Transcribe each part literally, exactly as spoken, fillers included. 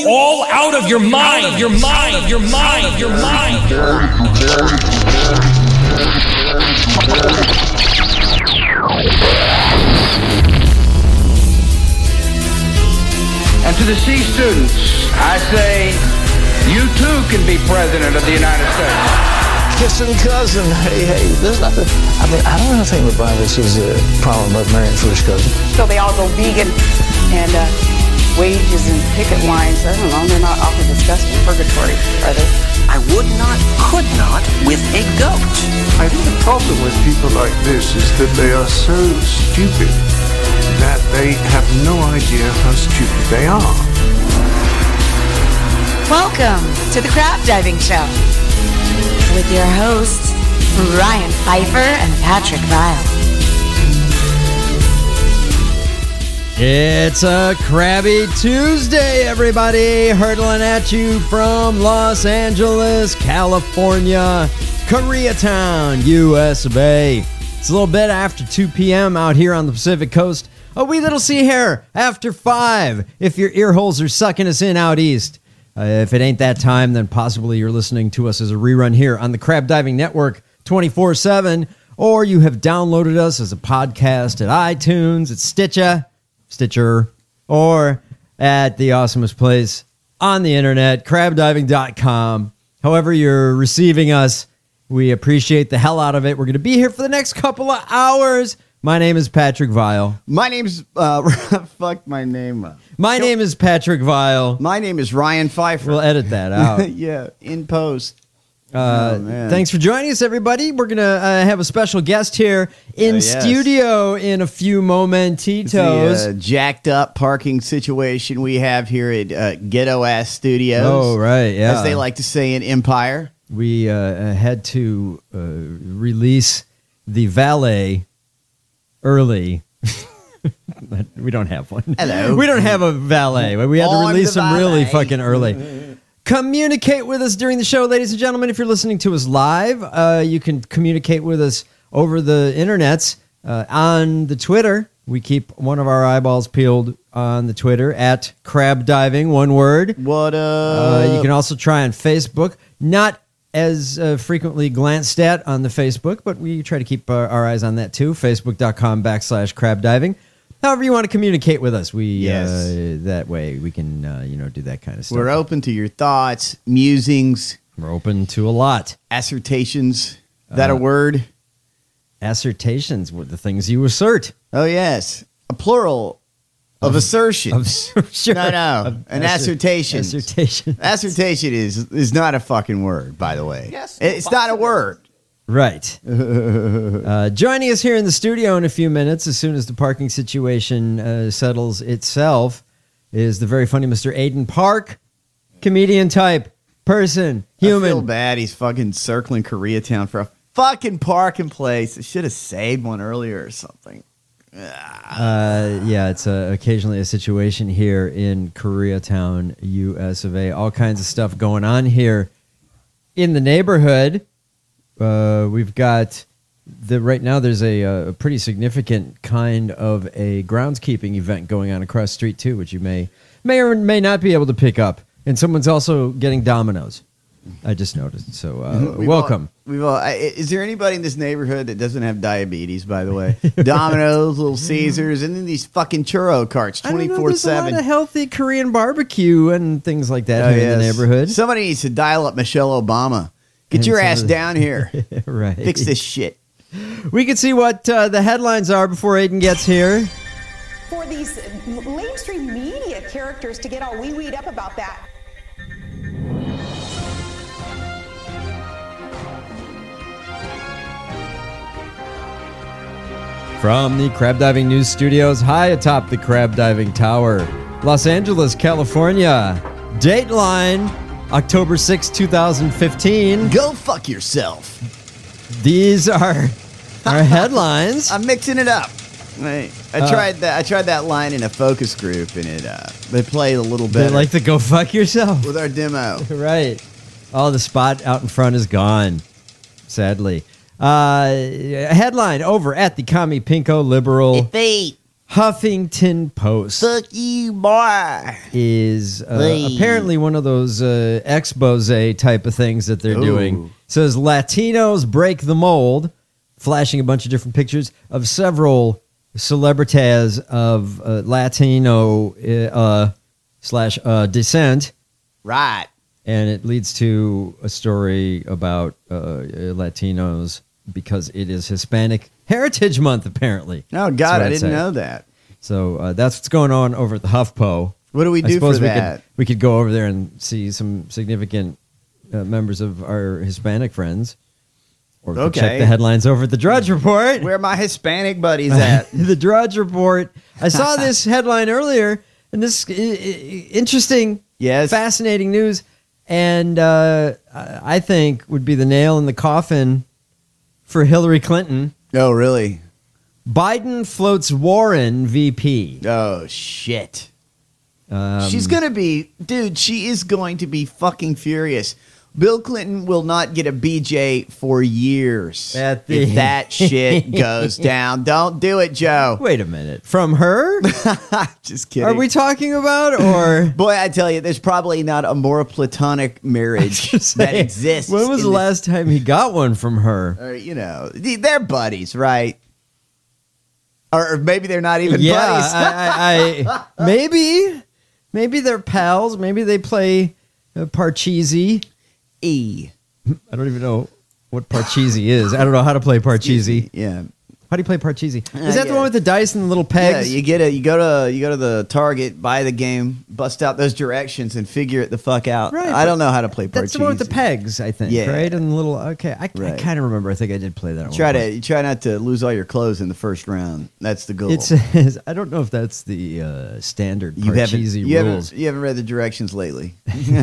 all out of your mind, your mind, your mind, your mind. And to the C students, I say, you too can be president of the United States. Kissing cousin, hey, hey, there's nothing. I mean, I don't know anything about Bible says a problem about marrying first cousin. So they all go vegan and uh, wages and picket lines. I don't know. They're not awfully discussed in purgatory, are they? I would not, could not with a goat. I think the problem with people like this is that they are so stupid that they have no idea how stupid they are. Welcome to the Crab Diving Show with your hosts, Ryan Pfeiffer and Patrick Vile. It's a Crabby Tuesday, everybody. Hurtling at you from Los Angeles, California, Koreatown, U S of A. It's a little bit after two p.m. out here on the Pacific Coast. A wee little sea hair after five if your ear holes are sucking us in out east. Uh, if it ain't that time, then possibly you're listening to us as a rerun here on the Crab Diving Network twenty-four seven, or you have downloaded us as a podcast at iTunes, at Stitcher, Stitcher, or at the awesomest place on the internet, crab diving dot com. However you're receiving us, we appreciate the hell out of it. We're going to be here for the next couple of hours. My name is Patrick Vile. My name's, uh, fuck my name. My name is Patrick Vile. My name is Ryan Pfeiffer. We'll edit that out. Yeah, in post. Uh, oh, man. Thanks for joining us, everybody. We're going to uh, have a special guest here in oh, yes. studio in a few momentitos. The uh, jacked up parking situation we have here at uh, Ghetto Ass Studios. Oh, right, yeah. As they like to say in Empire. We uh, had to uh, release the valet early. We don't have one. Hello. We don't have a valet. We had to On release the them really valet. fucking early. Communicate with us during the show, ladies and gentlemen. If you're listening to us live, uh, you can communicate with us over the internets uh, on the Twitter. We keep one of our eyeballs peeled on the Twitter at Crab Diving, one word. What up? Uh, you can also try on Facebook. Not as uh, frequently glanced at on the Facebook, but we try to keep our, our eyes on that too. Facebook.com backslash crab diving. However you want to communicate with us, we Yes. uh, that way we can uh, you know do that kind of stuff. We're open to your thoughts, musings, We're open to a lot. assertations. Is that Uh, a word? Assertations were the things you assert. Oh, yes. A plural of, Of- assertions. Of, sure. No, no. Of An assert- assertation. Assertation. Assertation is is not a fucking word, by the way. Yes, It's not a word. Right. uh, joining us here in the studio in a few minutes, as soon as the parking situation uh, settles itself, is the very funny Mister Aiden Park, comedian type, person, human. I feel bad he's fucking circling Koreatown for a fucking parking place. I should have saved one earlier or something. Uh, yeah, it's uh, occasionally a situation here in Koreatown, U S of A. All kinds of stuff going on here in the neighborhood. Uh, we've got the right now. There's a, a pretty significant kind of a groundskeeping event going on across the street too, which you may may or may not be able to pick up. And someone's also getting Domino's. I just noticed. So uh, We've welcome. All, we've all. I- Is there anybody in this neighborhood that doesn't have diabetes? By the way, Domino's, Little Caesars, and then these fucking churro carts, I don't know, twenty four there's a lot seven. of healthy Korean barbecue and things like that here in the neighborhood. Somebody needs to dial up Michelle Obama. Get And your some ass of the- down here. Right. Fix this shit. We can see what uh, the headlines are before Aiden gets here. For these mainstream media characters to get all wee-weed up about that. From the Crab Diving News Studios, high atop the Crab Diving Tower, Los Angeles, California. Dateline, October sixth, twenty fifteen. Go fuck yourself. These are our headlines. I'm mixing it up. I, I Uh, tried that. I tried that line in a focus group, and it uh, they play a little They better like to go fuck yourself. with our demo. Right. Oh, the spot out in front is gone, sadly. Uh, headline over at the Commie Pinko Liberal. Feet. Huffington Post. Fuck you, boy. Is uh, Hey. apparently one of those uh, expose type of things that they're Ooh. doing. It says Latinos break the mold, flashing a bunch of different pictures of several celebrities of uh, Latino uh, slash uh, descent. Right. And it leads to a story about uh, Latinos because it is Hispanic Heritage Month, apparently. Oh, That's God, what I it didn't said. know that. So uh, that's what's going on over at the HuffPo. What do we I do suppose for we that? Could, we could go over there and see some significant uh, members of our Hispanic friends. Or we could Okay. check the headlines over at the Drudge Report. Where are my Hispanic buddies at? The Drudge Report. I saw this headline earlier, and this I- I- interesting, Yes. fascinating news, and uh, I I think would be the nail in the coffin for Hillary Clinton. Oh, really? Biden floats Warren V P. Oh, shit. Um, She's going to be, dude, she is going to be fucking furious. Bill Clinton will not get a B J for years At the- if that shit goes down. Don't do it, Joe. Wait a minute. From her? Just kidding. Are we talking about or? Boy, I tell you, there's probably not a more platonic marriage that Say, exists. When was in the last time he got one from her? Or, you know, they're buddies, right? Or, or maybe they're not even Yeah, buddies. I, I, I maybe, maybe they're pals. Maybe they play uh, Parcheesi. E. I don't even know what Parcheesi is. I don't know how to play Parcheesi. Yeah. How do you play Parcheesi? Is Uh, that the yeah. one with the dice and the little pegs? Yeah, you get it. You go to you go to the Target, buy the game, bust out those directions, and figure it the fuck out. Right, I but don't know how to play Parcheesi. That's the one with the pegs, I think. Yeah. Right, and the little. Okay, I, I Right. kind of remember. I think I did play that. At Try one to point. you try not to lose all your clothes in the first round. That's the goal. It says. I don't know if that's the uh, standard you haven't Parcheesi you rules. haven't you haven't read the directions lately.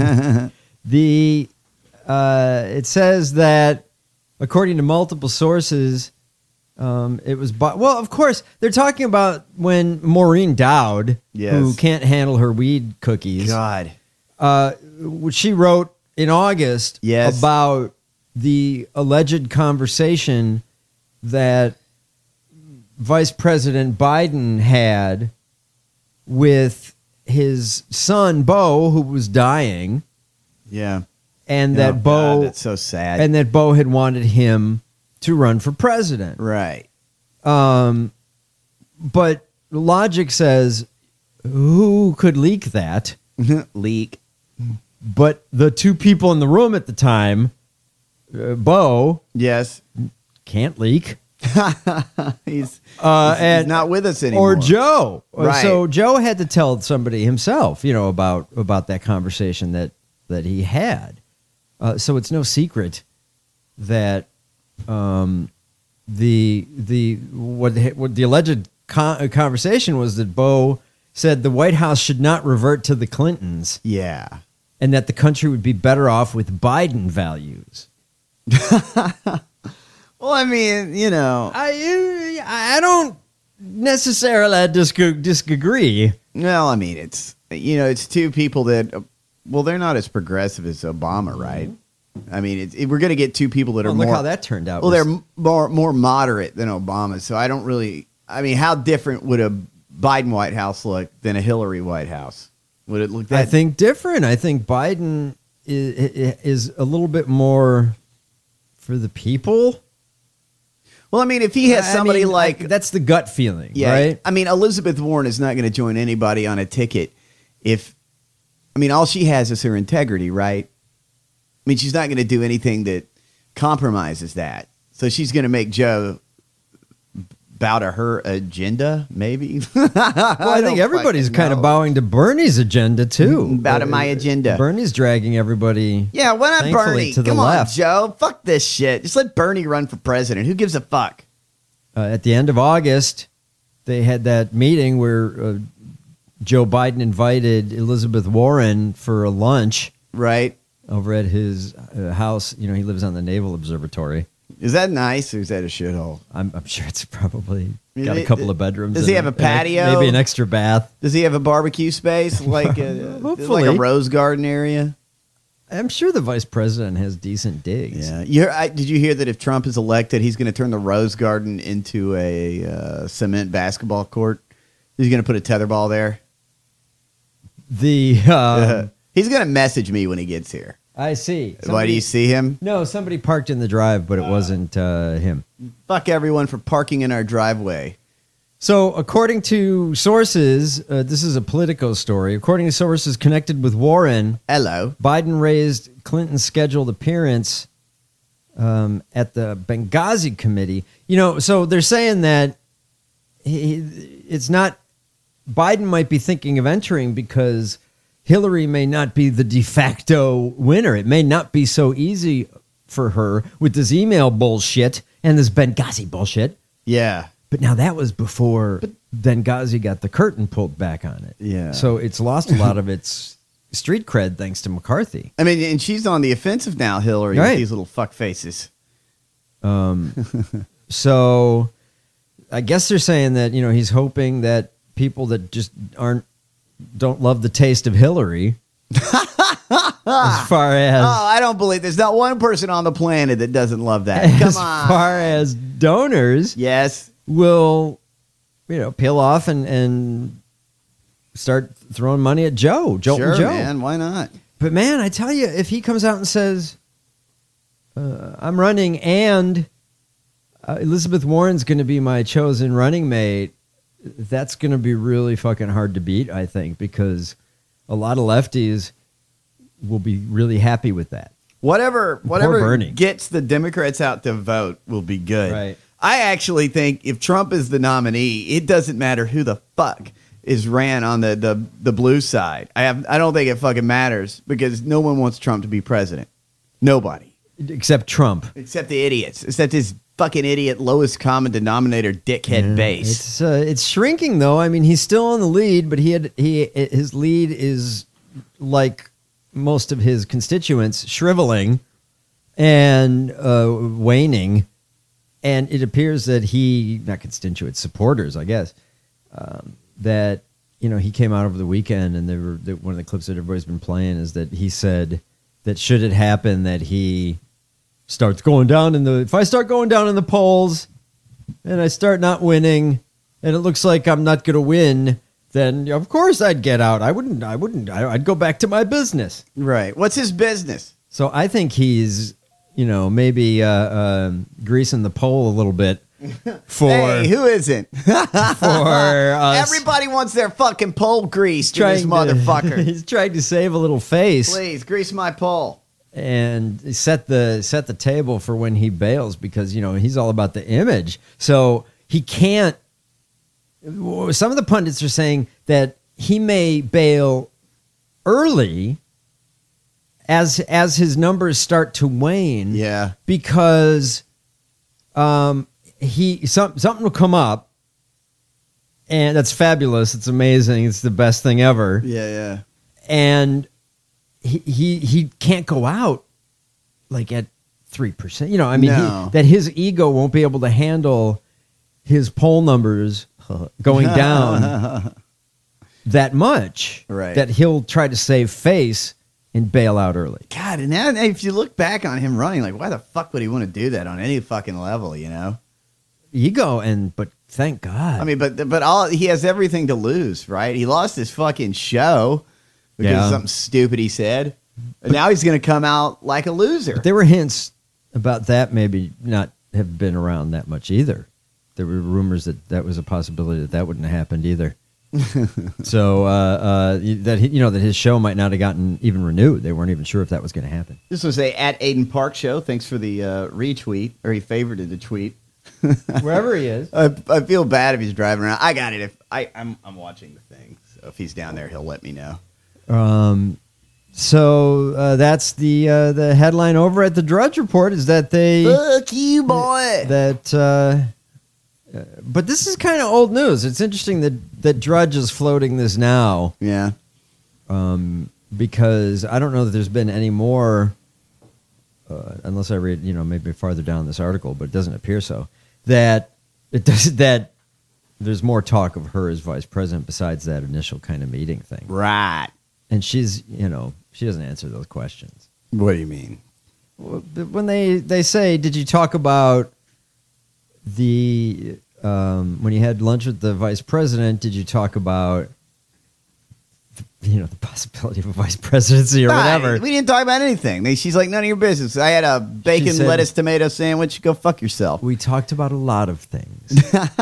The uh, it says that according to multiple sources, um, it was bu- well. Of course, they're talking about when Maureen Dowd, Yes. who can't handle her weed cookies, God. uh, what she wrote in August Yes. about the alleged conversation that Vice President Biden had with his son Beau, who was dying. Yeah. And Oh, that God, Beau, that's so sad. and that Beau had wanted him to run for president. Right. Um, but logic says, who could leak that? Leak. But the two people in the room at the time, uh, Beau, Yes. can't leak. he's, Uh, he's, and he's not with us anymore. Or Joe. Uh, Right. So Joe had to tell somebody himself, you know, about about that conversation that that he had. Uh, so it's no secret that um, the the what the, what the alleged con- conversation was that Beau said the White House should not revert to the Clintons, Yeah. and that the country would be better off with Biden values. Well, I mean, you know. I I don't necessarily dis- disagree. Well, I mean, it's you know, it's two people that, uh, well, they're not as progressive as Obama, right? I mean, it's, it, we're going to get two people that Well, are look more. how that turned out. Well, Was- they're m- more more moderate than Obama, so I don't really. I mean, how different would a Biden White House look than a Hillary White House? Would it look that? I think different. I think Biden is, is a little bit more for the people. Well, I mean, if he has I somebody mean, like I- that's the gut feeling, yeah, right? I mean, Elizabeth Warren is not going to join anybody on a ticket if. I mean, all she has is her integrity, right? I mean, she's not going to do anything that compromises that. So she's going to make Joe bow to her agenda, maybe. Well, I, think everybody's kind of bowing to Bernie's agenda too. Bow to my agenda. Bernie's dragging everybody. Yeah, why not thankfully, Bernie? to the Come left. on, Joe. Fuck this shit. Just let Bernie run for president. Who gives a fuck? Uh, at the end of August, they had that meeting where uh, Joe Biden invited Elizabeth Warren for a lunch, right, over at his uh, house. You know, he lives on the Naval Observatory. Is that nice or is that a shithole? I'm, I'm sure it's probably Is got a it- couple of bedrooms. does and he have a and patio? maybe an extra bath. Does he have a barbecue space like a, Hopefully. like a rose garden area? I'm sure the vice president has decent digs. Yeah. You hear, I, did you hear that if Trump is elected, he's going to turn the rose garden into a uh, cement basketball court? He's going to put a tetherball there. The um, He's going to message me when he gets here. I see. Why Somebody- do you see him? No, somebody parked in the drive, but it wasn't uh, him. Fuck everyone for parking in our driveway. So, according to sources, uh, this is a Politico story. According to sources connected with Warren, hello, Biden raised Clinton's scheduled appearance um, at the Benghazi committee. You know, so they're saying that he, it's not Biden might be thinking of entering because Hillary may not be the de facto winner. It may not be so easy for her with this email bullshit and this Benghazi bullshit. Yeah. But now that was before Benghazi got the curtain pulled back on it. Yeah. So it's lost a lot of its street cred thanks to McCarthy. I mean, and she's on the offensive now, Hillary, Right. with these little fuck faces. Um, so I guess they're saying that, you know, he's hoping that people that just aren't, don't love the taste of Hillary as far as, Oh, I don't believe there's not one person on the planet that doesn't love that. Come as on. far as donors, yes, will, you know, peel off and, and start throwing money at Joe, Joe sure, and Joe. man. Why not? But man, I tell you, if he comes out and says, uh, I'm running and uh, Elizabeth Warren's going to be my chosen running mate, that's going to be really fucking hard to beat, I think, because a lot of lefties will be really happy with that. Whatever, Poor whatever Bernie. gets the Democrats out to vote will be good. Right. I actually think if Trump is the nominee, it doesn't matter who the fuck is ran on the, the, the blue side. I have I don't think it fucking matters because no one wants Trump to be president. Nobody. Except Trump. Except the idiots. Except his fucking idiot lowest common denominator dickhead Yeah, base. It's uh, it's shrinking though. I mean, he's still in the lead, but he had he his lead is like most of his constituents shriveling and uh, waning, and it appears that he not constituents supporters, I guess, um, that you know he came out over the weekend, and they were that one of the clips that everybody's been playing is that he said that should it happen that he starts going down in the if I start going down in the polls and I start not winning and it looks like I'm not going to win, then of course I'd get out. I wouldn't I wouldn't I, I'd go back to my business. Right. What's his business? So I think he's, you know, maybe uh, uh, greasing the pole a little bit for Hey, who isn't? for us. Everybody wants their fucking pole greased, in this Trying to- motherfucker. he's trying to save a little face. Please, grease my pole. And set the set the table for when he bails because, you know, he's all about the image. So he can't. Some of the pundits are saying that he may bail early as as his numbers start to wane. Yeah. Because um he some something will come up, and that's fabulous. It's amazing. It's the best thing ever. Yeah, yeah. And he he, he can't go out like at three percent. You know, I mean, No. he, that his ego won't be able to handle his poll numbers going down that much. Right. That he'll try to save face and bail out early. God, and now if you look back on him running, like, why the fuck would he want to do that on any fucking level, you know? Ego, and but thank God. I mean, but but all he has everything to lose, right? He lost his fucking show because Yeah. of something stupid he said. And now he's going to come out like a loser. But there were hints about that maybe not have been around that much either. There were rumors that that was a possibility that that wouldn't have happened either. so uh, uh, that he, you know that his show might not have gotten even renewed. They weren't even sure if that was going to happen. This was a at Aiden Park show. Thanks for the uh, retweet, or he favorited the tweet. Wherever he is, I, I feel bad if he's driving around. I got it. If I, I'm I'm watching the thing, so if he's down there, he'll let me know. Um, so uh, that's the uh, the headline over at the Drudge Report is that they Fuck you, boy. that. Uh, uh, but this is kind of old news. It's interesting that that Drudge is floating this now. Yeah. Um, because I don't know that there's been any more, uh, unless I read, you know, maybe farther down this article, but it doesn't appear so. That it does that. There's more talk of her as vice president besides that initial kind of meeting thing, Right. and she's, you know, she doesn't answer those questions. What do you mean? When they they say, did you talk about the um, when you had lunch with the vice president, did you talk about, you know, the possibility of a vice presidency or Nah, whatever? We didn't talk about anything. They- She's like, none of your business. I had a bacon, said- lettuce, tomato sandwich. Go fuck yourself. We talked about a lot of things,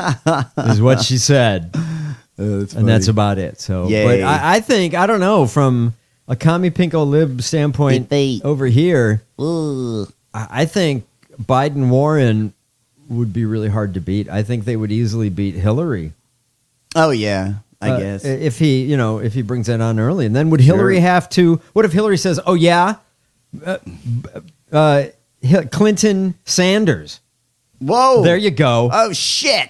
is what she said. Oh, that's and that's funny. about it. So, Yay. but I, I think, I don't know, from a commie pinko lib standpoint Debate. over here, Ugh. I, I think Biden Warren would be really hard to beat. I think they would easily beat Hillary. Oh, yeah, I Uh, guess. if he, you know, if he brings that on early, and then would Hillary Sure. have to? What if Hillary says, "Oh yeah, uh, uh, Hi- Clinton Sanders"? Whoa. There you go. Oh, shit.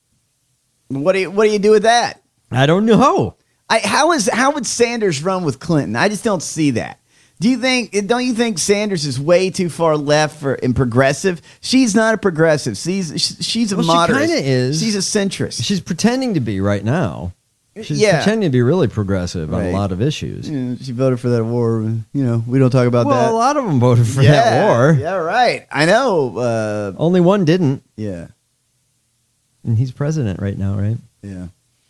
What do you, what do you do with that? I don't know. I, how is how would Sanders run with Clinton? I just don't see that. Do you think? Don't you think Sanders is way too far left for and progressive? She's not a progressive. She's she's a Well, she moderate. kinda is. She's a centrist. She's pretending to be right now. She's Yeah. pretending to be really progressive on Right. a lot of issues. Yeah, she voted for that war. You know, we don't talk about Well, that. a lot of them voted for yeah, that war. Yeah, right. I know. Uh, Only one didn't, yeah, and he's president right now, right? yeah.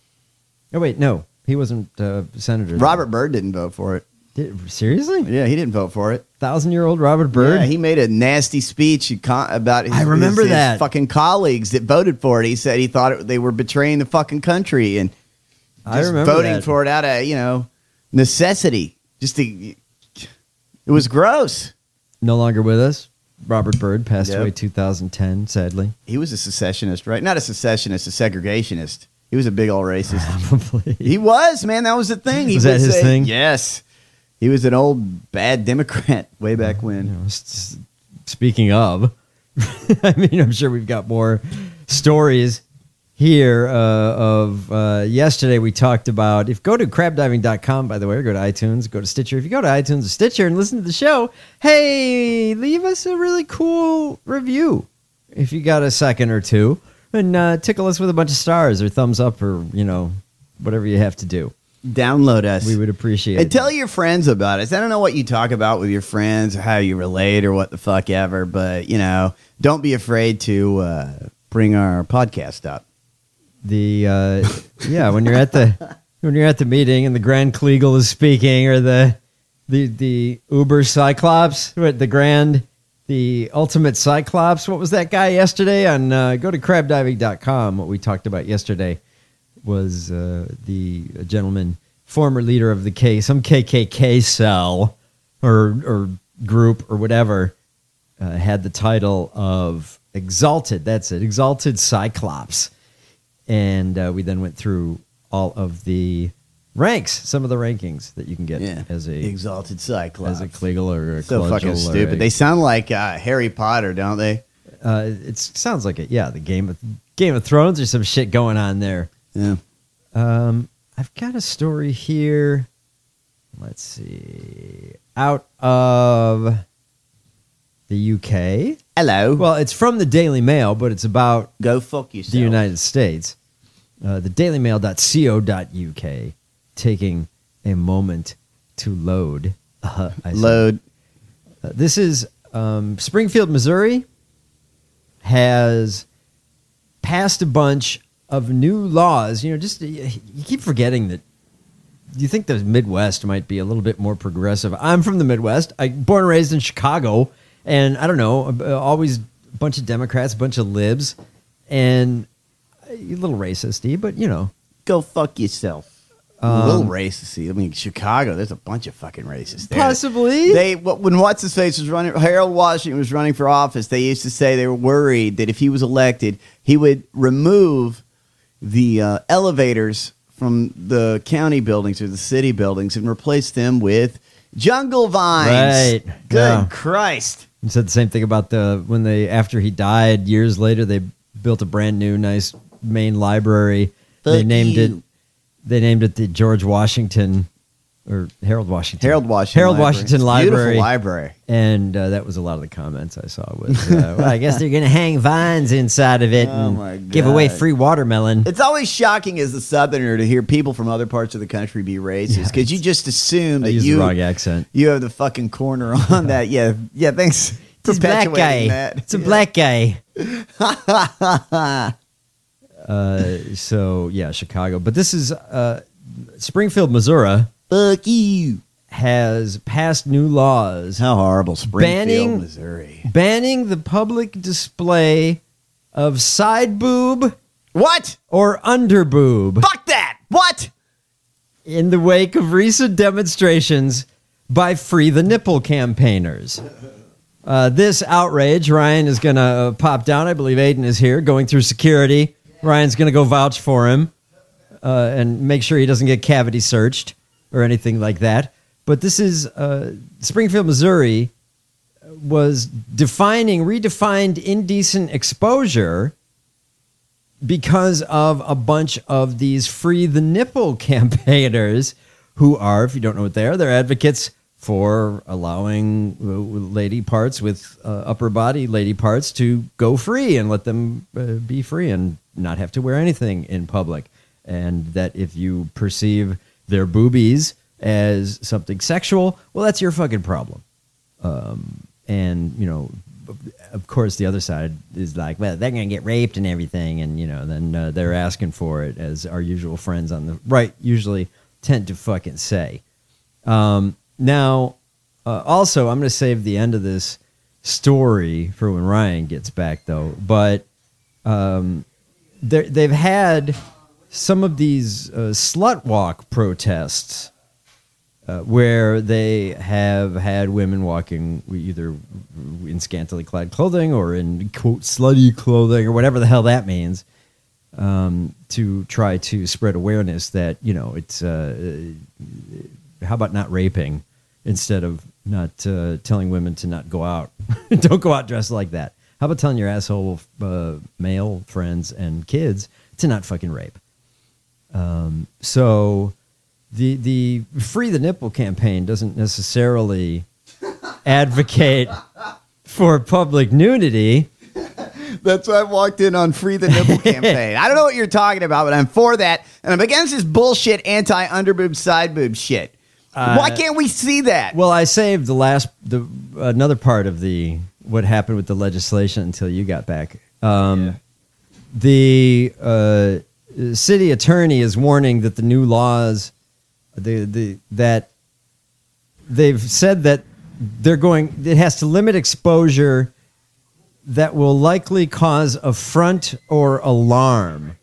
Oh wait, no, he wasn't uh, senator. Robert Byrd didn't vote for it. Did, seriously? Yeah, he didn't vote for it. Thousand-year-old Robert Byrd. Yeah, he made a nasty speech about his, I remember his, his that. fucking colleagues that voted for it. He said he thought it, they were betraying the fucking country and I just remember voting that. for it out of, you know, necessity. Just to, it was gross. No longer with us. Robert Byrd passed Yep. away two thousand ten, sadly. He was a secessionist, right? Not a secessionist, a segregationist. He was a big old racist. Probably. He was, man. That was the thing. He Was that would his say- thing? Yes. He was an old bad Democrat way back when. You know, s- s- speaking of, I mean, I'm sure we've got more stories here uh, of uh, yesterday we talked about. If go to crab diving dot com, by the way, or go to iTunes, go to Stitcher. If you go to iTunes or Stitcher and listen to the show, hey, leave us a really cool review if you got a second or two, and uh, tickle us with a bunch of stars or thumbs up or, you know, whatever you have to do. Download us. We would appreciate And it. tell your friends about us. I don't know what you talk about with your friends or how you relate or what the fuck ever, but, you know, don't be afraid to uh, bring our podcast up. The uh, yeah, when you're at the when you're at the meeting and the Grand Kleagle is speaking, or the the the Uber Cyclops, what the Grand the Ultimate Cyclops. What was that guy yesterday? On uh, go to crab diving dot com. What we talked about yesterday was uh, the gentleman, former leader of the K, some K K K cell or or group or whatever, uh, had the title of Exalted. That's it, Exalted Cyclops. And uh, we then went through all of the ranks, some of the rankings that you can get Yeah. as a Exalted Cyclops. as a Kleagle or a So Kludgel fucking or stupid. a- They sound like uh, Harry Potter, don't they? uh, it sounds like it. Yeah, the Game of Game of Thrones or some shit going on there. Yeah. Um, I've got a story here. Let's see, out of the U K. Hello. Well, it's from the Daily Mail, but it's about Go fuck yourself. the United States. Uh, the daily mail dot co dot U K, taking a moment to load. Uh, I said. Load. Uh, this is um, Springfield, Missouri, has passed a bunch of new laws. You know, just you keep forgetting that. You think the Midwest might be a little bit more progressive. I'm from the Midwest. I born and raised in Chicago, and I don't know, uh, always a bunch of Democrats, a bunch of libs, and a little racisty, but you know. Go fuck yourself. Um, a little racisty. I mean, Chicago, there's a bunch of fucking racists there. Possibly. They when what's his face was running, Harold Washington was running for office. They used to say they were worried that if he was elected, he would remove the uh, elevators from the county buildings or the city buildings and replace them with jungle vines. Right. Good Yeah. Christ. He said the same thing about the when they after he died years later they built a brand new nice main library. they Fuck named you. it they named it the George Washington or Harold Washington. Harold Washington. Harold Library. Washington It's a Library. Beautiful library. And uh, that was a lot of the comments I saw was uh, well, I guess they're going to hang vines inside of it Oh and my give away God. free watermelon. It's always shocking as a Southerner to hear people from other parts of the country be racist because you just assume I that used you the wrong accent. you have the fucking corner on that. Yeah, yeah. Thanks. It's a black perpetuating guy. that. It's a black guy. Uh, so yeah, Chicago. But this is uh, Springfield, Missouri. Fuck you. Has passed new laws. How horrible, Springfield, banning, Missouri. Banning the public display of side boob. What? Or under boob. Fuck that. What? In the wake of recent demonstrations by Free the Nipple campaigners. Uh, this outrage, Ryan is going to uh, pop down. I believe Aiden is here going through security. Ryan's going to go vouch for him uh, and make sure he doesn't get cavity searched or anything like that. But this is uh, Springfield, Missouri was defining, redefined indecent exposure because of a bunch of these Free the Nipple campaigners who are, if you don't know what they are, they're advocates for allowing lady parts with uh, upper body lady parts to go free and let them uh, be free and not have to wear anything in public. And that if you perceive their boobies as something sexual, well, that's your fucking problem. Um, and, you know, of course, the other side is like, well, they're going to get raped and everything. And, you know, then uh, they're asking for it, as our usual friends on the right usually tend to fucking say. Um, now, uh, also, I'm going to save the end of this story for when Ryan gets back, though. But um, they've had some of these uh, slut walk protests uh, where they have had women walking either in scantily clad clothing or in, quote, slutty clothing or whatever the hell that means, um, to try to spread awareness that, you know, it's, uh, how about not raping instead of not uh, telling women to not go out? Don't go out dressed like that. How about telling your asshole uh, male friends and kids to not fucking rape? Um, so the the Free the Nipple campaign doesn't necessarily advocate for public nudity. That's why I walked in on Free the Nipple campaign. I don't know what you're talking about, but I'm for that, and I'm against this bullshit anti-underboob, side boob shit. Uh, why can't we see that? Well, I saved the last the another part of the what happened with the legislation until you got back. Um, yeah. The uh, city attorney is warning that the new laws, the the that they've said that they're going, it has to limit exposure that will likely cause affront or alarm,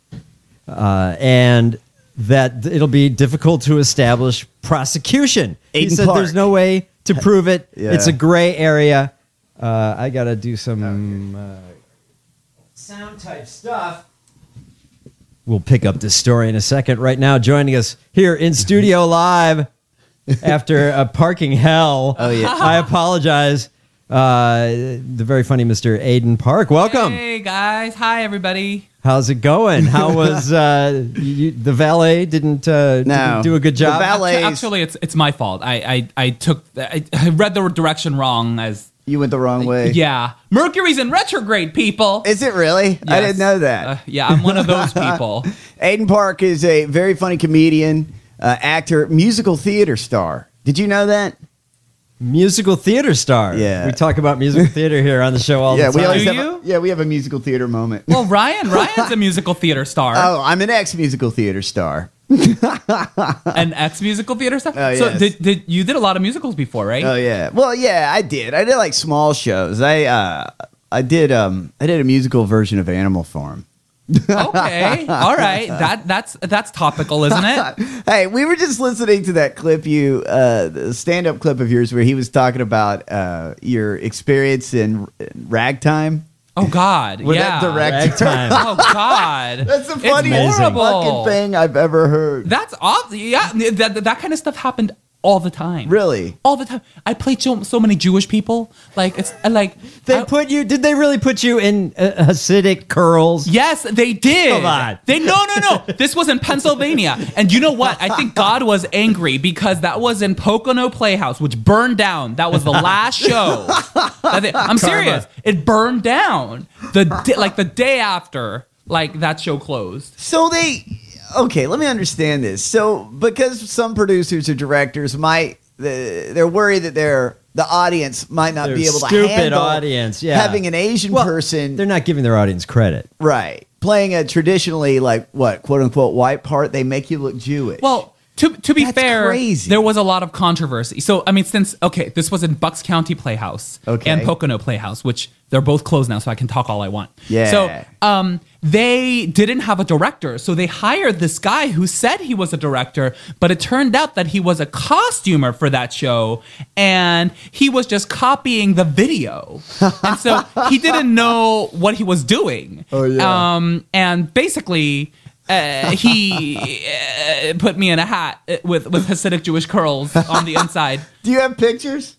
uh, and that it'll be difficult to establish prosecution. Aiden he said Park. There's no way to prove it. Yeah. It's a gray area. Uh, I got to do some uh, sound type stuff. We'll pick up this story in a second. Right now, joining us here in studio live after a parking hell. Oh, yeah. I apologize. Uh, the very funny Mister Aiden Park. Welcome. Hey, guys. Hi, everybody. How's it going? How was uh, you, the valet? Didn't, uh, no. didn't do a good job. The valet. Actually, it's it's my fault. I I, I took I, I read the direction wrong. As you went the wrong way. Yeah, Mercury's in retrograde, people. Is it really? Yes. I didn't know that. Uh, yeah, I'm one of those people. Aiden Park is a very funny comedian, uh, actor, musical theater star. Did you know that? Musical theater star. Yeah. We talk about musical theater here on the show all yeah, the time. We always Do have you? A, yeah, we have a musical theater moment. Well, Ryan, Ryan's a musical theater star. Oh, I'm an ex-musical theater star. An ex-musical theater star? Oh, so yes. did, did you did a lot of musicals before, right? Oh yeah. Well, yeah, I did. I did like small shows. I uh, I did um I did a musical version of Animal Farm. Okay. All right. That that's that's topical, isn't it? Hey, we were just listening to that clip you uh the stand-up clip of yours where he was talking about uh your experience in ragtime. Oh God. With yeah. that director. Ragtime. Oh God. That's the It's funniest horrible. fucking thing I've ever heard. That's off. Yeah. That that kind of stuff happened all the time. Really? All the time. I played so, so many Jewish people. Like it's like They I- put you, did they really put you in uh, Hasidic curls? Yes, they did. Come on. They no no no. This was in Pennsylvania, and you know what? I think God was angry because that was in Pocono Playhouse, which burned down. That was the last show. That they- I'm serious. It burned down the di- like the day after. Like that show closed. So they, okay, let me understand this. So because some producers or directors might, they're worried that their the audience might not They're be able to stupid handle audience, yeah. having an Asian Well, person. They're not giving their audience credit. Right. Playing a traditionally, like, what, quote unquote, white part, they make you look Jewish. Well, to to be That's fair, crazy. there was a lot of controversy. So, I mean, since, okay, this was in Bucks County Playhouse Okay. and Pocono Playhouse, which they're both closed now, so I can talk all I want. Yeah. So, um, they didn't have a director. So they hired this guy who said he was a director, but it turned out that he was a costumer for that show and he was just copying the video. And so he didn't know what he was doing. Oh, yeah. Um, and basically, uh, he uh, put me in a hat with, with Hasidic Jewish curls on the inside. Do you have pictures?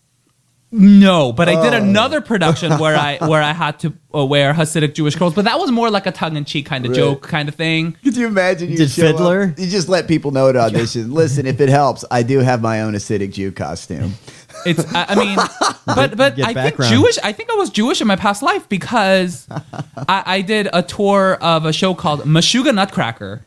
No, but I did Oh. another production where I where I had to uh, wear Hasidic Jewish curls, but that was more like a tongue in cheek kind of Right. joke kind of thing. Could you imagine you Did show up- Fiddler? you just let people know at audition. Listen, if it helps, I do have my own Hasidic Jew costume. It's I, I mean, but but Get I background. think Jewish. I think I was Jewish in my past life because I, I did a tour of a show called Meshuggah Nutcracker.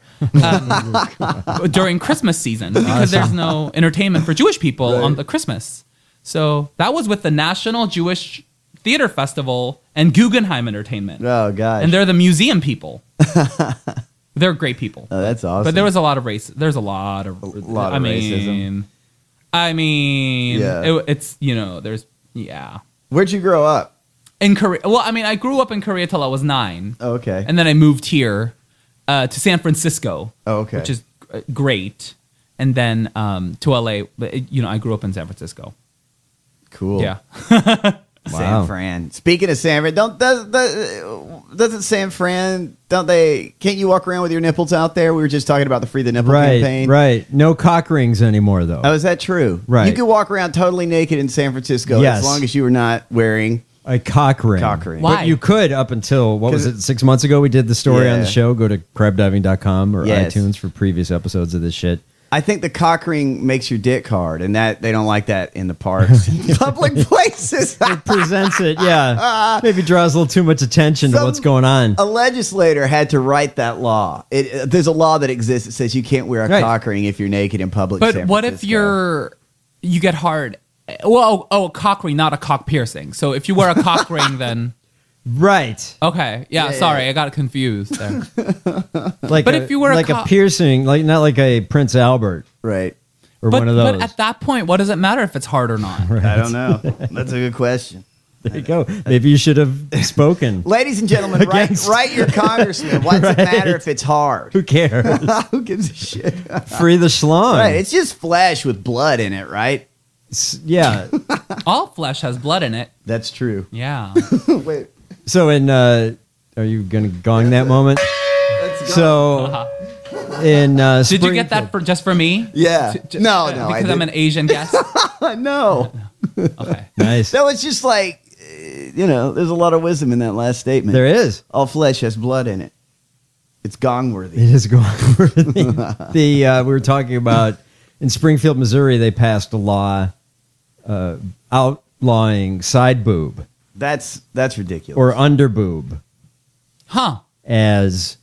Um, during Christmas season because there's no entertainment for Jewish people Right. on the Christmas. So that was with the National Jewish Theater Festival and Guggenheim Entertainment. Oh, gosh. And they're the museum people. They're great people. Oh, that's awesome. But there was a lot of race. There's a lot of. lot I of mean, racism. I mean, Yeah. it, it's you know, there's yeah. Where'd you grow up? In Korea, well, I mean, I grew up in Korea till I was nine, Oh, okay. and then I moved here uh, to San Francisco, Oh, okay. which is uh, great, and then um, to L A. But it- you know, I grew up in San Francisco. Cool. Yeah. San Wow. Fran. Speaking of San Fran, don't does, does, doesn't San Fran? Don't they? Can't you walk around with your nipples out there? We were just talking about the Free the Nipple Right, campaign. right. No cock rings anymore, though. Oh, is that true? Right. You could walk around totally naked in San Francisco Yes. as long as you were not wearing. A cock ring. Cock ring. Why? But you could up until, what was 'Cause it, six months ago? We did the story on the Yeah. show. Go to crab diving dot com or Yes. iTunes for previous episodes of this shit. I think the cock ring makes your dick hard, and that they don't like that in the parks, and public places. Presents it, yeah. Maybe draws a little too much attention to Some- what's going on. A legislator had to write that law. It, uh, there's a law that exists that says you can't wear a Right. cock ring if you're naked in public. But San what if Francisco. you're you get hard? Well, oh, oh, a cock ring, not a cock piercing. So if you wear a cock ring, then Right. okay, yeah. Yeah, sorry, yeah. I got confused there. Like But a, if you were a like a, cock- piercing, like not like a Prince Albert right? or but one of those. but at that point, what does it matter if it's hard or not? I don't know. That's a good question. There you go. Maybe you should have spoken. Ladies and gentlemen, write, Against- write your congressman. Why does it Right. matter if it's hard? Who cares? Who gives a shit? Free the schlong. Right, it's just flesh with blood in it, right? S- yeah. All flesh has blood in it. That's true. Yeah. Wait, So in uh are you gonna gong that moment? let's go. So in uh Did you get Springfield- that for just for me? Yeah. J- j- No, uh, no, I because I'm an didn't. Asian guest. no. Okay. Nice. That was just like, uh, you know, there's a lot of wisdom in that last statement. There is. All flesh has blood in it. It's gong worthy. It is going the, the uh we were talking about in Springfield, Missouri, they passed a law uh outlawing side boob That's that's ridiculous. or under boob Huh. as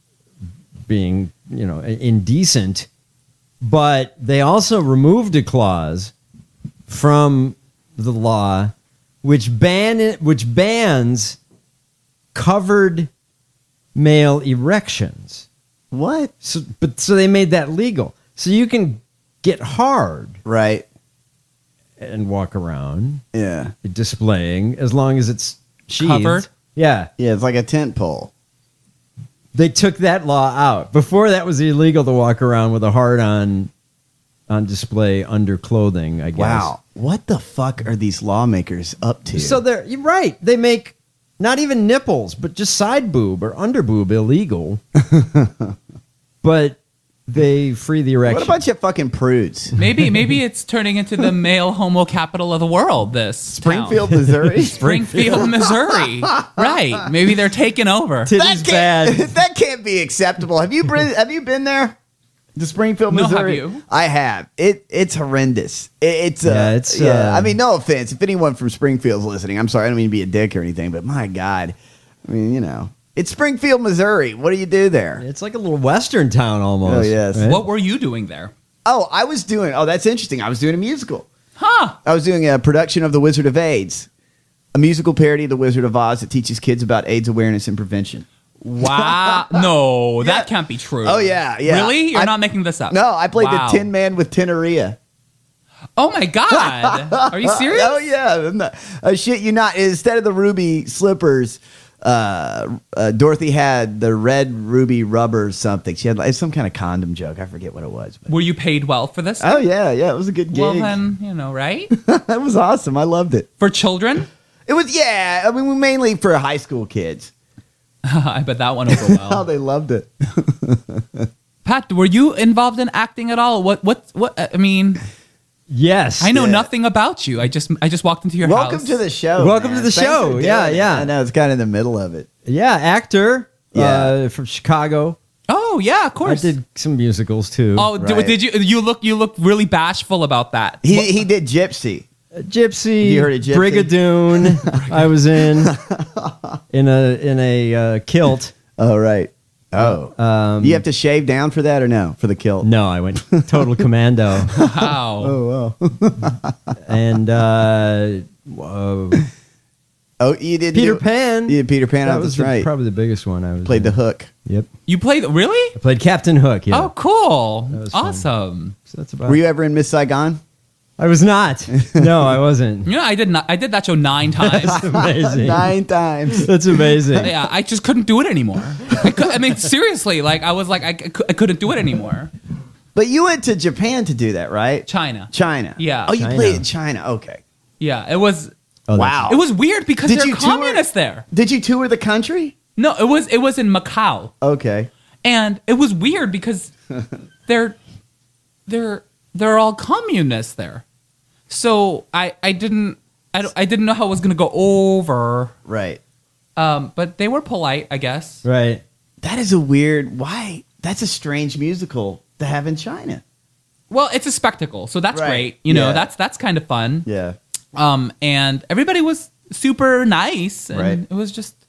being, you know, indecent, but they also removed a clause from the law which ban which bans covered male erections. what? So, but so they made that legal, so you can get hard Right. and walk around Yeah. displaying as long as it's sheathed. Covered? Yeah. Yeah, it's like a tent pole. They took that law out. Before that was illegal to walk around with a hard on on display under clothing, I guess. Wow. What the fuck are these lawmakers up to? So they're you're right. They make not even nipples, but just side boob or under boob illegal. But they free the erection. what a bunch of fucking prudes. Maybe maybe it's turning into the male homo capital of the world. This Springfield, town. Missouri. Springfield, Missouri. Right. Maybe they're taking over. Titties can't, bad. that can't be acceptable. Have you been, have you been there? To Springfield, No, have Missouri. you? I have. It it's horrendous. It, it's uh, Yeah, it's, yeah. uh, I mean, no offense. If anyone from Springfield's listening, I'm sorry. I don't mean to be a dick or anything, but my God, I mean, you know, it's Springfield, Missouri. What do you do there? It's like a little western town almost. Oh, yes. right? What were you doing there? Oh, I was doing. Oh, that's interesting. I was doing a musical. Huh. I was doing a production of The Wizard of AIDS, a musical parody of The Wizard of Oz that teaches kids about AIDS awareness and prevention. Wow. No, that can't be true. Oh, yeah, yeah. Really? You're I- not making this up? No, I played Wow. the Tin Man with Tenorrhea. Oh, my God. Are you serious? Oh, yeah. I'm not- uh, shit, you not. Instead of the ruby slippers, uh, uh, Dorothy had the red ruby rubber something. She had like some kind of condom joke. I forget what it was. But. Were you paid well for this? Oh, yeah, yeah. It was a good gig. Well, then, you know, right? That was awesome. I loved it. For children? It was, yeah. I mean, mainly for high school kids. I bet that went over Oh, well. they loved it. Pat, were you involved in acting at all? What, what, what, I mean... Yes. I know Yeah. nothing about you. I just I just walked into your Welcome house. to the show. Welcome man. to the Thanks show. for doing Yeah, it. yeah. I know it's kind of in the middle of it. Yeah, actor. Yeah. Uh, from Chicago. Oh yeah, of I course. did some musicals too. Oh, d- Right. did you? You look you look really bashful about that. He he did Gypsy. Gypsy, You heard of Gypsy? Brigadoon. I was in in a in a uh, kilt. Oh right. Oh. Um, you have to shave down for that or no? For the kilt? No, I went total commando, Wow. Oh wow. and uh, uh, Oh, you did Peter do- Pan. You did Peter Pan. That Oh, was that's the- right. probably the biggest one I was Played the in. hook. Yep, You played really? I played Captain Hook. Yeah, Oh, cool. was fun. Awesome. so that's about. Were you ever in Miss Saigon? I was not. No, I wasn't. You know, I did not. I did that show nine times. Amazing. Nine times. That's amazing. Yeah, I just couldn't do it anymore. I, could, I mean, seriously, like I was like I, cou- I couldn't do it anymore. But you went to Japan to do that, right? China. China. Yeah. Oh, you China. played in China. Okay. Yeah, it was. Oh, that's- Wow. It was weird because Did they're you tour- communists there. Did you tour the country? No, it was it was in Macau. Okay. And it was weird because they're they're they're all communists there. So I I didn't I, don't- I didn't know how it was going to go over. Right. Um, but they were polite, I guess. Right. That is a weird. Why? That's a strange musical to have in China. Well, it's a spectacle, so that's Right. great. You know, Yeah. that's that's kind of fun. Yeah. Um, and everybody was super nice, and Right. it was just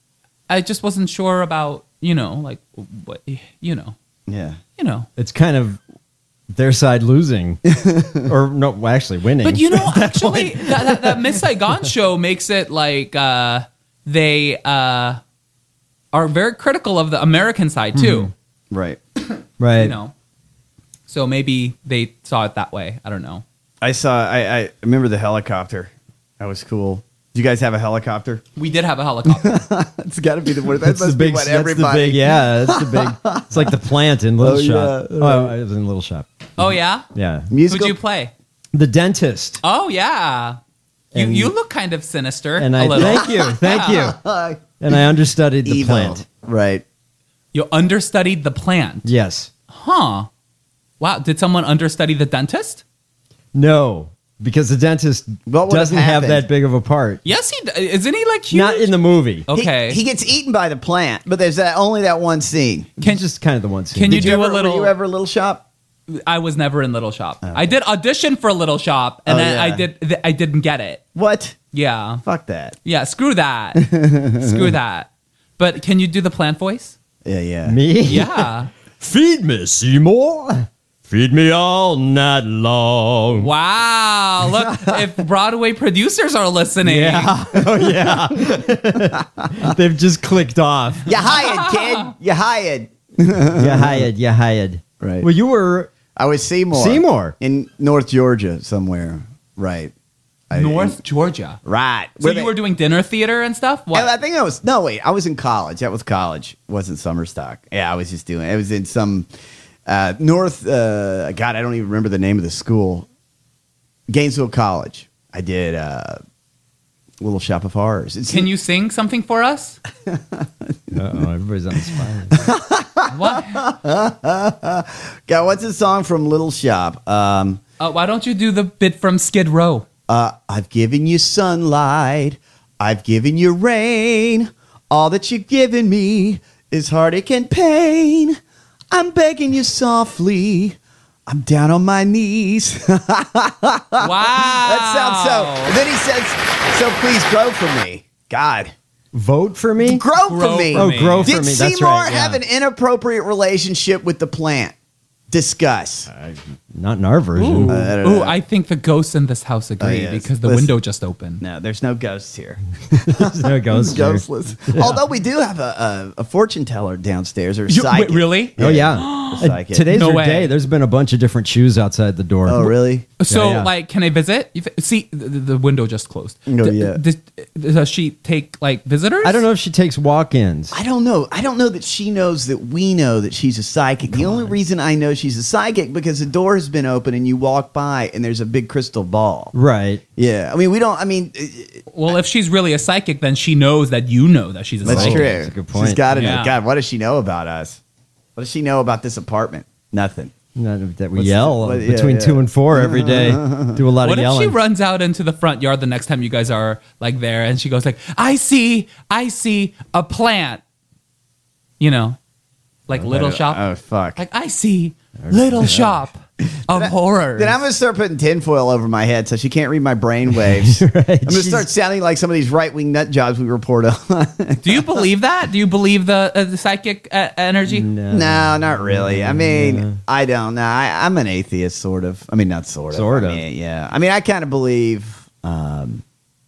I just wasn't sure about you know like what you know Yeah. you know. It's kind of their side losing, or no, actually winning. But you know, actually, that, that, that Miss Saigon show makes it like uh, they uh, are very critical of the American side too. Right. right? You know, so maybe they saw it that way. I don't know. I saw. I, I remember the helicopter. That was cool. Do you guys have a helicopter? We did have a helicopter. It's got to be the word. That That's must the big. be what That's the everybody. big. Yeah, that's the big. It's like the plant in Little Oh, Shop. yeah, Oh, right. I was in Little Shop. Oh yeah, Yeah, Musical. who'd you play? the dentist. Oh yeah, you And- you look kind of sinister. And a I little. thank you, thank you. And I understudied the Evil. plant. Right. You understudied the plant. Yes. Huh. Wow. Did someone understudy the dentist? No, because the dentist What would have doesn't have happened? that big of a part. Yes, he d- isn't he like huge? Not in the movie. Oh, Okay. He, he gets eaten by the plant, but there's that only that one scene. Can just kind of the one scene. Can you Did you do ever, a little? Were you ever Little Shop? I was never in Little Shop. I did audition for Little Shop, and Oh, then I yeah. did. th- I didn't get it. What? Yeah, Fuck that. yeah. Screw that. Screw that. But can you do the plant voice? Yeah, yeah. Me? Yeah. Feed me, Seymour. Feed me all night long. Wow. Look, if Broadway producers are listening, Yeah. Oh, yeah. They've just clicked off. You hired, kid. You hired. You hired. You hired. Right. Well, you were I was Seymour. Seymour. In North Georgia somewhere. Right. I- North Georgia. Right. So Where you they- were doing dinner theater and stuff. What? I think I was no wait. I was in college. That was college. It wasn't summer stock. Yeah, I was just doing. It was in some uh, North. Uh, God, I don't even remember the name of the school. Gainesville College. I did uh, Little Shop of Horrors. It's, Can you sing something for us? Uh-oh, everybody's on the spot. What? God, what's the song from Little Shop? Um, Uh, why don't you do the bit from Skid Row? uh, I've given you sunlight. I've given you rain. All that you've given me is heartache and pain. I'm begging you softly. I'm down on my knees. Wow. That sounds so. And then he says, "So please grow for me." God, Vote for me? grow, Grow for me. for Oh, me. grow for Did me. Seymour That's right. have yeah. an inappropriate relationship with the plant? Discuss. Not in our version. Ooh, I don't Ooh, know. I think the ghosts in this house agree Oh, yes. because the Listen. window just opened. No, there's no ghosts here. There's no ghost here. Ghostless. Although we do have a, a, a fortune teller downstairs or a You- psychic. wait, really? Oh, yeah. A Uh, psychic. Today's No her way. day. There's been a bunch of different shoes outside the door. Oh, really? So, Yeah, yeah. like, can I visit? You f- See, the, the window just closed. Oh, D- yeah. Does, does she take like visitors? I don't know if she takes walk-ins. I don't know. I don't know that she knows that we know that she's a psychic. The only reason I know she's a psychic because the door has been open and you walk by and there's a big crystal ball. Right. Yeah. I mean, we don't. I mean, uh, Well, if she's really a psychic, then she knows that you know that she's a that's psychic. true. That's a good point. She's got to know. Yeah. God, what does she know about us? What does she know about this apartment? Nothing. Not that we What's yell the- what- yeah, between yeah. two and four every day. Do a lot What of if yelling. she runs out into the front yard the next time you guys are like there, and she goes like, "I see, I see a plant," you know, like Little Shop. Oh fuck. Like I see Little Shop of Horrors. Then I'm gonna start putting tinfoil over my head so she can't read my brain waves. Right. I'm gonna She's- start sounding like some of these right wing nut jobs we report on. Do you believe that? Do you believe the uh, the psychic uh, energy? No. No, not really. I mean, I don't know. I, I'm an atheist, sort of. I mean, not sort of. Sort I of. mean, yeah. I mean, I kind of believe. Um,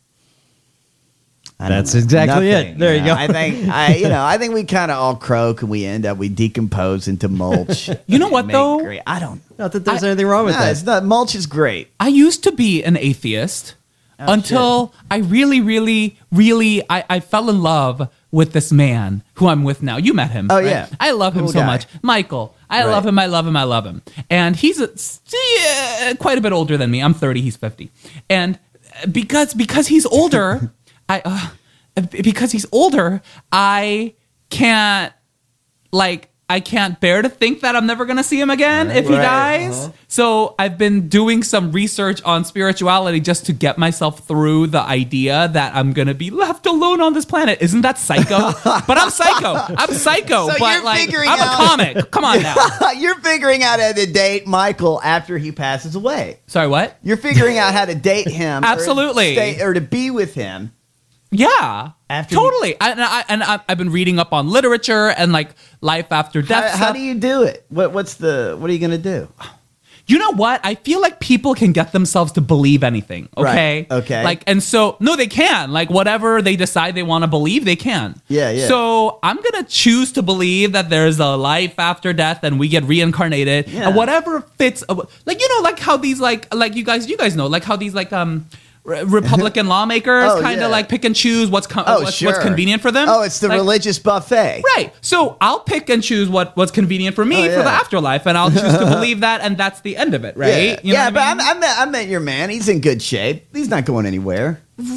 I don't That's know. exactly it. Nothing, There you know. go. I think I, you know, I think we kind of all croak and we end up we decompose into mulch. You know what, Make though? great- I don't. Not that there's I- anything wrong with No, it's that. not. Mulch is great. I used to be an atheist Oh, until I really, really, really, I, I fell in love with this man who I'm with now. You met him. Oh, right? yeah. I love him Cool so guy. much. Michael. I Right. love him. I love him. I love him. And he's a, yeah, quite a bit older than me. I'm thirty. He's fifty. And because because he's older, I uh, because he's older, I can't like I can't bear to think that I'm never gonna see him again if he Right. dies. Uh-huh. So I've been doing some research on spirituality just to get myself through the idea that I'm gonna be left alone on this planet. Isn't that psycho? But I'm psycho. I'm psycho. So but you're like figuring I'm out- a comic. Come on now. You're figuring out how to date Michael after he passes away. Sorry, what? You're figuring out how to date him. Absolutely. Or, stay, or to be with him. Yeah. After totally. I, and I, and I, I've been reading up on literature and like life after How, death. how stuff. do you do it? What What's the? What are you gonna do? You know what? I feel like people can get themselves to believe anything. Okay. Right, okay. Like, and so, no, they can. Like, whatever they decide they want to believe, they can. Yeah, yeah. So, I'm going to choose to believe that there's a life after death and we get reincarnated. Yeah. And whatever fits, like, you know, like how these, like, like you guys, you guys know, like how these, like, um, Re- Republican lawmakers Oh, kind of yeah. like pick and choose what's com- Oh, what's, sure. what's convenient for them. Oh, it's the Like, religious buffet. Right. So I'll pick and choose what, what's convenient for me Oh, for yeah. the afterlife, and I'll choose to believe that, and that's the end of it, right? Yeah, You know yeah what but I mean? I'm, I, met, I met your man. He's in good shape. He's not going anywhere.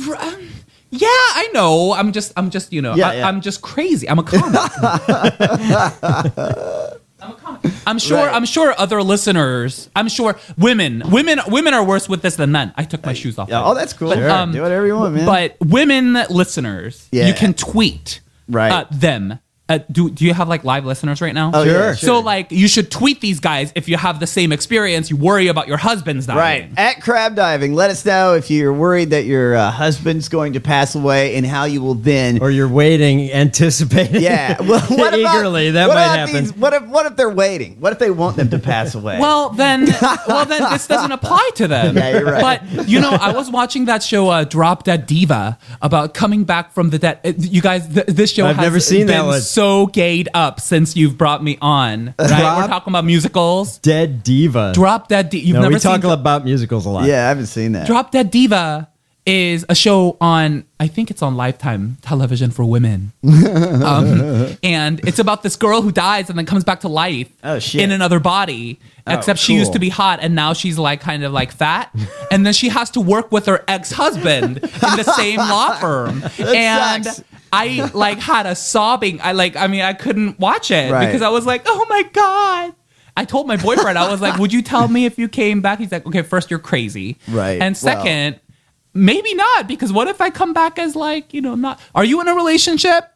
Yeah, I know. I'm just, I'm just, you know, Yeah, I, yeah. I'm just crazy. I'm a comic. I'm a comic. I'm sure. Right. I'm sure other listeners. I'm sure women, women, women are worse with this than men. I took my shoes off. Yeah, oh, that's cool. But, Sure. um, Do whatever you want, man. But women listeners, Yeah. you can tweet Right. uh, them. Uh, do do you have like live listeners right now? Oh, yeah, Sure. So sure. like you should tweet these guys if you have the same experience. You worry about your husband's dying. Right. At Crab Diving, let us know if you're worried that your uh, husband's going to pass away and how you will then. Or you're waiting, anticipating. Yeah. Well, what about, eagerly. That what might about happen. these- what if what if they're waiting? What if they want them to pass away? Well then, well then, this doesn't apply to them. Yeah, you're right. But you know, I was watching that show, uh, Drop Dead Diva, about coming back from the dead. Uh, You guys, th- this show I've has never seen been that one. so gayed up since you've brought me on. Right? Drop- We're talking about musicals. Dead Diva. Drop Dead Diva. You've no, never we talk seen about musicals a lot. yeah, I haven't seen that. Drop Dead Diva is a show on, I think it's on Lifetime television for women. um, and it's about this girl who dies and then comes back to life Oh, shit. in another body. Oh, Except she used cool. to be hot and now she's like kind of like fat. And then she has to work with her ex-husband in the same law firm. and sucks. I like had a sobbing. I like, I mean, I couldn't watch it Right. because I was like, oh my God. I told my boyfriend, I was like, would you tell me if you came back? He's like, okay, first, you're crazy. Right. And second, maybe not, because what if I come back as like, you know, not. Are you in a relationship?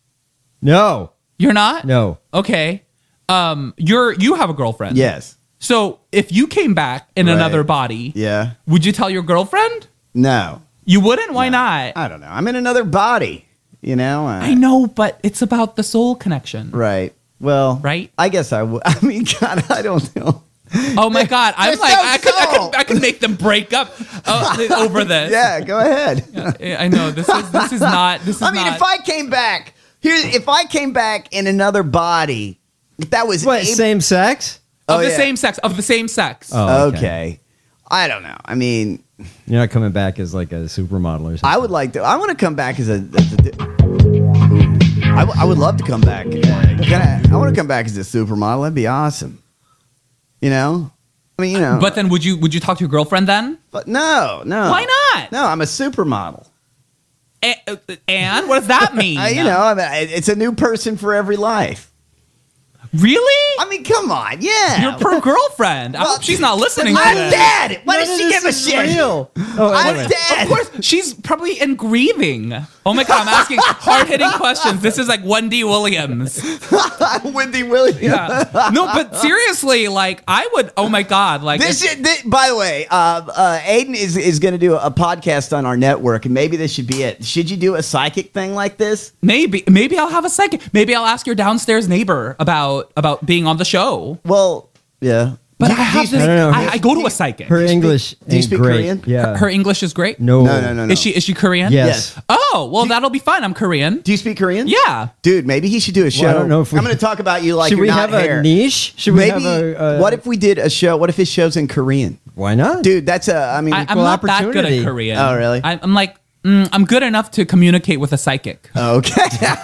No. You're not? No. Okay. Um, you're you have a girlfriend. Yes. So if you came back in Right. another body, Yeah. would you tell your girlfriend? No. You wouldn't? Why not? I don't know. I'm in another body. You know. Uh, I know, but it's about the soul connection. Right. Well, right? I guess I would. I mean, God, I don't know. Oh my God! I'm They're like, so I could, I tall. could, I could make them break up uh, over this. Yeah, go ahead. Yeah, I know this is this is not. This is I mean, not, if I came back here, if I came back in another body, if that was What, ab- same sex? of Oh, the yeah. same sex, of the same sex. Oh, okay. I don't know. I mean, You're not coming back as like a supermodel or something. I would like to. I want to come back as a. As a I, w- I would love to come back. Uh, can I, I want to come back as a supermodel. That'd be awesome. You know. I mean, you know. But then, would you would you talk to your girlfriend then? But no, no. Why not? No, I'm a supermodel. And, and what does that mean? Uh, you know, I mean, it's a new person for every life. Really? I mean, come on, yeah. Your per girlfriend. I Well, hope she's not listening to I'm this. dead. Why None does of she this give a is shit? real. Oh, I'm anyway. dead. Of course, she's probably in grieving. Oh my God, I'm asking hard-hitting questions. This is like Wendy Williams. Wendy Williams. Yeah. No, but seriously, like I would. Oh my God, like This, if- is, this by the way, uh, uh, Aiden is is going to do a podcast on our network, and maybe this should be it. Should you do a psychic thing like this? maybe maybe I'll have a second. Maybe I'll ask your downstairs neighbor about about being on the show. Well, yeah. But Do- I do have you this. I don't know. I, I go to a psychic. Her you speak- English do you ain't speak great. Korean? Yeah. Her English is great. no. No, no, no, no. Is she is she Korean? Yes. Yes. Oh well, that'll be fine. I'm Korean. Do you speak Korean? Yeah. Dude, maybe he should do a show. I don't know if we- I'm going to talk about you like Should you're we not have hair. a niche? Should we Maybe. have a, a what if we did a show? What if his show's in Korean? Why not? Dude, that's a. I mean, I, I'm Equal not that good opportunity. at Korean. Oh, really? I, I'm like mm, I'm good enough to communicate with a psychic. okay.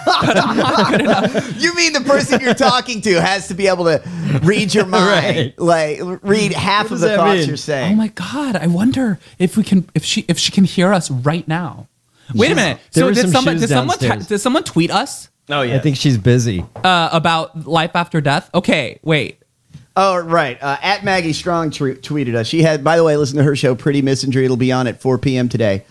You mean the person you're talking to has to be able to read your mind, Right. like read half What of does the that thoughts mean? you're saying? Oh my God! I wonder if we can if she if she can hear us right now. Wait a minute. There So were did some someone shoes did someone t- downstairs. did someone tweet us Oh I think she's busy. uh, about life after death? Okay, wait. Oh, right. Uh, at Maggie Strong t- tweeted us. She had, by the way, listen to her show, Pretty Misandry. It'll be on at four p.m. today.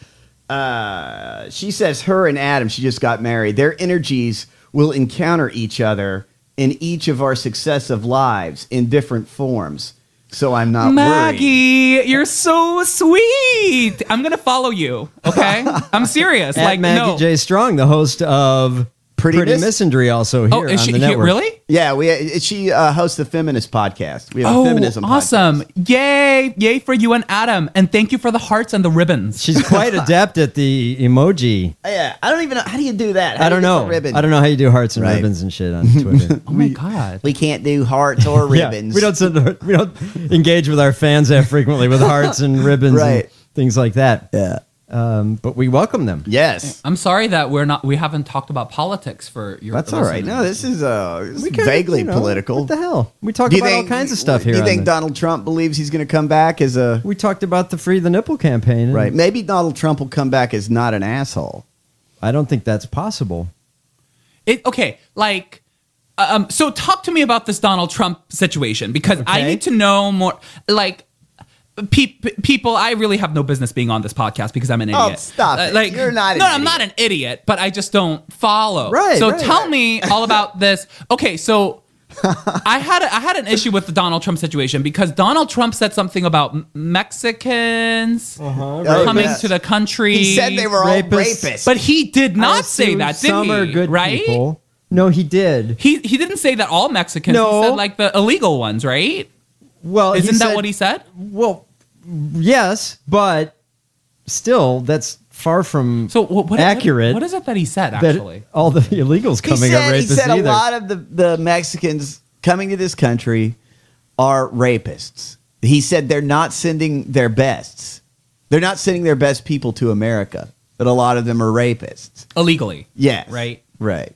Uh, she says her and Adam, she just got married. Their energies will encounter each other in each of our successive lives in different forms. So I'm not worried. Maggie, you're so sweet. I'm gonna follow you. Okay, I'm serious. At like Maggie no. J. Strong, the host of Pretty Pretty, Miss- Misandry, also here Oh, is on she the here? network. Really? Yeah, we. She uh, hosts the feminist podcast. We have a Oh, feminism awesome! podcast. Yay, yay for you and Adam, and thank you for the hearts and the ribbons. She's quite adept at the emoji. Yeah, I don't even know. How do you do that? How I do you don't get know. the ribbon? I don't know how you do hearts and Right. ribbons and shit on Twitter. oh my God! We can't do hearts or Yeah, ribbons. we don't send, we don't engage with our fans that frequently with hearts and ribbons Right. and things like that. Yeah. Um, but we welcome them. Yes. I'm sorry that we're not. We haven't talked about politics for your. That's all right. No, this is uh, this is We kinda, vaguely you know, political. What the hell? We talk Do you about think- all kinds of stuff here. Do you on think the- Donald Trump believes he's going to come back as a we talked about the Free the Nipple campaign. and right? Maybe Donald Trump will come back as not an asshole. I don't think that's possible. It okay, like. Um, so talk to me about this Donald Trump situation because I Okay. need to know more. Like, pe- people, I really have no business being on this podcast because I'm an Oh, idiot. stop Uh, it. Like, You're not an No, I'm idiot. not an idiot, but I just don't follow. Right, So right, tell right. me all about this. Okay, so I had a, I had an issue with the Donald Trump situation because Donald Trump said something about M- Mexicans Oh, coming yes. to the country. He said they were all Rapists. rapists. but he did I not say assume that, did some he? are good right? people. No, he did. He he didn't say that all Mexicans. No. He said like the illegal ones, right? Well, he Isn't that said- what he said? Well, yes, but still, that's far from So what, what accurate. What is it that he said that actually? all the illegals he coming said, are he rapists said a either. lot of the, the Mexicans coming to this country are rapists. He said they're not sending their bests. They're not sending their best people to America. But a lot of them are rapists. Illegally, Yes. right? Right.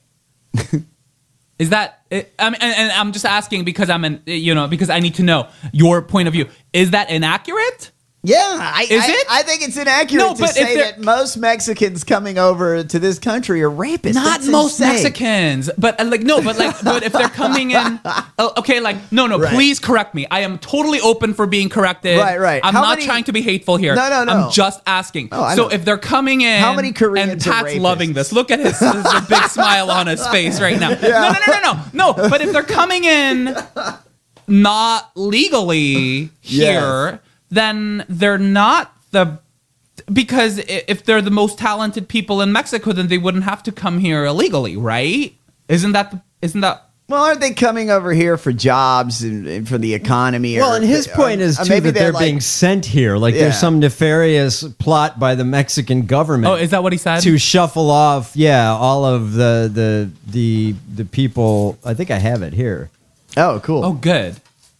Is that? It, I mean, and, and I'm just asking because I'm an you know because I need to know your point of view. Is that inaccurate? Yeah, I, Is I, it? I think it's inaccurate No, to but if say they're- that most Mexicans coming over to this country are rapists. Not That's most insane. Mexicans, but uh, like no, but like but if they're coming in, oh, okay, like no, no, Right. please correct me. I am totally open for being corrected. Right, right. I'm How not many- trying to be hateful here. No, no, no. I'm just asking. Oh, I so know. if they're coming in, How many Koreans and are Pat's rapists? loving this. Look at his, his a big smile on his face right now. No, no, no, no, no, no. But if they're coming in not legally here, Yes. then they're not the. Because i- if they're the most talented people in Mexico, then they wouldn't have to come here illegally, right? Isn't that the, isn't that Well, aren't they coming over here for jobs and, and for the economy? Well, or, and his or- point is or too maybe that they're like- being sent here, like Yeah. there's some nefarious plot by the Mexican government. Oh, is that what he said? To shuffle off, yeah, all of the the the the people. I think I have it here. Oh, cool. Oh, good.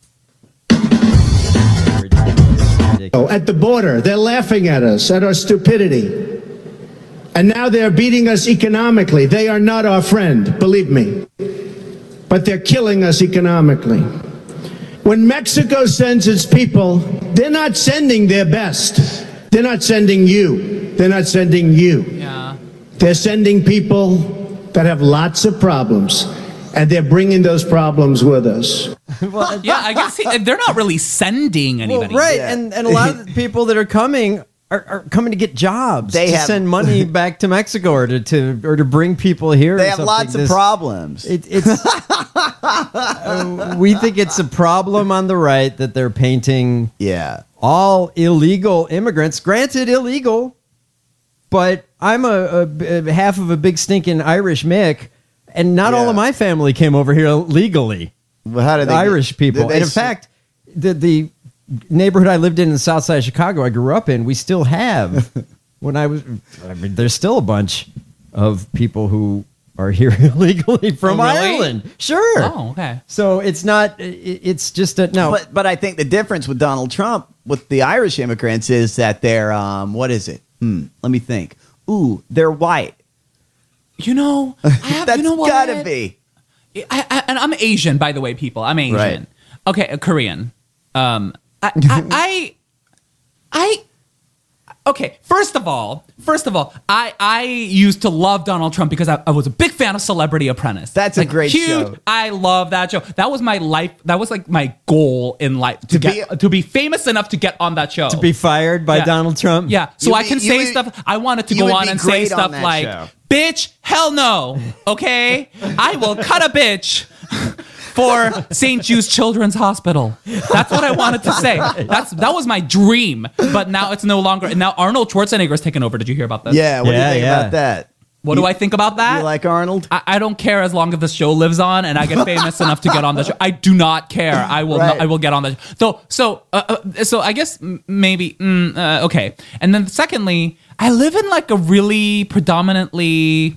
At the border, they're laughing at us, at our stupidity. And now they're beating us economically. They are not our friend, believe me. But they're killing us economically. When Mexico sends its people, they're not sending their best. They're not sending you. They're not sending you. Yeah. They're sending people that have lots of problems. And they're bringing those problems with us. Yeah, I guess he, they're not really sending Well, anybody. right, and and a lot of the people that are coming are, are coming to get jobs. They to have- send money back to Mexico or to, to or to bring people here. They or have something. lots of This- problems. It, it's uh, we think it's a problem on the right that they're painting yeah. all illegal immigrants. Granted, illegal, but I'm a, a, a half of a big stinking Irish Mick, and not all Yeah. of my family came over here legally. Well, how did they Irish get- people? did they And in s- fact, the the neighborhood I lived in in the south side of Chicago, I grew up in, we still have. When I was, I mean, there's still a bunch of people who are here illegally from Oh, really? Ireland. Sure. Oh, okay. So it's not. it- It's just a no. But but I think the difference with Donald Trump with the Irish immigrants is that they're um what is it? Hmm. Let me think. Ooh, they're white. You know, I have, That's you know what? gotta be. I, I, and I'm Asian, by the way, people. I'm Asian. Right. Okay, uh, Korean. Um, I, I, I, I, okay. First of all, first of all, I, I used to love Donald Trump because I, I was a big fan of Celebrity Apprentice. That's a great huge, show. I love that show. That was my life. That was like my goal in life to, To get be- to be famous enough to get on that show. to be fired by Yeah. Donald Trump. Yeah, so You I would- can you say would- stuff. I wanted to you go would on be and say great on stuff that like, show. bitch, hell no, okay? I will cut a bitch for Saint Jude's Children's Hospital. That's what I wanted to say. That's That was my dream, but now it's no longer. And now Arnold Schwarzenegger's taken over. Did you hear about this? Yeah. What do Yeah, you think yeah. about that? What do I think about that? You like Arnold? I, I don't care as long as the show lives on and I get famous enough to get on the show. I do not care. I will. Right. Not, I will get on the. So so uh, uh, so I guess m- maybe mm, uh, okay. And then secondly, I live in like a really predominantly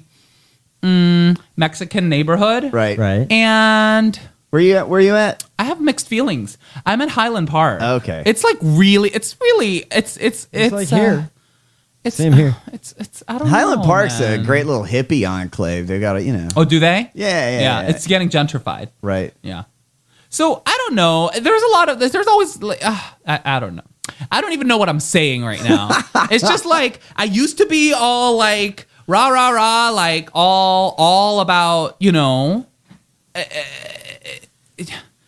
mm, Mexican neighborhood, Right. Right. And Where you at? Where you at? I have mixed feelings. I'm at Highland Park. Okay. It's like really. It's really. It's it's it's, like uh, here. It's, Same here. It's it's. I don't Highland know, Park's man. a great little hippie enclave. They got a, you know. Oh, do they? Yeah, yeah, yeah. yeah. It's getting gentrified. Right. Yeah. So I don't know. There's a lot of there's always like uh, I, I don't know. I don't even know what I'm saying right now. It's just like I used to be all like rah rah rah, like all all about you know. uh, uh,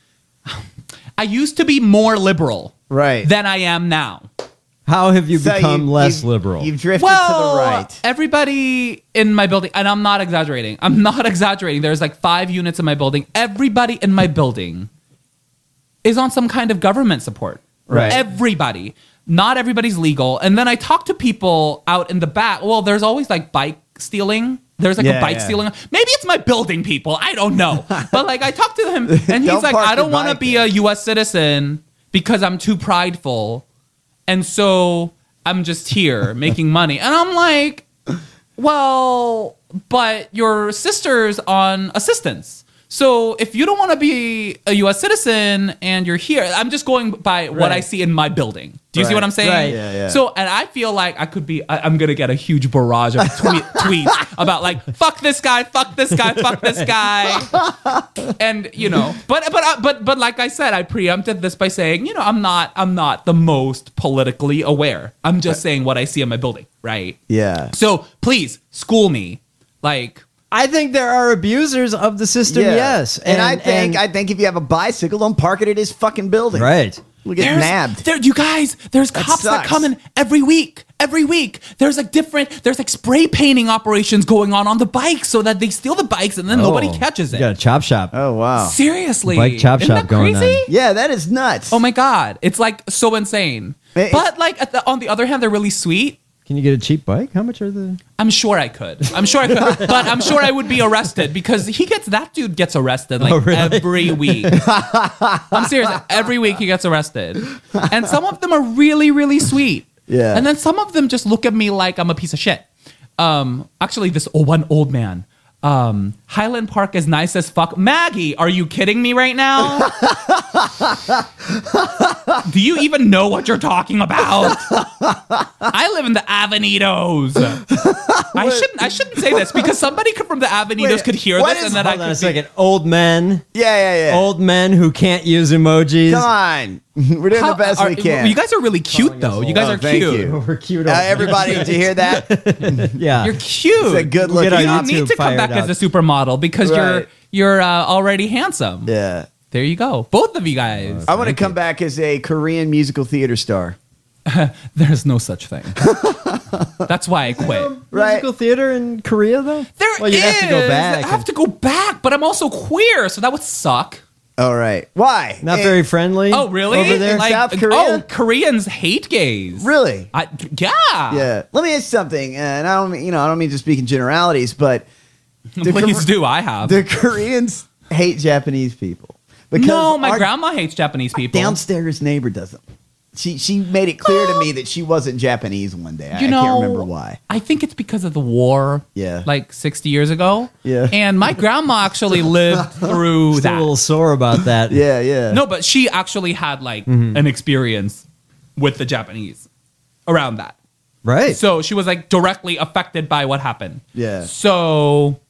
I used to be more liberal, Right. than I am now. How have you So become you- less you've- liberal? You've drifted Well, to the right. everybody in my building, and I'm not exaggerating. I'm not exaggerating. There's like five units in my building. Everybody in my building is on some kind of government support. Right. Everybody. Not everybody's legal. And then I talk to people out in the back. Well, there's always like bike stealing. There's like Yeah, a bike yeah. stealing. Maybe it's my building people. I don't know. But like I talked to him and he's Don't like, park I don't your want to bike be there." a U S citizen because I'm too prideful. And so I'm just here making money. And I'm like, well, but your sister's on assistance. So if you don't want to be a U S citizen and you're here, I'm just going by what Right. I see in my building. Do you see Right. what I'm saying? Right. Yeah, yeah. So, and I feel like I could be, I, I'm going to get a huge barrage of tweet, tweets about like, fuck this guy, fuck this guy, fuck this guy. And, you know, but, but, uh, but, but like I said, I preempted this by saying, you know, I'm not, I'm not the most politically aware. I'm just saying what I see in my building. Right. Yeah. So please school me. Like, I think there are abusers of the system. Yeah. Yes, And, I think I think if you have a bicycle, don't park it at his fucking building. right. We'll get There's- nabbed. There, you guys, there's That cops that sucks. come in every week. Every week, there's like different. There's like spray painting operations going on on the bikes so that they steal the bikes and then nobody Oh, catches You it. got a chop shop. Oh wow. Seriously, Bike chop Isn't shop that going crazy? on. Yeah, that is nuts. Oh my god, it's like so insane. It- but like at the, on the other hand, they're really sweet. Can you get a cheap bike? How much are the? I'm sure I could. I'm sure I could, but I'm sure I would be arrested because he gets that dude gets arrested like Oh, really? every week. I'm serious. Every week he gets arrested, and some of them are really, really sweet. Yeah. And then some of them just look at me like I'm a piece of shit. Um, actually, this oh, one old man. Um, Highland Park is nice as fuck. Maggie, are you kidding me right now? Do you even know what you're talking about? I live in the Avenidos. I shouldn't. I shouldn't say this because somebody could- from the Avenidos Wait, could hear what this, is- and then I Hold on could a second. Old men. Yeah, yeah, yeah. Old men who can't use emojis. Come on. We're doing How- the best are- we can. You guys are really cute, though. You guys Oh, are thank cute. you. We're cute. Uh, old men. everybody, did you hear that? Yeah. You're cute. It's a good look. Get You on don't YouTube need to come fired back up. as a supermodel because you're Right. you're uh, already handsome. Yeah. There you go. Both of you guys. I want to come back as a Korean musical theater star. There's no such thing. That's why I quit. Right. Musical theater in Korea, though? There Well, you'd have to go is. back. I have to go back, but I'm also queer, so that would suck. All right. Why? Not Eh, very friendly. Oh, really? Over there? Like, South Korea? Oh, Koreans hate gays. Really? I, yeah. Yeah. Let me ask you something, and I don't, mean- you know, I don't mean to speak in generalities, but the Please Kor- do. I have. the Koreans hate Japanese people because No, my our grandma hates Japanese people. downstairs neighbor doesn't. She she made it clear to me that she wasn't Japanese one day. I, You I know, can't remember why. I think it's because of the war. Yeah. Like sixty years ago. Yeah. And my grandma actually lived through Still a that. little sore about that. Yeah, yeah. No, but she actually had like Mm-hmm. an experience with the Japanese around that. Right. So she was like directly affected by what happened. Yeah. So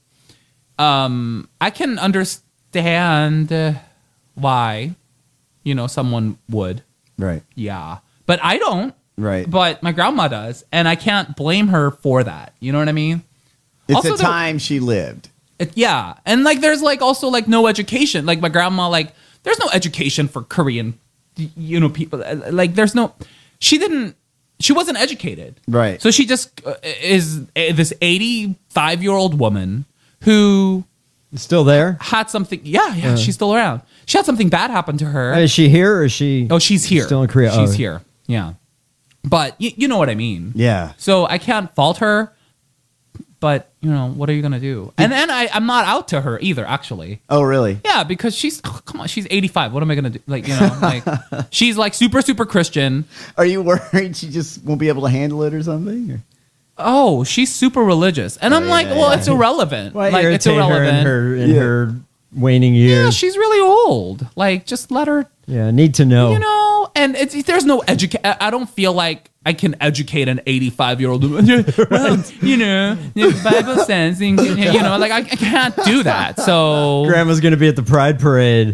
um I can understand uh, why, you know, someone would. Right. Yeah. But I don't. Right. But my grandma does. And I can't blame her for that. You know what I mean? It's Also, a the- time she lived. It, yeah. And like there's like also like no education. Like my grandma, like there's no education for Korean, y- you know, people. Uh, Like there's no, she didn't, she wasn't educated. Right. So she just uh, is uh, this eighty-five year old woman who Still there? had something. Yeah, yeah, Uh. she's still around. She had something bad happen to her. Is she here or is she? Oh, she's here. Still in Korea. She's Oh. here. Yeah. But y- you know what I mean. Yeah. So I can't fault her. But, you know, what are you going to do? And then I, I'm not out to her either, actually. Oh, really? Yeah, because she's, oh, come on, she's eighty-five. What am I going to do? Like, you know, like, she's like super, super Christian. Are you worried she just won't be able to handle it or something? Or? Oh, she's super religious. And I'm Oh, like, yeah, well, yeah. it's irrelevant. Why like, it's irritate her irrelevant. in her, in Yeah. her waning years? Yeah, she's really old. Like, just let her, Yeah, need to know. you know, and it's, there's no education. I don't feel like I can educate an eighty-five year old woman. Well, you know, the Bible says, you know, like I, I can't do that. So, Grandma's going to be at the Pride Parade.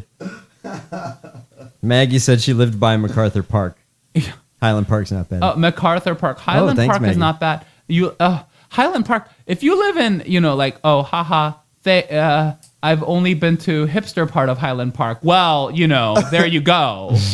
Maggie said she lived by MacArthur Park. Highland Park's not bad. Uh, MacArthur Park. Highland thanks, Park is Maggie. not bad. You uh, Highland Park. If you live in, you know, like, oh, haha, they, uh, I've only been to hipster part of Highland Park. Well, you know, there you go. Go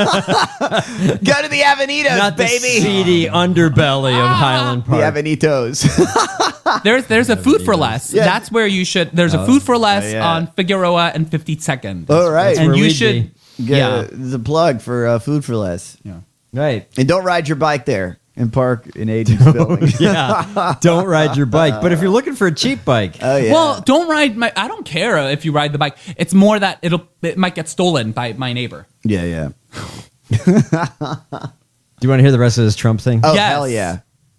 to the Avenidos, not the baby. seedy underbelly of Highland The Park. Avenitos. There's there's a food for less. Yeah. That's where you should. There's a food for less Oh, yeah. on Figueroa and fifty-second. All right. and where you we'd should. be. Yeah. There's a plug for uh, food for less. Yeah. Right. And don't ride your bike there and park in Agent's building. Yeah. Don't ride your bike. But if you're looking for a cheap bike, Oh, yeah. Well, don't ride my. I don't care if you ride the bike. It's more that it'll it might get stolen by my neighbor. yeah, yeah. do you want to hear the rest of this Trump thing? Oh, Yes. hell yeah.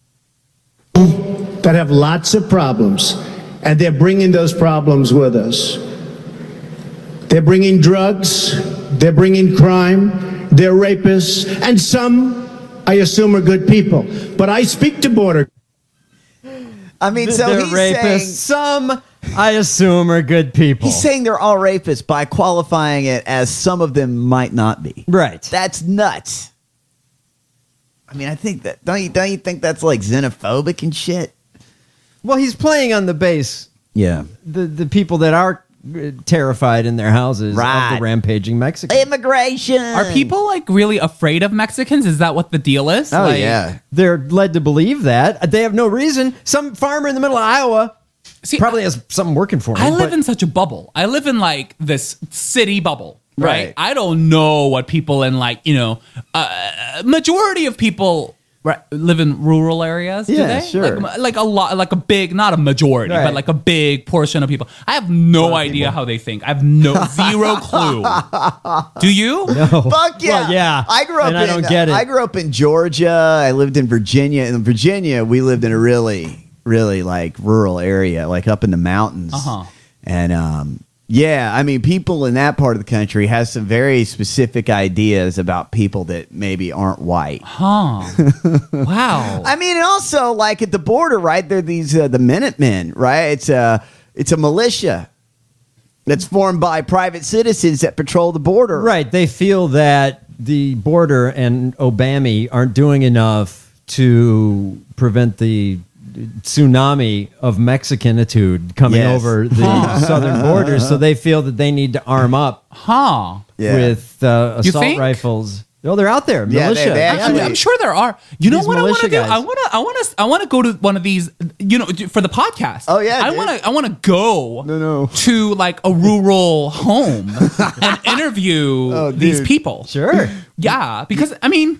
That have lots of problems, and they're bringing those problems with us. They're bringing drugs, they're bringing crime, they're rapists, and some, I assume, are good people. But I speak to border. I mean, so They're he's rapists. saying, Some, I assume, are good people. he's saying they're all rapists by qualifying it as some of them might not be. right. That's nuts. I mean, I think that don't you don't you think that's like xenophobic and shit? Well, he's playing on the base. Yeah. The the people that are uh, terrified in their houses Right. of the rampaging Mexicans. Immigration. Are people like really afraid of Mexicans? Is that what the deal is? Oh Like, yeah. They're led to believe that. They have no reason. Some farmer in the middle of Iowa See, probably has something working for him. I live but- in such a bubble. I live in like this city bubble, right? Right. I don't know what people in like, you know, uh, majority of people right, live in rural areas? Do Yeah, they? sure. Like, like a lot, like a big, not a majority, Right. but like a big portion of people. I have no idea people. how they think. I have no zero clue. Do you? No. Fuck yeah. Well, yeah. I grew up and in I don't get it. I grew up in Georgia. I lived in Virginia. In Virginia, we lived in a really, really like rural area, like up in the mountains. Uh-huh. And um, yeah, I mean, people in that part of the country have some very specific ideas about people that maybe aren't white. Huh. Wow. I mean, and also like at the border, right? They're these uh, the Minutemen, right? It's a it's a militia that's formed by private citizens that patrol the border. Right. They feel that the border and Obama aren't doing enough to prevent the tsunami of Mexicanitude coming Yes. over the southern border. So they feel that they need to arm up Huh. Yeah. with uh, You assault think? rifles. No, they're out there. Yeah, Militia. they- they I- I'm, actually- I'm sure there are. You know These what I want to militia do? guys. I want to. I want to. I want to go to one of these. You know, for the podcast. Oh, yeah, I dude. want to. I want to go. No, no. To like a rural home and interview Oh, these dude. people. Sure. Yeah, because I mean,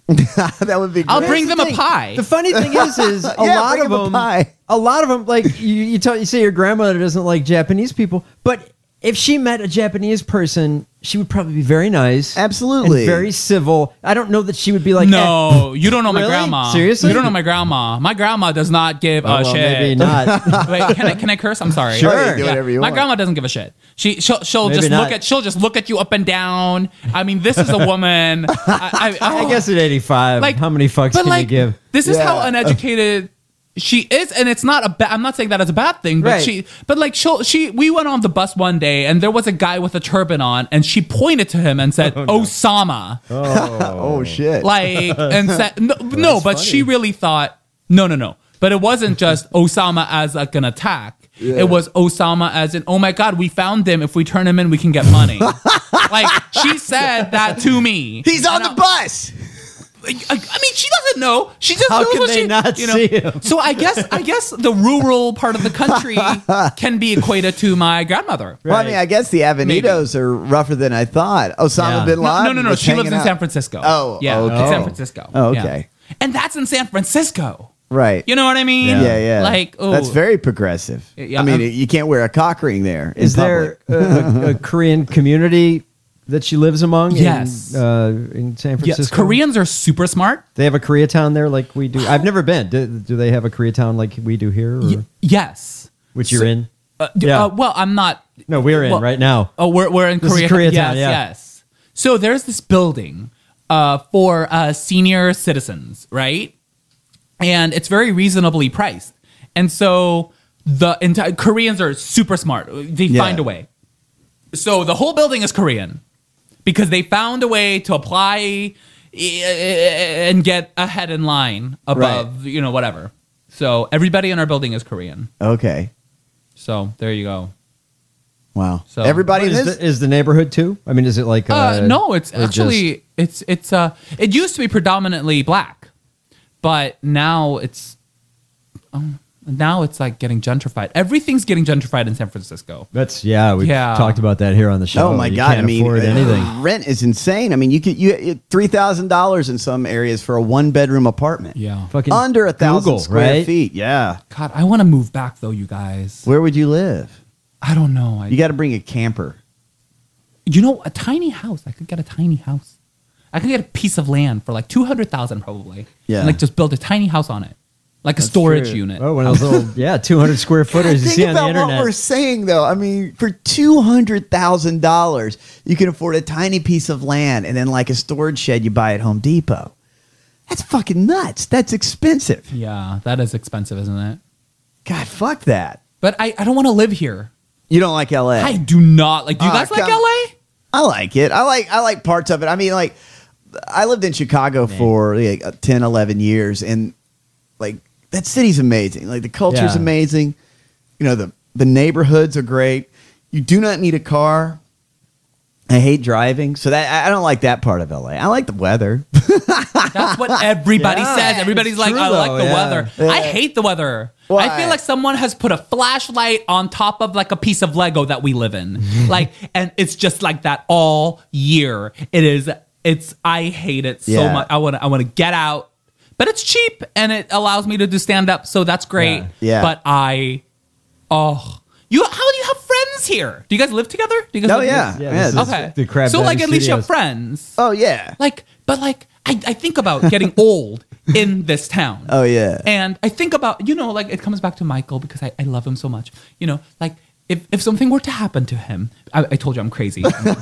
That would be great. I'll bring them a thing. pie. The funny thing is, is a Yeah, lot bring of 'em a them, pie. a lot of them, like you, you, tell, you say your grandmother doesn't like Japanese people, but if she met a Japanese person, she would probably be very nice, Absolutely. and very civil. I don't know that she would be like, No, you don't know my Really? grandma. Seriously? You don't know my grandma. My grandma does not give Oh, a well, shit. maybe not. Wait, can I can I curse? I'm sorry. Sure. Oh, you do whatever you My want. grandma doesn't give a shit. She she'll, she'll Maybe just not. look at she'll just look at you up and down. I mean, this is a woman. I, I, I guess at eighty-five, Like, how many fucks but can like, you give? This is how Yeah. uneducated she is, and it's not a bad. I'm not saying that as a bad thing, but Right. she, but like she'll, she, we went on the bus one day, and there was a guy with a turban on, and she pointed to him and said, "Osama," Oh shit. like, and said, "No, no," but she really thought, "No, no, no." But it wasn't just Osama as like an attack. It was Osama as in, "Oh my God, we found him. If we turn him in, we can get money." Like she said that to me. He's on And the I- bus. I, I mean, she doesn't know. She just How knows can what they she, not you know. see him? So I guess I guess the rural part of the country can be equated to my grandmother. Well, I mean, I guess the Avenidos Maybe. are rougher than I thought. Osama Yeah. bin No, Laden. no, no, no. was She lives hanging in out. San Francisco. Oh, yeah, okay. in San Francisco. Oh, Yeah. okay. And that's in San Francisco. Right. You know what I mean? Yeah, yeah. Like, oh, that's very progressive. Yeah, I mean, um, you can't wear a cock ring there. In Is there public. a, a, a Korean community that she lives among? Yes. In, uh, in San Francisco. Yes, Koreans are super smart. They have a Koreatown there, like we do. I've never been. Do, do they have a Koreatown like we do here? Or, Y- yes. which you're So- in? Uh, d- Yeah. uh, well, I'm not. No, we're in well, right now. Oh, we're we're in This is Korea. Koreatown, yes, yeah. yes. So there's this building uh, for uh, senior citizens, right? And it's very reasonably priced. And so the entire Koreans are super smart. They Yeah. find a way. So the whole building is Korean because they found a way to apply eh, and get ahead in line above, you know, whatever. So everybody in our building is Korean. Okay. So there you go. Wow. So- Everybody in is, this. the, is the neighborhood too? I mean, is it like? Uh, Uh, no, it's or just- actually it's it's uh it used to be predominantly black, but now it's um, now it's like getting gentrified. Everything's getting gentrified in San Francisco. That's yeah. We Yeah. talked about that here on the show. Oh my You god! can't I mean, afford uh, anything. rent is insane. I mean, you could you three thousand dollars in some areas for a one bedroom apartment. Yeah, Fucking Under a thousand Google, square right? feet. Yeah. God, I want to move back though, you guys. Where would you live? I don't know. I, You got to bring a camper. you know, a tiny house. I could get a tiny house. I could get a piece of land for like two hundred thousand probably. Yeah. and like just build a tiny house on it, like a storage unit. Oh, one of those little yeah, two hundred square footers you Think see on the about what internet. we're saying, though. I mean, for two hundred thousand dollars, you can afford a tiny piece of land and then like a storage shed you buy at Home Depot. That's fucking nuts. That's expensive. Yeah, that is expensive, isn't it? God, fuck that. But I, I don't want to live here. You don't like L A? I do not like. Do you Ah, guys like come- L A? I like it. I like I like parts of it. I mean, like, I lived in Chicago for like ten, eleven years, and like that city's amazing. Like the culture's Yeah. amazing. You know, the the neighborhoods are great. You do not need a car. I hate driving, so that I I don't like that part of L A. I like the weather. That's what everybody Yeah, says. Everybody's it's like, true, I like though, the yeah. weather. Yeah. I hate the weather. Why? I feel like someone has put a flashlight on top of like a piece of Lego that we live in. like, and it's just like that all year. It is, it's, I hate it so Yeah. much. I want to, I want to get out, but it's cheap and it allows me to do stand up, so that's great. Yeah. Yeah. But I, oh, you how do you have friends here? Do you guys live together? Do you guys Oh, live yeah. together? Yeah, this is okay. the Crab so like Diving at least you have Studios. friends. Oh yeah. Like, but like I, I think about getting old in this town. Oh yeah. And I think about, you know, like it comes back to Michael because I, I love him so much. You know, like if, if something were to happen to him, I, I told you I'm crazy.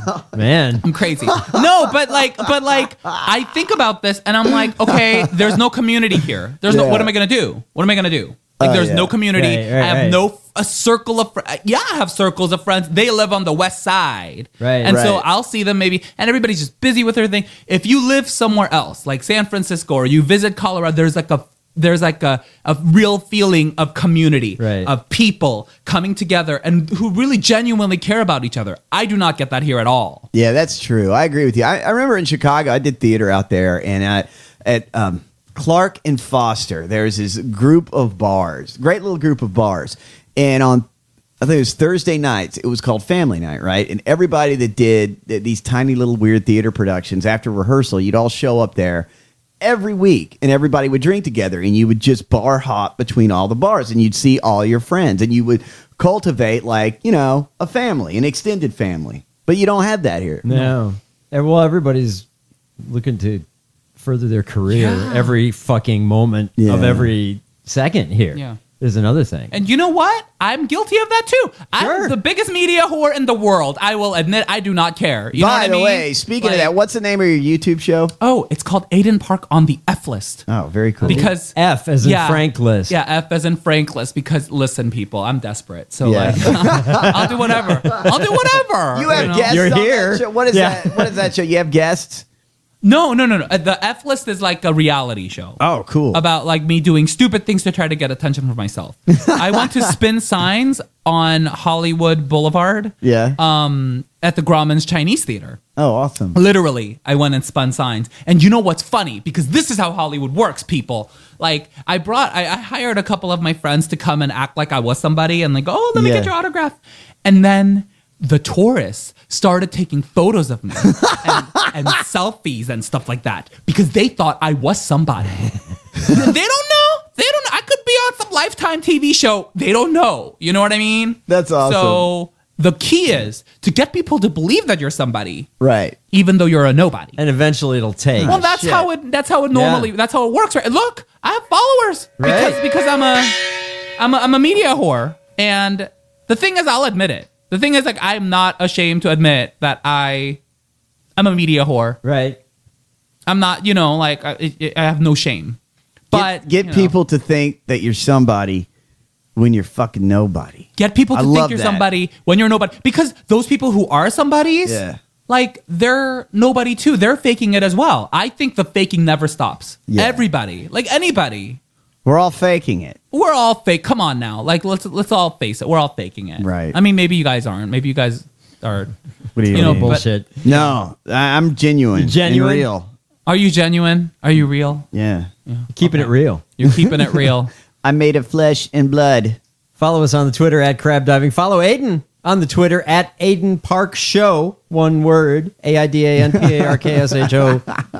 Man. I'm crazy. No, but like, but like, I think about this and I'm like, okay, there's no community here. There's no, Yeah. what am I going to do? What am I going to do? Like, Oh, there's yeah. no community. Right, right, I have right. no, a circle of, fr- yeah, I have circles of friends. They live on the west side. Right. And so Right. I'll see them maybe, and everybody's just busy with their thing. If you live somewhere else, like San Francisco, or you visit Colorado, there's like a, there's like a, a real feeling of community, Right. of people coming together and who really genuinely care about each other. I do not get that here at all. Yeah, that's true. I agree with you. I, I remember in Chicago, I did theater out there, and uh, at um, Clark and Foster, there's this group of bars, great little group of bars, and on I think it was Thursday nights. It was called Family Night, right? And everybody that did th- these tiny little weird theater productions after rehearsal, you'd all show up there every week, and everybody would drink together, and you would just bar hop between all the bars, and you'd see all your friends, and you would cultivate like, you know, a family, an extended family. But you don't have that here. No. And, well, everybody's looking to further their career Yeah. every fucking moment Yeah. of every second here. Yeah. Is another thing. And you know what? I'm guilty of that too. Sure. I'm the biggest media whore in the world. I will admit I do not care. You know By what I the mean? way, speaking Like- of that, what's the name of your YouTube show? Oh, it's called Aiden Park on the F list. Oh, very cool. Because F as in yeah, Frank list. Yeah, F as in Frank list. Because listen, people, I'm desperate. So Yeah. like, I'll do whatever. I'll do whatever. you have know? guests You're on here. that show? What is Yeah. that? What is that show? You have guests? No, no, no, no. Uh, The F list is like a reality show. Oh, cool. About like me doing stupid things to try to get attention for myself. I went to spin signs on Hollywood Boulevard. Yeah. Um, at the Grauman's Chinese Theater. Oh, awesome. Literally, I went and spun signs. And you know what's funny? Because this is how Hollywood works, people. Like, I brought, I, I hired a couple of my friends to come and act like I was somebody and like, oh, let me Yeah. get your autograph. And then the tourists started taking photos of me and, and selfies and stuff like that because they thought I was somebody. They don't know. They don't know. I could be on some Lifetime T V show. They don't know. You know what I mean? That's awesome. So the key is to get people to believe that you're somebody, Right. even though you're a nobody. And eventually it'll take. Well, that's shit. how it. That's how it normally. Yeah. That's how it works, right? Look, I have followers Right. because because I'm a, I'm a I'm a media whore, and the thing is, I'll admit it. The thing is, like, I'm not ashamed to admit that I, I'm a media whore. Right. I'm not, you know, like I, I have no shame. But Get, get you know, people to think that you're somebody when you're fucking nobody. get people I to love think you're that. somebody when you're nobody, because those people who are somebodies, Yeah. like they're nobody too. They're faking it as well. I think the faking never stops. Yeah. Everybody, like anybody. We're all faking it. We're all fake. Come on now. Like let's let's all face it. We're all faking it. Right. I mean, maybe you guys aren't. Maybe you guys are. What do you, You know, mean? but- Bullshit. No, I- I'm genuine. Genuine? And real. Are you genuine? Are you real? Yeah. Keeping it real. You're keeping it real. I'm made of flesh and blood. Follow us on the Twitter at Crab Diving. Follow Aiden on the Twitter at Aiden Park Show. One word. A I D A N P A R K S H O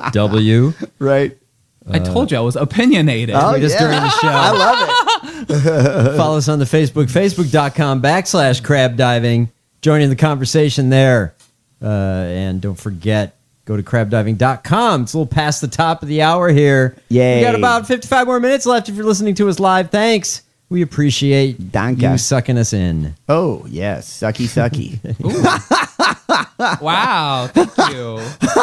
W. Right. I told you I was opinionated. Oh, Just yeah. during the show. I love it. Follow us on the Facebook, facebook.com backslash crab diving. Joining the conversation there. Uh, and don't forget, go to crab diving dot com. It's a little past the top of the hour here. Yay. We got about fifty-five more minutes left if you're listening to us live. Thanks. We appreciate Danke. you sucking us in. Oh, yes. Sucky, sucky. Wow. Thank you.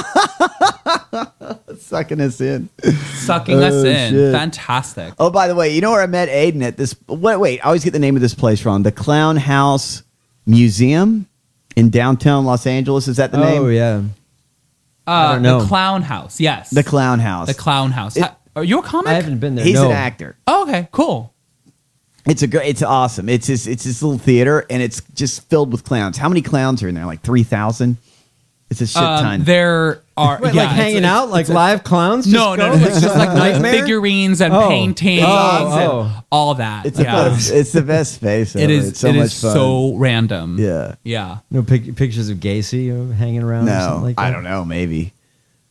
Sucking us in. Sucking us Oh, in. shit. Fantastic. Oh, by the way, you know where I met Aiden at this? Wait, wait. I always get the name of this place wrong. The Clown House Museum in downtown Los Angeles. Is that the name? Oh, yeah. Uh, don't know. The Clown House. Yes. The Clown House. The Clown House. It- Ha- Are you a comic? I haven't been there. He's no. an actor. Oh, okay. Cool. It's a great. It's awesome. It's this. It's this little theater, and it's just filled with clowns. How many clowns are in there? Like three thousand. It's a shit Um, ton. there are Wait, yeah, like it's- hanging it's- out, like it's a- live clowns? Just No, no, go? no. It's just like Nightmare? figurines and Oh. paintings Oh, and oh. all that. It's yeah. the best. It's the best space. It ever. is. It's so it much is fun. so random. Yeah. Yeah. No pic- pictures of Gacy uh, hanging around or something No, like that? I don't know. Maybe.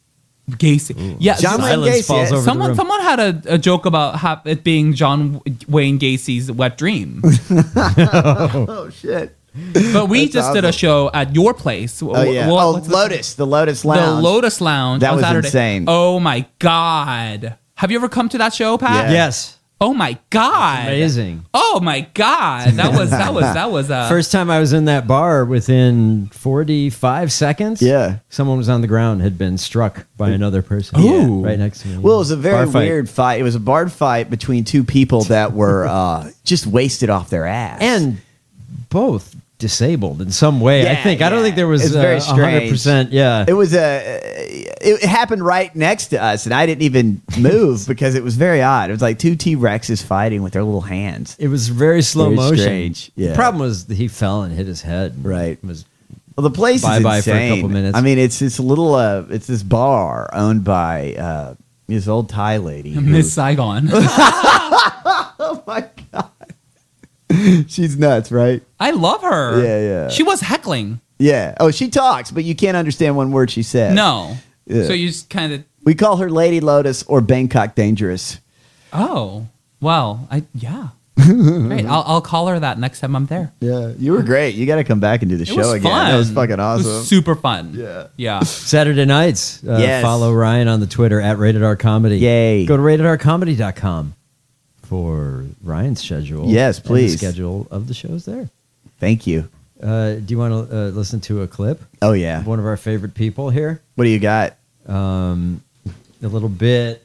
Gacy. Yeah, John Wayne Silence Gacy. falls yeah. over the someone room. someone had a, a joke about ha- it being John Wayne Gacy's wet dream. Oh shit. But we That's just did a awesome. show at your place. Oh yeah. What- oh, what's the- Lotus, the Lotus The Lounge. Lotus Lounge. That on was Saturday. insane. Oh my god! Have you ever come to that show, Pat? Yeah. Yes. Oh my god! Amazing. Oh my god! That was that was that was uh, First time I was in that bar, within forty-five seconds, Yeah. someone was on the ground, had been struck by another person. Ooh. Right next to me. Well, it was a very Bar fight. weird fight. It was a bar fight between two people that were uh, just wasted off their ass. And both disabled in some way. I Yeah, think. I don't yeah. think there was It's uh, very one hundred strange. percent. Yeah. it was a. It happened right next to us, and I didn't even move because it was very odd. It was like two T Rexes fighting with their little hands. It was very slow Very motion. strange, yeah. The problem was that he fell and hit his head. Right. It was Well, the place Bye-bye is for a insane. couple minutes. I mean, it's it's a little. Uh, it's this bar owned by uh, this old Thai lady. who- Miss Saigon. Oh my god, she's nuts, right? I love her. Yeah, yeah. She was heckling. Yeah. Oh, she talks, but you can't understand one word she says. No. Yeah. So you just kind of. We call her Lady Lotus or Bangkok Dangerous. Oh, well, I yeah. Great. I'll I'll call her that next time I'm there. Yeah, you were great. You got to come back and do the It show was again. fun. That was fucking It awesome. was super fun. Yeah. Yeah. Saturday nights. Uh, Yes. Follow Ryan on the Twitter at Rated R Comedy. Yay. Go to rated r comedy dot com for Ryan's schedule. Yes, and the please. schedule of the shows there. Thank you. Uh, do you want to uh, listen to a clip? Oh yeah. of one of our favorite people here? What do you got? Um, a little bit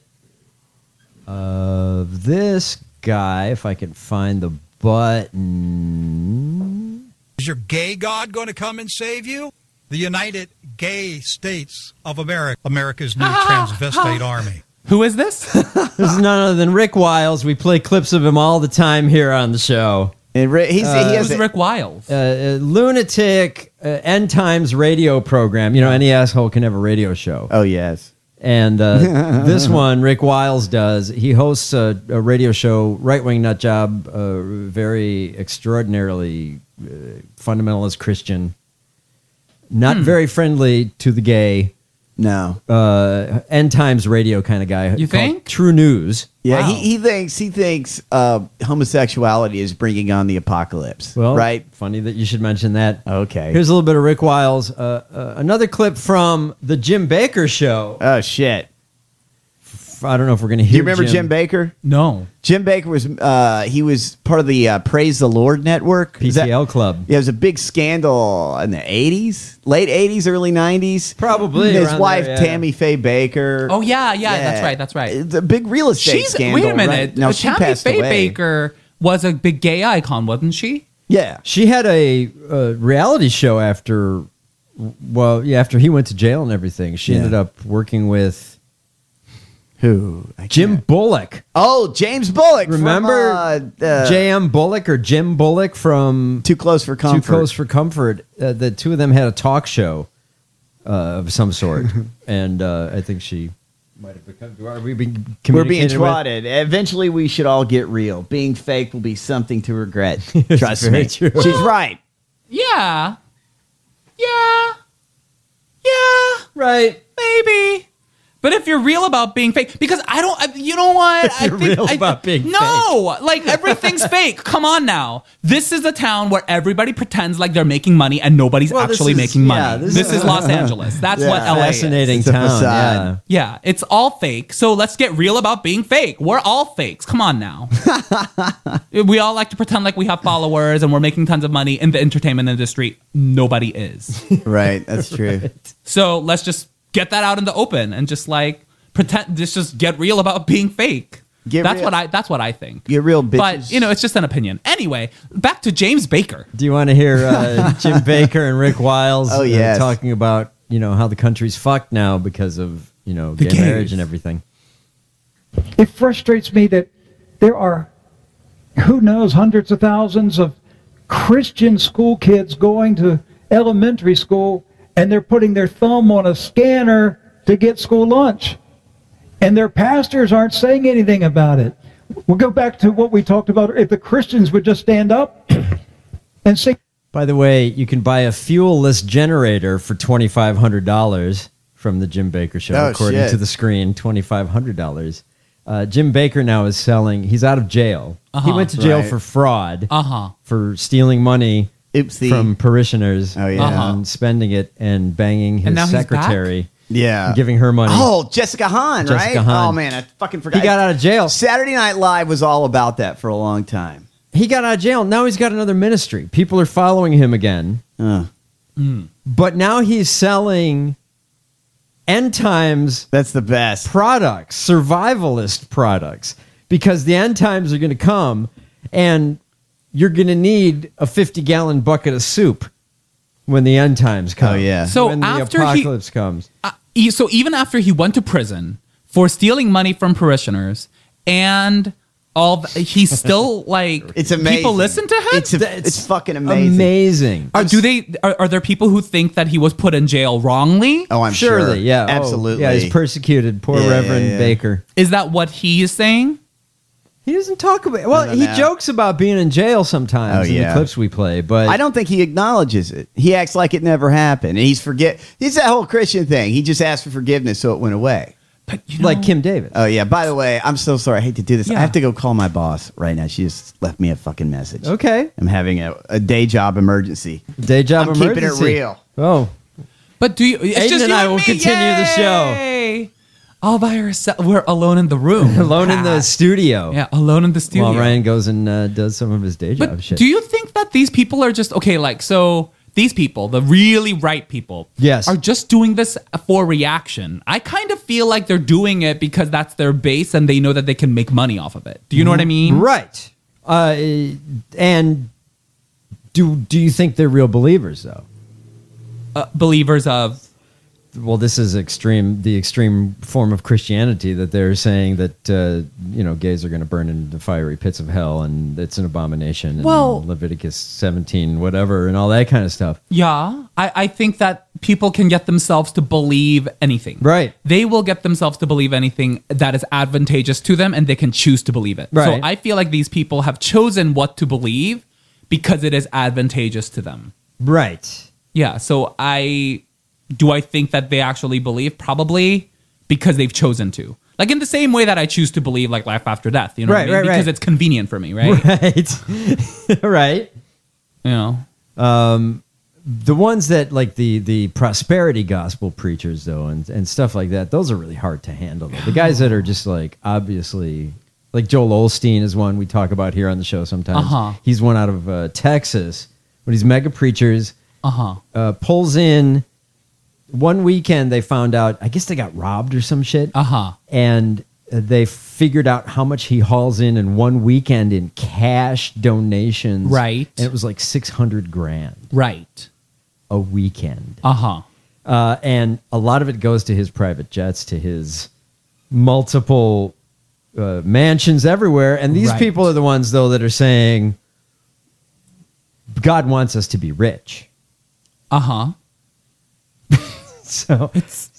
of this guy, if I can find the button. Is your gay God going to come and save you? The United Gay States of America, America's new transvestite army. Who is this? This is none other than Rick Wiles. We play clips of him all the time here on the show. And Rick, he's, Uh, he has Who's a- Rick Wiles? Uh, a lunatic uh, end times radio program. You know, any asshole can have a radio show. Oh yes. And uh, this one, Rick Wiles does. He hosts a, a radio show, Right Wing Nut Job, uh, very extraordinarily uh, fundamentalist Christian, not Hmm. very friendly to the gay. No. Uh, end times radio kind of guy. You called think? True News. Yeah, Wow. he, he thinks he thinks uh, homosexuality is bringing on the apocalypse. Well, right? Funny that you should mention that. Okay. Here's a little bit of Rick Wiles. Uh, uh, another clip from the Jim Baker show. Oh shit. I don't know if we're going to hear. Do you remember Jim, Baker? No. Jim Baker was uh, he was part of the uh, Praise the Lord network. P Is T that- L Club. Yeah, it was a big scandal in the eighties, late eighties, early nineties. Probably His around wife, there, yeah. Tammy Faye Baker. Oh yeah, yeah, that's right, that's right. It's a big real estate She's scandal. wait a minute. Right? No, she Tammy passed Faye away. Baker was a big gay icon, wasn't she? Yeah. She had a, uh reality show after, well, yeah, after he went to jail and everything. She Yeah. ended up working with Who? I Jim can't- Bullock. Oh, James Bullock. from, Remember uh, uh, J M Bullock or Jim Bullock from Too Close for Comfort. Too Close for Comfort? Uh, the two of them had a talk show uh, of some sort, and uh, I think she might have become. Are we being We're being communicated with? twatted. Eventually, we should all get real. Being fake will be something to regret. It's Trust very me. true. She's right. Yeah. Yeah. Yeah. Right. Maybe. But if you're real about being fake, because I don't, I- you know what? If you're I think real I, about being no, like everything's fake. Come on now. This is a town where everybody pretends like they're making money and nobody's Well, this actually is- making money. yeah, this, this is is- Los Angeles. That's Yeah. what L A is. Fascinating It's a town. facade. Yeah. Yeah, it's all fake. So let's get real about being fake. We're all fakes. Come on now. We all like to pretend like we have followers and we're making tons of money in the entertainment industry. Nobody is. Right. That's true. So let's just get that out in the open and just like pretend. Just just get real about being fake. Get that's real. what I. That's what I think. Get real, bitches. But you know, it's just an opinion. Anyway, back to James Baker. Do you want to hear uh, Jim Baker and Rick Wiles Oh, uh, yes. talking about, you know, how the country's fucked now because of, you know, The gay gays. marriage and everything? It frustrates me that there are, who knows, hundreds of thousands of Christian school kids going to elementary school and they're putting their thumb on a scanner to get school lunch. And their pastors aren't saying anything about it. We'll go back to what we talked about. If the Christians would just stand up and say, By the way, you can buy a fuel-less generator for twenty-five hundred dollars from the Jim Baker Show, Oh, according shit. to the screen, twenty-five hundred dollars. Uh, Jim Baker now is selling. He's out of jail. Uh-huh. He went to jail Right. for fraud, Uh-huh. for stealing money Oopsie. from parishioners Oh, yeah. and Uh-huh. spending it and banging his And now he's secretary, Yeah. and giving her money. Oh, Jessica Hahn, Jessica right? Hahn. Oh, man, I fucking forgot. He got out of jail. Saturday Night Live was all about that for a long time. He got out of jail. Now he's got another ministry. People are following him again. Uh, But now he's selling end times that's the best. products, survivalist products, because the end times are going to come and you're going to need a fifty gallon bucket of soup when the end times come. Oh, yeah. So when the after he- apocalypse comes. Uh, he- so even after he went to prison for stealing money from parishioners and all, th- he's still like It's amazing. people listen to him. It's, a, it's, fucking amazing. Amazing. Are, do they? Are, are there people who think that he was put in jail wrongly? Oh, I'm sure. Surely, yeah. Oh, Absolutely. yeah, he's persecuted. Poor Yeah, Reverend yeah, yeah. Baker. Is that what he is saying? He doesn't talk about. Well, don't he know. jokes about being in jail sometimes Oh, in yeah. the clips we play, but I don't think he acknowledges it. He acts like it never happened. And he's forget. It's that whole Christian thing. He just asked for forgiveness, so it went away. But you know, like Kim Davis. Oh, yeah. By the way, I'm so sorry. I hate to do this. Yeah. I have to go call my boss right now. She just left me a fucking message. Okay. I'm having a, a day job emergency. Day job I'm emergency. keeping it real. Oh, but do you? It's Aiden just and you I will me. continue the show. Yay! All by ourselves. We're alone in the room. alone in the studio. Yeah, alone in the studio. While Ryan goes and uh, does some of his day job But shit. do you think that these people are just okay? Like, so these people, the really right people, Yes. are just doing this for reaction. I kind of feel like they're doing it because that's their base and they know that they can make money off of it. Do you know what I mean? Right. Uh, and do do you think they're real believers though? Uh, believers of. Well, this is extreme, the extreme form of Christianity that they're saying that uh, you know gays are going to burn in the fiery pits of hell and it's an abomination. And Well- Leviticus seventeen, whatever, and all that kind of stuff. Yeah, I, I think that people can get themselves to believe anything. Right. They will get themselves to believe anything that is advantageous to them and they can choose to believe it. Right. So I feel like these people have chosen what to believe because it is advantageous to them. Right. Yeah, so I do I think that they actually believe? Probably because they've chosen to. Like in the same way that I choose to believe like life after death, you know Right, what I mean? right, Because right. it's convenient for me, right? Right. right. You know. Um, the ones that like the the prosperity gospel preachers though and, and stuff like that, those are really hard to handle though. The guys that are just like obviously like Joel Osteen is one we talk about here on the show sometimes. Uh-huh. He's one out of uh, Texas, but he's mega preachers. Uh-huh. Uh, pulls in one weekend they found out, I guess they got robbed or some shit. Uh-huh. And uh, they figured out how much he hauls in in one weekend in cash donations. Right. And it was like six hundred grand Right. a weekend. Uh-huh. Uh, and a lot of it goes to his private jets, to his multiple uh, mansions everywhere. And these Right. people are the ones, though, that are saying, God wants us to be rich. Uh-huh. So,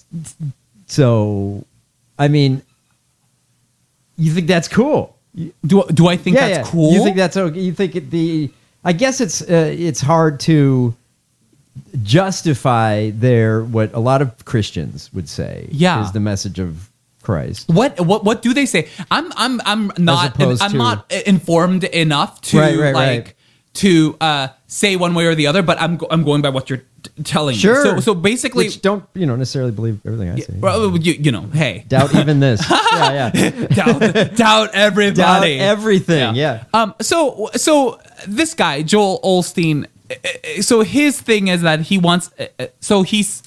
so, I mean, you think that's cool? Do do I think Yeah, that's yeah. cool? You think that's okay? You think it, the? I guess it's uh, it's hard to justify their what a lot of Christians would say. Yeah. is the message of Christ. What what what do they say? I'm I'm I'm not opposed I'm to- not informed enough to Right, right, like right. to uh, say one way or the other. But I'm go- I'm going by what you're t- telling Sure. me. So so basically, Which don't you know necessarily believe everything I say. well, you, you know, hey, Doubt even this. yeah, yeah. doubt doubt everybody, Doubt everything. Yeah. Um. So so this guy Joel Osteen. uh, uh, So his thing is that he wants. uh, uh, So he's.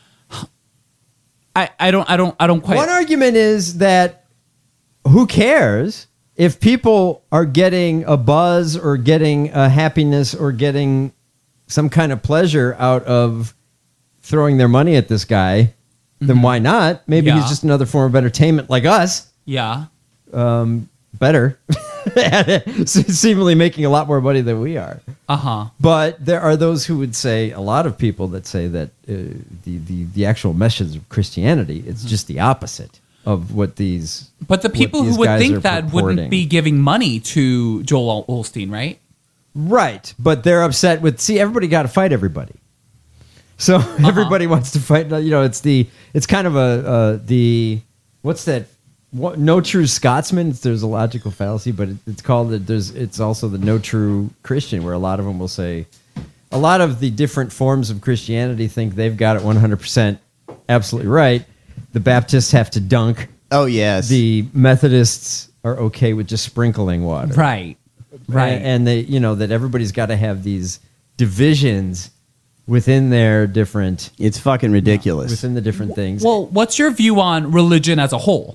I I don't I don't I don't quite. One argument is that who cares if people are getting a buzz or getting a happiness or getting some kind of pleasure out of throwing their money at this guy, then why not? Maybe Yeah. he's just another form of entertainment like us. Yeah. Um, better. Seemingly making a lot more money than we are. Uh huh. But there are those who would say, a lot of people that say that uh, the, the, the actual message of Christianity, it's just the opposite of what these But the what people these who would guys are think that purporting. wouldn't be giving money to Joel Osteen, right? Right, but they're upset with, see, everybody got to fight everybody. So uh-huh. everybody wants to fight. You know, it's the it's kind of a uh, the what's that? What, no true Scotsman. There's a logical fallacy, but it, it's called it. There's it's also the no true Christian, where a lot of them will say, a lot of the different forms of Christianity think they've got it one hundred percent absolutely right. The Baptists have to dunk. Oh yes. The Methodists are okay with just sprinkling water. Right. Right. And, and they, you know, that everybody's got to have these divisions within their different. It's fucking ridiculous. Within the different things. Well, what's your view on religion as a whole?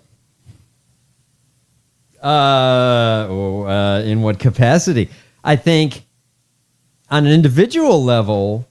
Uh, oh, uh, in what capacity? I think on an individual level,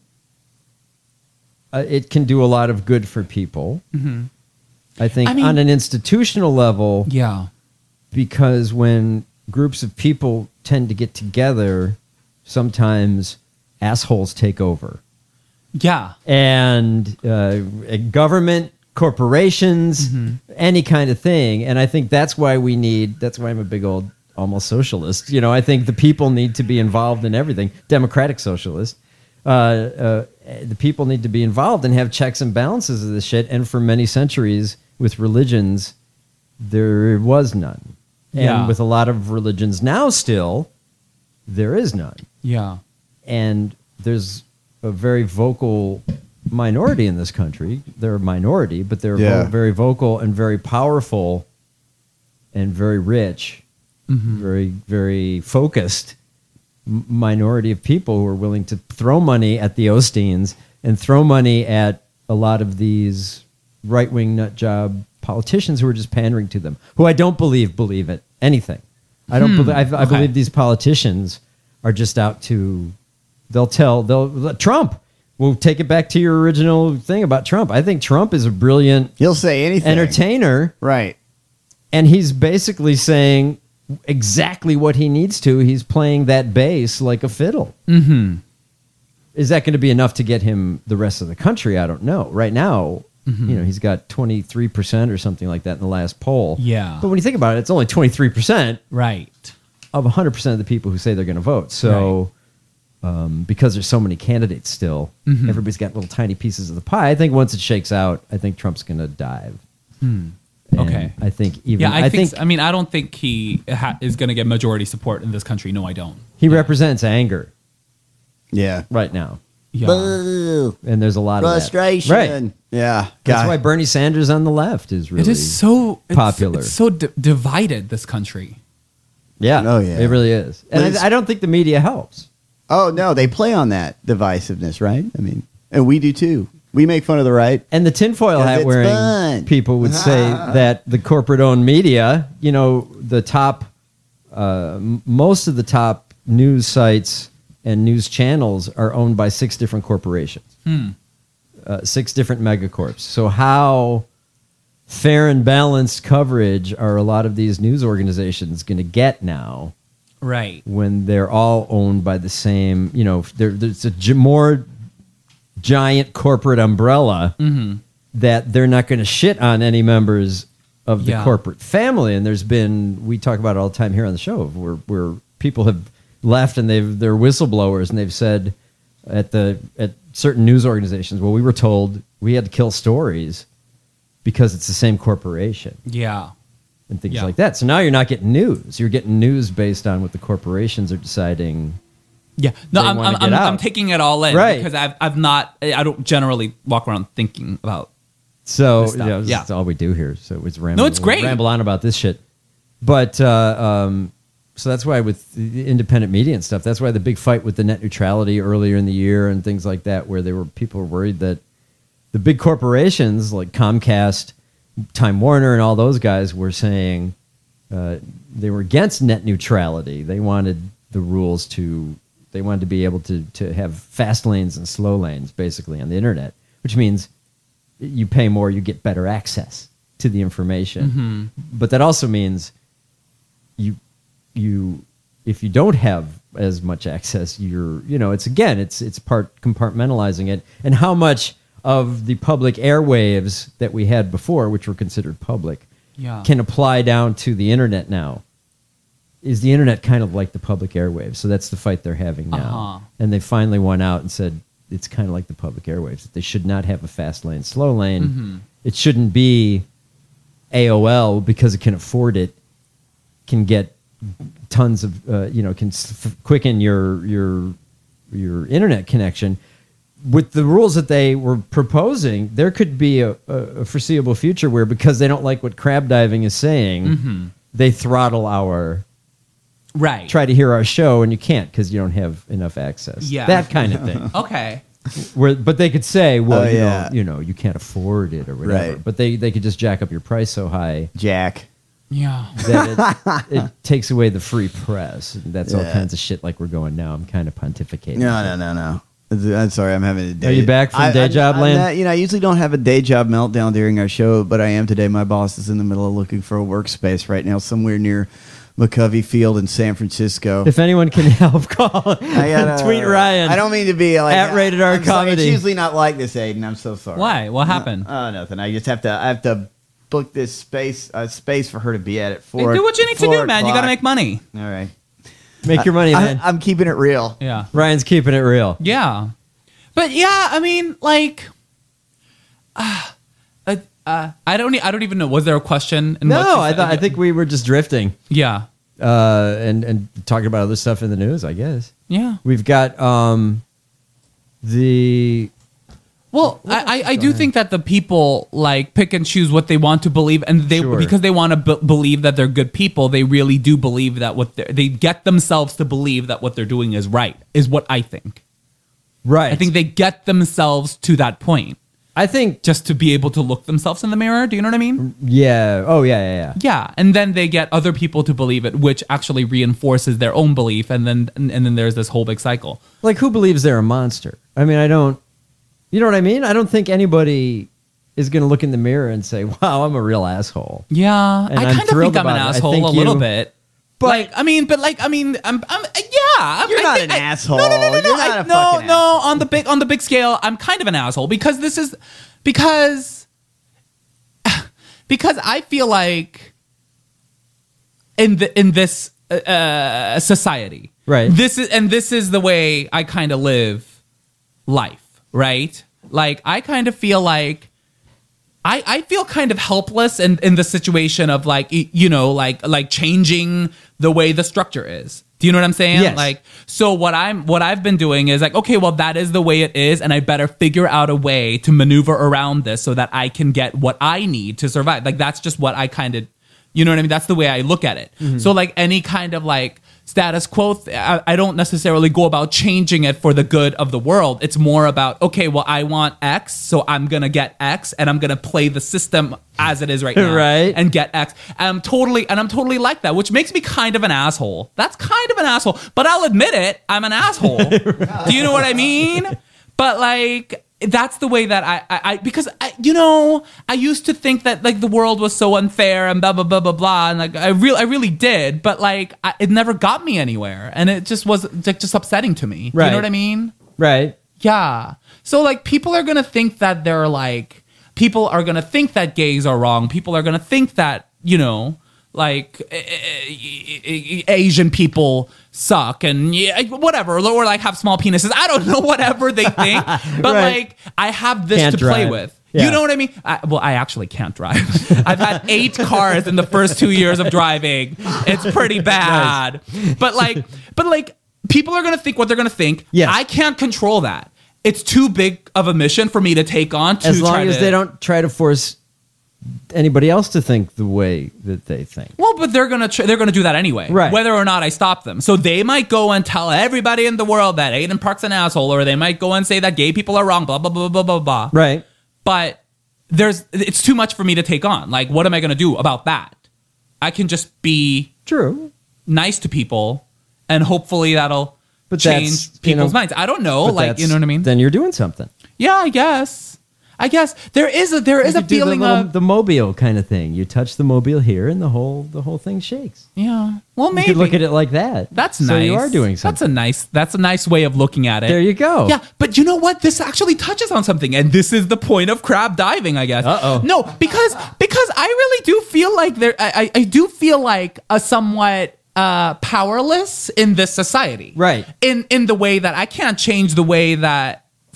uh, it can do a lot of good for people. Mm-hmm. I think I mean, on an institutional level, yeah, because when groups of people tend to get together, sometimes assholes take over. Yeah. And uh, government, corporations, mm-hmm. any kind of thing. And I think that's why we need, that's why I'm a big old almost socialist. You know, I think the people need to be involved in everything. Democratic socialist. Uh, uh, the people need to be involved and have checks and balances of this shit. And for many centuries with religions, there was none. And yeah. with a lot of religions now still, there is none. Yeah. And there's a very vocal minority in this country. They're a minority, but they're Yeah. vo- very vocal and very powerful and very rich, Mhm. very, very focused m- minority of people who are willing to throw money at the Osteens and throw money at a lot of these right-wing nut job politicians who are just pandering to them, who I don't believe believe it, anything. I don't Hmm. believe, I, I Okay. believe these politicians are just out to, they'll tell, they'll, Trump, we'll take it back to your original thing about Trump. I think Trump is a brilliant He'll say anything. entertainer. Right. And he's basically saying exactly what he needs to. He's playing that bass like a fiddle. Mm-hmm. Is that going to be enough to get him the rest of the country? I don't know. Right now, Mhm. you know, he's got twenty-three percent or something like that in the last poll. Yeah. But when you think about it, it's only twenty-three percent Right. of one hundred percent of the people who say they're going to vote. So um, because there's so many candidates still, Mhm. everybody's got little tiny pieces of the pie. I think once it shakes out, I think Trump's going to dive. Hmm. And Okay. I think even Yeah, I, I think, think I mean, I don't think he ha- is going to get majority support in this country. No, I don't. he represents anger Yeah. right now. Yeah. Boo. And there's a lot Frustration. of that. Right. Yeah. That's God. why Bernie Sanders on the left is really It is so it's- popular. It's so di- divided. This country. yeah. Oh, yeah. It really is. But And it's- I, I don't think the media helps. Oh, no. They play on that divisiveness, right? I mean, and we do too. We make fun of the right. And the tinfoil 'Cause hat it's wearing fun. people would say that the corporate owned media, you know, the top, uh, m- most of the top news sites and news channels are owned by six different corporations, Hmm. uh, six different megacorps. So how fair and balanced coverage are a lot of these news organizations going to get now Right. when they're all owned by the same, you know, there, there's a gi- more giant corporate umbrella Mhm. that they're not going to shit on any members of the Yeah. corporate family. And there's been, we talk about it all the time here on the show, where, where people have left and they've, they're whistleblowers and they've said at the, at certain news organizations, well, we were told we had to kill stories because it's the same corporation Yeah. and things Yeah. like that. So now you're not getting news. You're getting news based on what the corporations are deciding. Yeah. No, They I'm wanna I'm, get I'm, out. I'm taking it all in Right. because I've I've not I don't generally walk around thinking about. So This stuff, you know, yeah. that's all we do here. So it's ramble. No, it's great. Ramble on about this shit. But uh, um, so that's why with the independent media and stuff, that's why the big fight with the net neutrality earlier in the year and things like that, where they were people were worried that the big corporations like Comcast, Time Warner, and all those guys were saying uh, they were against net neutrality. They wanted the rules to. They wanted to be able to to have fast lanes and slow lanes, basically, on the internet, which means you pay more, you get better access to the information. Mhm. But that also means you you if you don't have as much access, you're you know it's again it's it's part compartmentalizing it, and how much of the public airwaves that we had before, which were considered public, Yeah. can apply down to the internet now. Is the internet kind of like the public airwaves? So that's the fight they're having now. Uh-huh. And they finally went out and said, it's kind of like the public airwaves. They should not have a fast lane, slow lane. Mm-hmm. It shouldn't be A O L because it can afford it, can get tons of, uh, you know, can f- quicken your your your internet connection. With the rules that they were proposing, there could be a, a foreseeable future where, because they don't like what crab diving is saying, mm-hmm. they throttle our right. Try to hear our show, and you can't because you don't have enough access. Yeah, that kind of thing. Okay. Where, but they could say, well, Oh, you yeah. know, you know, you can't afford it or whatever. Right. But they, they could just jack up your price so high, Jack. Yeah. that it, it takes away the free press. And that's all Yeah. kinds of shit like we're going now. I'm kind of pontificating. No, no, no, no. I'm sorry, I'm having a day. Are you back from I- day I- job I'm land? not- you know, I usually don't have a day job meltdown during our show, but I am today. My boss is in the middle of looking for a workspace right now somewhere near McCovey Field in San Francisco. If anyone can help, call. I gotta, Tweet Ryan. I don't mean to be like At Rated R I'm sorry, Comedy. It's usually not like this, Aiden. I'm so sorry. Why? What happened? Oh, nothing. I just have to. I have to book this space uh, space for her to be at at Hey, four. do what you need to four do, man. You got to o'clock. make money. All right. Make your money, I, man. I, I'm keeping it real. Yeah. Ryan's keeping it real. Yeah. But yeah, I mean, like, uh, uh, uh, I don't, e- I don't even know. Was there a question? in what No, you I said? thought I think we were just drifting. Yeah. Uh, and and talking about other stuff in the news, I guess. Yeah. We've got um, the Well, I, I, I do think that the people like pick and choose what they want to believe, and they Sure. because they want to b- believe that they're good people, they really do believe that what they're- they get themselves to believe that what they're doing is right. Is what I think. right. I think they get themselves to that point I think just to be able to look themselves in the mirror. Do you know what I mean? yeah. Oh yeah, yeah, yeah. Yeah, and then they get other people to believe it, which actually reinforces their own belief, and then and, and then there's this whole big cycle. Like, who believes they're a monster? I mean, I don't. You know what I mean? I don't think anybody is going to look in the mirror and say, "Wow, I'm a real asshole." Yeah, And I I'm kind of thrilled think I'm an about it. I asshole think a little you- bit. But like, I mean, but like, I mean, I'm, I'm yeah. You're I not think an I- asshole. No, no, no, no, no. You're not I- a no, fucking no. asshole. On the big, on the big scale, I'm kind of an asshole because this is because because I feel like in the in this uh, society, Right. This is and this is the way I kind of live life, right? Like I kind of feel like. I, I feel kind of helpless in, in the situation of like y- you know like like changing the way the structure is. Do you know what I'm saying? Yes. Like so what I'm what I've been doing is like, okay, well that is the way it is, and I better figure out a way to maneuver around this so that I can get what I need to survive. Like that's just what I kind of, you know what I mean? That's the way I look at it. Mm-hmm. So like any kind of like status quo, th- I, I don't necessarily go about changing it for the good of the world. It's more about, okay, well, I want X, so I'm going to get X, and I'm going to play the system as it is right now. Right. And get X. And I'm totally, and I'm totally like that, which makes me kind of an asshole. That's kind of an asshole, but I'll admit it, I'm an asshole. Do you know what I mean? But like, that's the way that I, I, I because I, you know, I used to think that like the world was so unfair and blah blah blah blah blah, and like I really, I really did, but like I, it never got me anywhere, and it just was like just upsetting to me. Do Right. you know what I mean? Right. Yeah. So like people are gonna think that they're like people are gonna think that gays are wrong. People are gonna think that you know like Asian people suck and yeah, whatever, or like have small penises. I don't know, whatever they think, but Right. like I have this Can't to play drive. with. Yeah. You know what I mean? I, well, I actually can't drive. I've had eight cars in the first two years of driving. It's pretty bad. But like, but like, people are gonna think what they're gonna think. Yes. I can't control that. It's too big of a mission for me to take on. To As long try as to, they don't try to force anybody else to think the way that they think. Well, but they're gonna tr- they're gonna do that anyway, Right. whether or not I stop them. So they might go and tell everybody in the world that Aiden Park's an asshole, or they might go and say that gay people are wrong. Blah blah blah blah blah blah. Right. But there's it's too much for me to take on. Like, what am I gonna do about that? I can just be True. nice to people, and hopefully that'll But change that's, people's you know, minds. I don't know, But like that's- you know what I mean? Then you're doing something. Yeah, I guess. I guess there is a there is You a could do the feeling little- of the mobile kind of thing. You touch the mobile here, and the whole the whole thing shakes. yeah. Well, maybe You could look at it like that. That's so nice. you are doing That's something. a nice. That's a nice way of looking at it. There you go. Yeah, but you know what? This actually touches on something, and this is the point of crab diving, I guess. Uh-oh. No, because because I really do feel like there. I, I I do feel like a somewhat uh, powerless in this society, Right. In in the way that I can't change the way that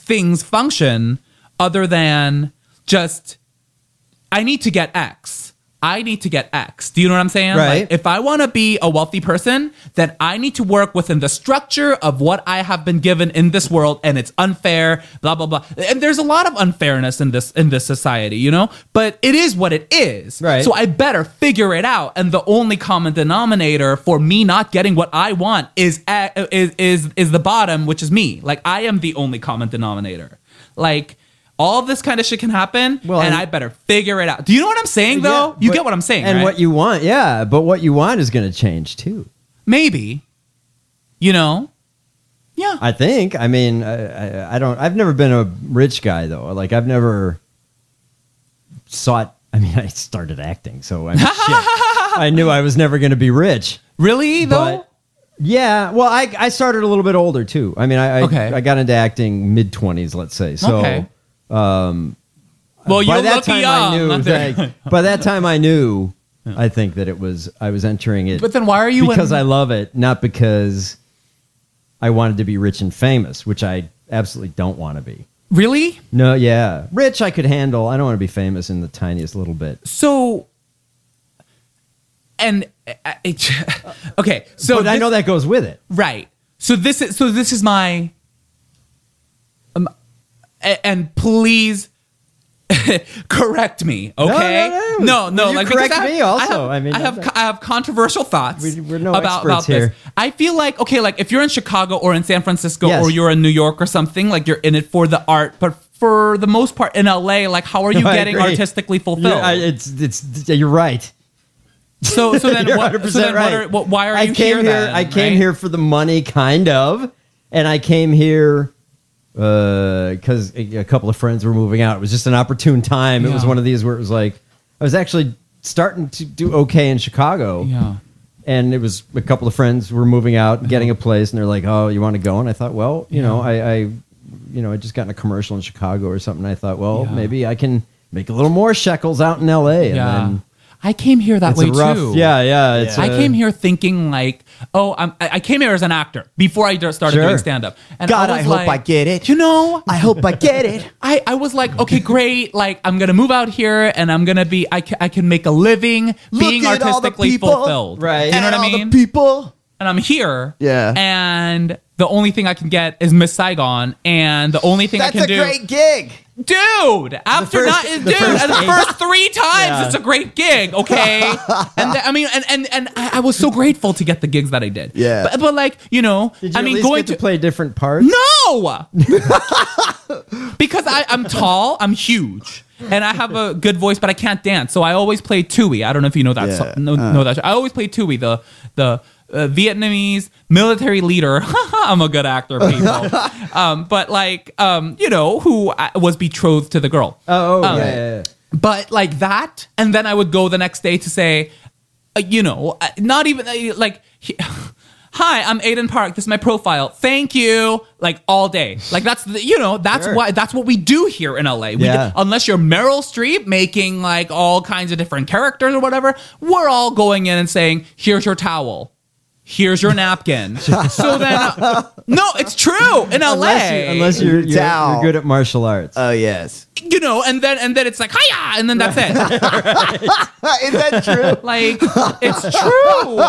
things function other than just, I need to get X. I need to get X. Do you know what I'm saying? Right. Like, if I want to be a wealthy person, then I need to work within the structure of what I have been given in this world, and it's unfair, blah, blah, blah. And there's a lot of unfairness in this in this society, you know? But it is what it is. Right. So I better figure it out. And the only common denominator for me not getting what I want is is is, is the bottom, which is me. Like, I am the only common denominator. Like, all of this kind of shit can happen, Well, and and- I better figure it out. Do you know what I'm saying, though? Yeah, you but- get what I'm saying, And right? what you want, yeah, but what you want is going to change too. Maybe. You know? Yeah. I think. I mean, I, I, I don't. I've never been a rich guy though. Like I've never sought. I mean, I started acting, so I mean, shit, I knew I was never going to be rich. Really though? But, yeah. Well, I I started a little bit older too. I mean, I I, Okay. I got into acting mid twenties, let's say. So. Okay. Um, Well, by you're that looking time young. I knew. Not there. That, by that time, I knew. I think that it was. I was entering it. But then why are you Because in- I love it, not because I wanted to be rich and famous, which I absolutely don't want to be. Really? No, yeah, rich I could handle. I don't want to be famous in the tiniest little bit. So, and uh, it, okay, so but I this- know that goes with it. right. So this is so this is my, um, a- and please correct me, okay? No, no, no. no, no, Would you like because correct I have- me also? I have, I mean, I have, that- I have controversial thoughts We- we're no about about experts here. this. I feel like okay, like if you're in Chicago or in San Francisco Yes. or you're in New York or something, like you're in it for the art, but for the most part in L A, like how are you No, I getting agree. artistically fulfilled? Yeah, I, it's it's you're right. So so then You're what? one hundred So percent then what right. are, what, why are I you came here? then, I came right? here for the money, kind of, and I came here because a, a couple of friends were moving out. It was just an opportune time. It was Yeah. one of these where it was like I was actually starting to do okay in Chicago. Yeah. And it was a couple of friends were moving out, and getting a place, and they're like, "Oh, you want to go?" And I thought, well, you know, I, I, you know, I just got in a commercial in Chicago or something. I thought, well, Yeah. maybe I can make a little more shekels out in L A. And Yeah. then I came here that it's way a rough, too. yeah, yeah. It's I a- came here thinking like, oh, I'm, I I came here as an actor before I d- started Sure. doing stand up. And God, was I hope like, I get it. You know, I hope I get it. I, I was like, okay, great. Like, I'm going to move out here and I'm going to be, I can, I can make a living being Look at all the artistically people. fulfilled. Right. You know what And I all the mean? people. And I'm here. Yeah. And the only thing I can get is Miss Saigon. And the only thing That's I can a do. great gig. Dude, after first- not, the dude, first and the eight- first three times, Yeah. it's a great gig, okay? and th- I mean, and and and I, I was so grateful to get the gigs that I did. Yeah. but, but like you know, Did you I at mean, least going get to, to, play different parts? no, because I I'm tall, I'm huge. And I have a good voice, but I can't dance. So I always play Tui. I don't know if you know that. Yeah. So, know, Uh. know that. I always play Tui, the the uh, Vietnamese military leader. I'm a good actor, people. um, but like, um, you know, who I- was betrothed to the girl. Oh, Um, yeah, yeah, yeah. But like that, and then I would go the next day to say, uh, you know, uh, not even uh, like, he- hi, I'm Aiden Park. This is my profile. Thank you. Like all day. Like that's the, you know, that's Sure. why that's what we do here in L A. We Yeah. do- unless you're Meryl Streep making like all kinds of different characters or whatever, we're all going in and saying, here's your towel. Here's your napkin. So then, uh, no, it's true in L A. Unless, you, unless you're, you're, Towel. you're good at martial arts. Oh, yes. you know, and then and then it's like hiya, and then that's it. Is that true? Like it's true.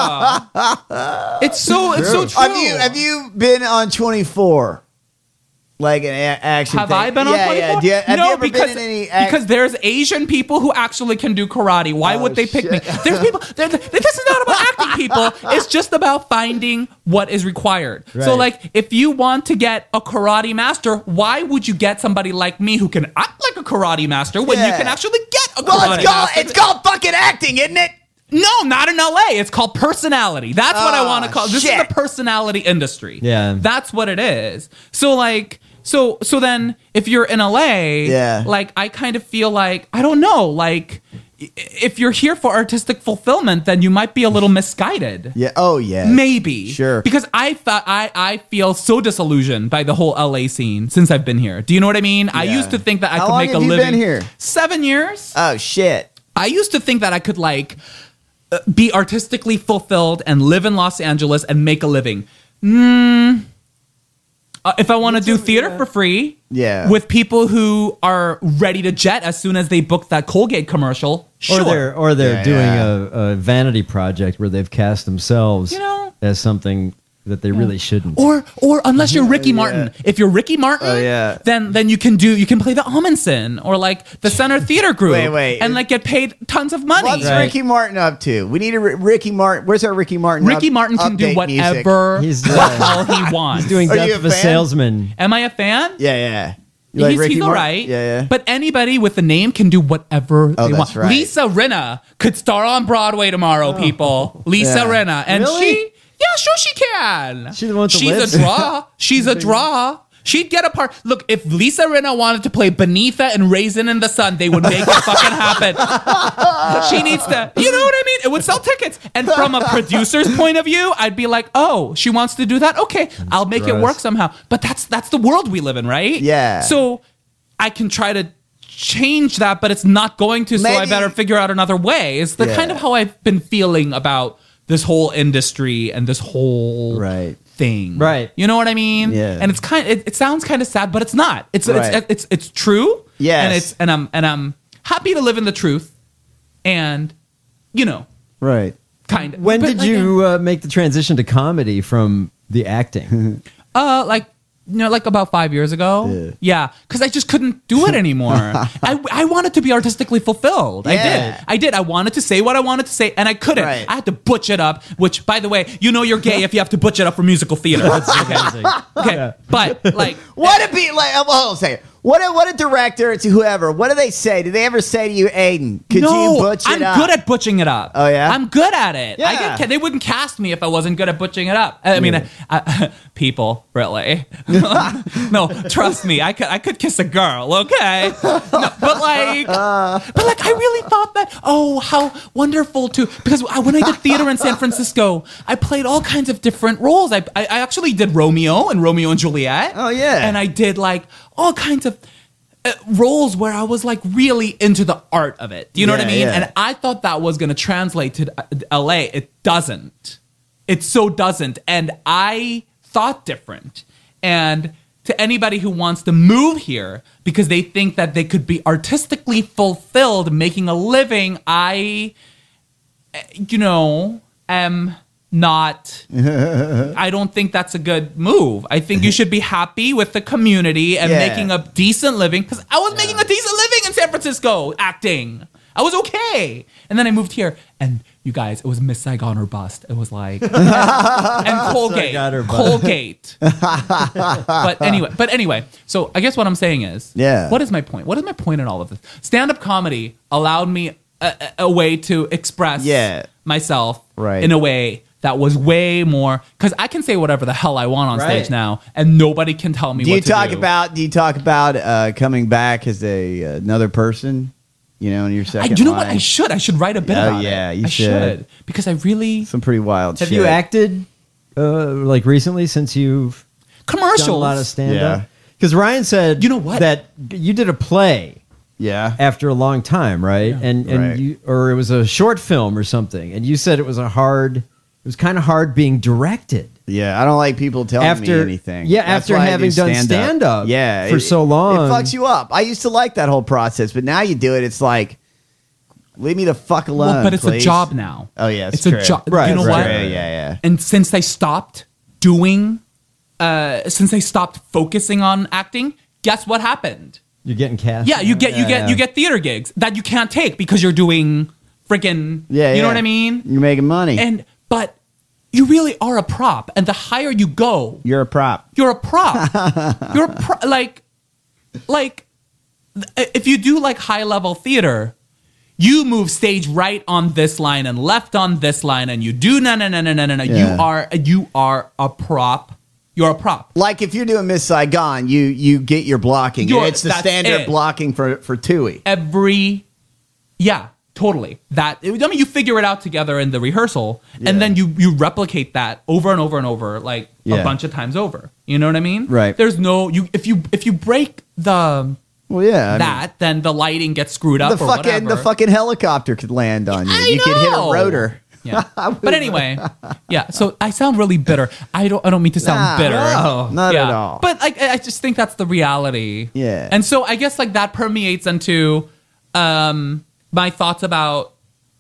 It's so it's so true. Have you have you been on twenty-four? Like an a- action Have thing? I been yeah, on twenty-four? Yeah. Do you, have no, you ever because, been in any act- because there's Asian people who actually can do karate. Why Oh, would they pick me? shit. There's people. there- there- This is not about acting, people. It's just about finding what is required. So, Right. like, if you want to get a karate master, why would you get somebody like me who can act like a karate master when you Yeah. can actually get a Well, karate it's called master? it's called fucking acting, isn't it? No, not in L A. It's called personality. That's what I Oh, want to call. This shit. is the personality industry. Yeah. That's what it is. So like so so then if you're in L A, Yeah. like I kind of feel like I don't know, like i- if you're here for artistic fulfillment, then you might be a little misguided. Yeah. Oh, yeah. Maybe. Sure. Because I thought I, I feel so disillusioned by the whole L A scene since I've been here. Do you know what I mean? I Yeah. used to think that I How could long make have a you living. been here? Seven years. Oh shit. I used to think that I could like uh, be artistically fulfilled and live in Los Angeles and make a living. Mm, Uh, if I want to do theater for free, Yeah. with people who are ready to jet as soon as they book that Colgate commercial, sure. Or they're or they're Yeah, doing yeah. A, a vanity project where they've cast themselves You know? as something that they really shouldn't. Or or unless you're Ricky Martin. If you're Ricky Martin, Oh, yeah. then then you can do you can play the Amundsen or like the Center Theater Group. Wait, wait. and like get paid tons of money. What's Ricky Martin up to? We need a R- Ricky Martin. Where's our Ricky Martin? Ricky up- Martin can do update music? whatever He's, the uh, hell he wants. He's doing Are Death you a of a fan? Salesman. Am I a fan? Yeah, yeah. You like he's Ricky he's all Martin? right. Yeah, yeah. But anybody with a name can do whatever Oh, they that's want. right. Lisa Rinna could star on Broadway tomorrow, people. Lisa Yeah. Rinna. And Really? she, yeah, sure she can. She's the one with the She's lips. a draw. She's a draw. She'd get a part. Look, if Lisa Rinna wanted to play Beneatha and Raisin in the Sun, they would make it fucking happen. She needs to, you know what I mean? It would sell tickets. And from a producer's point of view, I'd be like, oh, she wants to do that? Okay, I'll make it gross. work somehow. But that's that's the world we live in, right? Yeah. So I can try to change that, but it's not going to, so I Maybe- better figure out another way. It's the Yeah. kind of how I've been feeling about this whole industry and this whole Right. thing. Right. You know what I mean? Yeah. And it's kind it, it sounds kind of sad, but it's not. It's Right. it's, it's it's true. Yes. And it's and I'm and I'm happy to live in the truth. And you know, Right. kind of. When But, did like, you uh, make the transition to comedy from the acting? Uh, like, you know, like about five years ago. Yeah, because I just couldn't do it anymore. I, I wanted to be artistically fulfilled. I Yeah. did. I did. I wanted to say what I wanted to say, and I couldn't. Right. I had to butch it up. Which, by the way, you know you're gay if you have to butch it up for musical theater. okay. okay. But like, What it be like? Hold on a second. What a, what a director to whoever. What do they say? Do they ever say to you, Aiden, could no, you butch it I'm up? good at butching it up. Oh, yeah? I'm good at it. I Yeah. get, they wouldn't cast me if I wasn't good at butching it up. I mean, I, I, people, really? No, trust me. I could, I could kiss a girl, okay? No, but like, but like, I really thought that. Oh, how wonderful to because I, when I did theater in San Francisco, I played all kinds of different roles. I, I, I actually did Romeo and Romeo and Juliet. Oh, yeah. And I did like all kinds of uh, roles where I was like really into the art of it. Do you know what I Yeah, mean? yeah. And I thought that was going to translate to uh, L A. It doesn't. It so doesn't. And I thought different. And to anybody who wants to move here because they think that they could be artistically fulfilled making a living, I, uh, you know, am not I don't think that's a good move. I think you should be happy with the community and Yeah. making a decent living because I was making a decent living in San Francisco acting. I was okay. And then I moved here and you guys, it was Miss Saigon or bust. It was like and, and Colgate. Saigon or bust. Colgate. But anyway, but anyway, so I guess what I'm saying is Yeah. what is my point? What is my point in all of this? Stand-up comedy allowed me a, a, a way to express Yeah. myself Right. in a way that was way more because I can say whatever the hell I want on Right. stage now, and nobody can tell me Do what you to talk do. about? Do you talk about uh, coming back as a another person? You know, in your I, second. you know what? line? I should. I should write a bit Oh, about yeah, it. you I should. because I really Some pretty wild. Have shit. you acted uh, like recently since you've commercials. done a lot of stand Yeah. up? Because Ryan said You know what? that you did a play Yeah. after a long time, right? And and Right. you or it was a short film or something, and you said it was a hard. It was kind of hard being directed. Yeah, I don't like people telling After- me anything. yeah, That's after why I do having done stand-up yeah, for it- so long. it fucks you up. I used to like that whole process, but now you do it, it's like, leave me the fuck alone. Well, but it's please. a job now. Oh yeah, It's true. a job. Right, You know right, what? True, yeah, yeah. And since I stopped doing, uh, since I stopped focusing on acting, guess what happened? You're getting cast. Yeah, you get you Yeah, get yeah. you get theater gigs that you can't take because you're doing freaking. Yeah, you know yeah. what I mean? You're making money. And but you really are a prop, and the higher you go, You're a prop. you're a prop. You're a pro- like, like, th- if you do like high level theater, you move stage right on this line and left on this line, and you do no no no no no no no. Yeah. You are you are a prop. You're a prop. Like if you're doing Miss Saigon, you you get your blocking. You're- it's the that's standard it. blocking for for Tui. Every, yeah, totally. That I mean, you figure it out together in the rehearsal, Yeah. and then you you replicate that over and over and over, like Yeah. a bunch of times over. You know what I mean? Right. There's no you if you if you break the Well, yeah, I mean, that, then the lighting gets screwed up the or fucking whatever. the fucking helicopter could land on you. I you could hit a know. rotor. Yeah. But anyway, yeah. So I sound really bitter. I don't. I don't mean to sound Nah, bitter. no, not yeah. at all. But like, I just think that's the reality. Yeah. And so I guess like that permeates into um, my thoughts about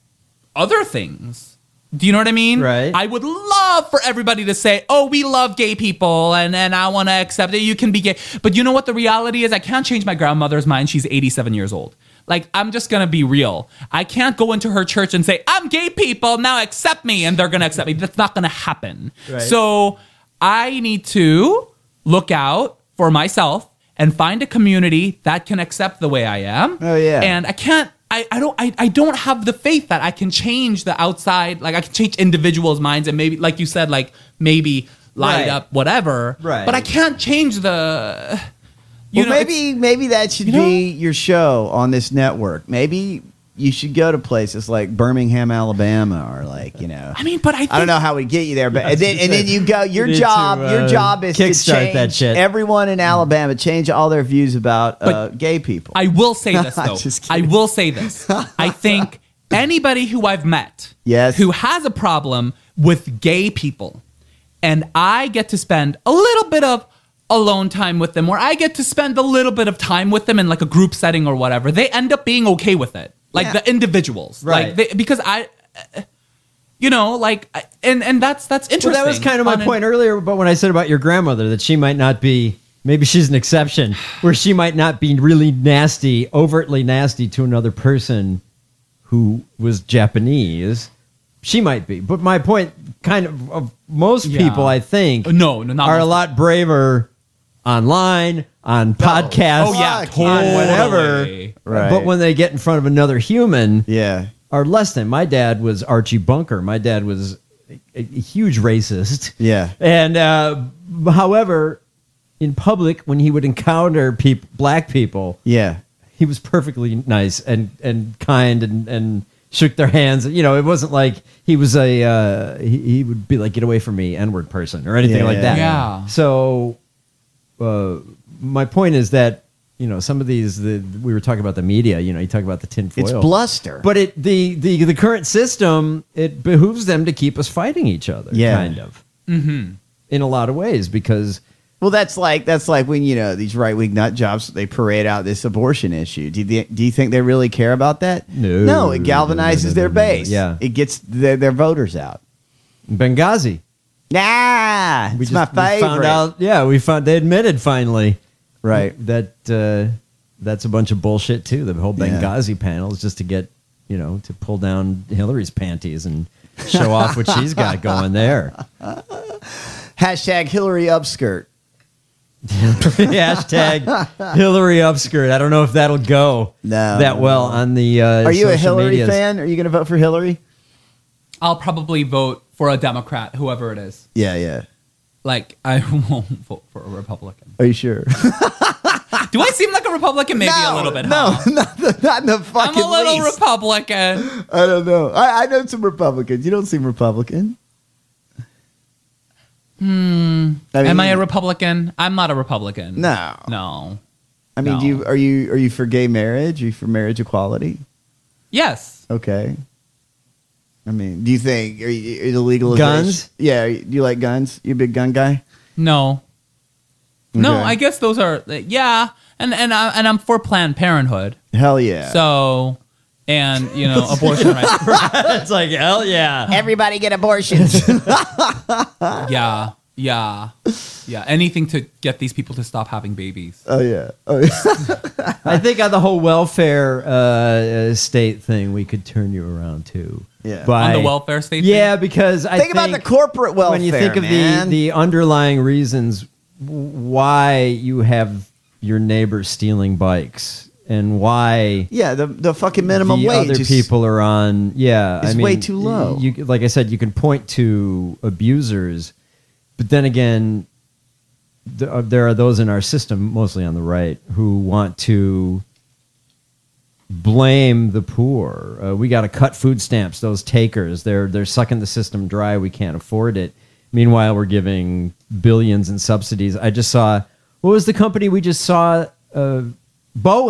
other things. Do you know what I mean? Right. I would love for everybody to say, "Oh, we love gay people, and and I want to accept it. You can be gay." But you know what the reality is? I can't change my grandmother's mind. She's eighty-seven years old. Like, I'm just going to be real. I can't go into her church and say, I'm gay people, now accept me, and they're going to accept me. That's not going to happen. Right. So I need to look out for myself and find a community that can accept the way I am. Oh, yeah. And I can't, I, I don't I, I don't have the faith that I can change the outside, like I can change individuals' minds and maybe, like you said, like maybe light Right. up whatever. Right. But I can't change the... You well, know, maybe maybe that should you know? be your show on this network. Maybe you should go to places like Birmingham, Alabama, or like you know. I mean, but I think, I don't know how we get you there, but Yeah, and then and then you go. Your You need job, to, uh, your job is to kickstart change that shit. everyone in Alabama, change all their views about uh, gay people. I will say this though. Just I kidding. will say this. I think anybody who I've met Yes. who has a problem with gay people, and I get to spend a little bit of alone time with them, or I get to spend a little bit of time with them in like a group setting or whatever, they end up being okay with it. Like Yeah. the individuals. Right. Like they, because I, uh, you know, like, I- and, and that's, that's interesting. Well, that was kind of my On an- point earlier, but when I said about your grandmother, that she might not be, maybe she's an exception, where she might not be really nasty, overtly nasty to another person who was Japanese. She might be. But my point, kind of, of most Yeah. people, I think, No, no, not are a most lot braver online, on podcasts, Oh, yeah, on totally. whatever. Right. But when they get in front of another human, yeah. are less than. My dad was Archie Bunker. My dad was a, a huge racist. Yeah. And uh, however, in public, when he would encounter peop- black people, Yeah. he was perfectly nice and, and kind and, and shook their hands. You know, it wasn't like he was a, uh, he, he would be like, get away from me, N-word person or anything Yeah, like that. yeah. So uh, my point is that, you know, some of these, the, we were talking about the media, you know, you talk about the tinfoil. It's bluster. But it the, the the current system, it behooves them to keep us fighting each other, Yeah. kind of, Mhm. in a lot of ways, because Well, that's like that's like when you know these right wing nut jobs, they parade out this abortion issue. Do you, do you think they really care about that? No. no. It galvanizes No, no, no, their no, no. base. Yeah. it gets their, their voters out. Benghazi. Nah, We it's my just we favorite. found out. Yeah, we found they admitted finally, Right. that uh, that's a bunch of bullshit too. The whole Yeah. Benghazi panel is just to get, you know, to pull down Hillary's panties and show off what she's got going there. Hashtag Hillary upskirt. Hashtag Hillary upskirt. I don't know if that'll go No. that well on the. Uh, Are you a social Hillary medias. fan? Are you going to vote for Hillary? I'll probably vote for a Democrat, whoever it is. Yeah, yeah. Like, I won't vote for a Republican. Are you sure? Do I seem like a Republican? Maybe a little bit, No, huh? not the, not in the I'm fucking a little least. Republican. I don't know. I, I know some Republicans. You don't seem Republican. Hmm. I mean- Am I a Republican? I'm not a Republican. No. No. I mean, No. do you are you are you for gay marriage? Are you for marriage equality? Yes. Okay. I mean, do you think are you, are the legalization? Guns? Yeah. Do you like guns? You a big gun guy? No. No, Okay. I guess those are yeah, and and I, and I'm for Planned Parenthood. Hell yeah. So, and you know, abortion rights. It's like hell yeah. Everybody get abortions. Yeah, yeah, yeah. Anything to get these people to stop having babies. oh yeah. Oh yeah. I think on the whole welfare uh, state thing, we could turn you around too. Yeah. By- On the welfare state. Yeah, because I Think about the corporate welfare, when you think of man. the the underlying reasons w- why you have your neighbors stealing bikes and why yeah, the the fucking minimum the wage other is- people are on. Yeah, is I mean, way too low. You, like I said, you can point to abusers, but then again, th- uh, there are those in our system, mostly on the right, who want to blame the poor. Uh, we got to cut food stamps. Those takers, they're they're sucking the system dry. We can't afford it. Meanwhile, we're giving billions in subsidies. I just saw, what was the company we just saw? Uh, Boeing.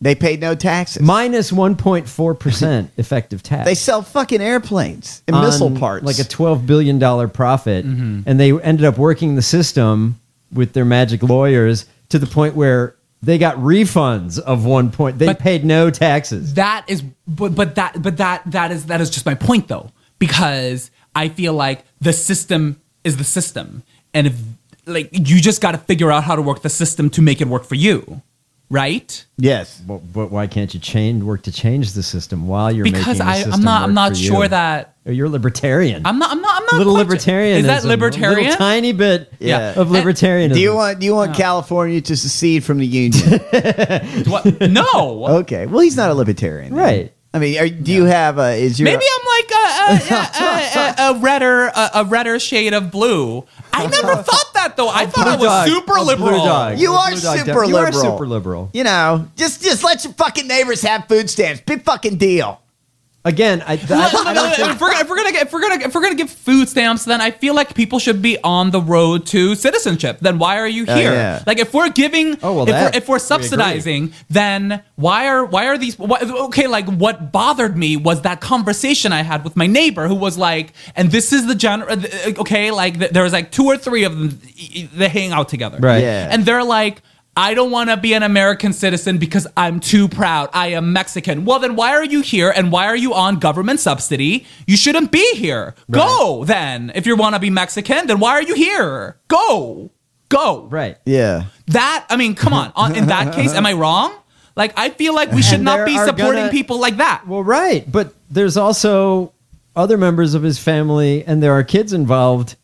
They paid no taxes. Minus one point four percent effective tax. They sell fucking airplanes and on missile parts. Like a twelve billion dollars profit. Mm-hmm. And they ended up working the system with their magic lawyers to the point where they got refunds of one point. They But- paid no taxes. That is, but but that but that that is that is just my point though, because I feel like the system is the system, and if like you just got to figure out how to work the system to make it work for you, right? Yes. But, but why can't you change work to change the system while you're Because making the I system I'm not work I'm not for you? sure that Or you're libertarian. I'm not I'm not I'm not little quite- libertarianism. Is that A libertarian? little tiny bit Yeah. of libertarianism. Do you want do you want California to secede from the union? What? No. Okay. Well, he's not a libertarian, then. Right. I mean, are, do you have a? Is your Maybe I'm like a, a, a, a, a redder a, a redder shade of blue. I never thought that though. I thought I was dog. super A blue liberal. dog. You A are blue dog. super You are liberal. super liberal. You know, just just let your fucking neighbors have food stamps. Big fucking deal. Again, I, I, I don't think if, we're, if we're gonna get, if we're gonna if we're gonna give food stamps, then I feel like people should be on the road to citizenship. Then why are you Oh, here? yeah. Like if we're giving, Oh, well, if, that- we're, if we're we subsidizing, then why are why are these? Why, okay, like what bothered me was that conversation I had with my neighbor who was like, and this is the general. Okay, like th- there was like two or three of them. They hang out together, Right. Yeah. And they're like, I don't want to be an American citizen because I'm too proud. I am Mexican. Well, then why are you here and why are you on government subsidy? You shouldn't be here. Go then. If you want to be Mexican, then why are you here? Go. Go. right. Yeah. That, I mean, come on. on in that case, am I wrong? Like, I feel like we should And not there be are supporting gonna- people like that. Well, right, but there's also other members of his family, and there are kids involved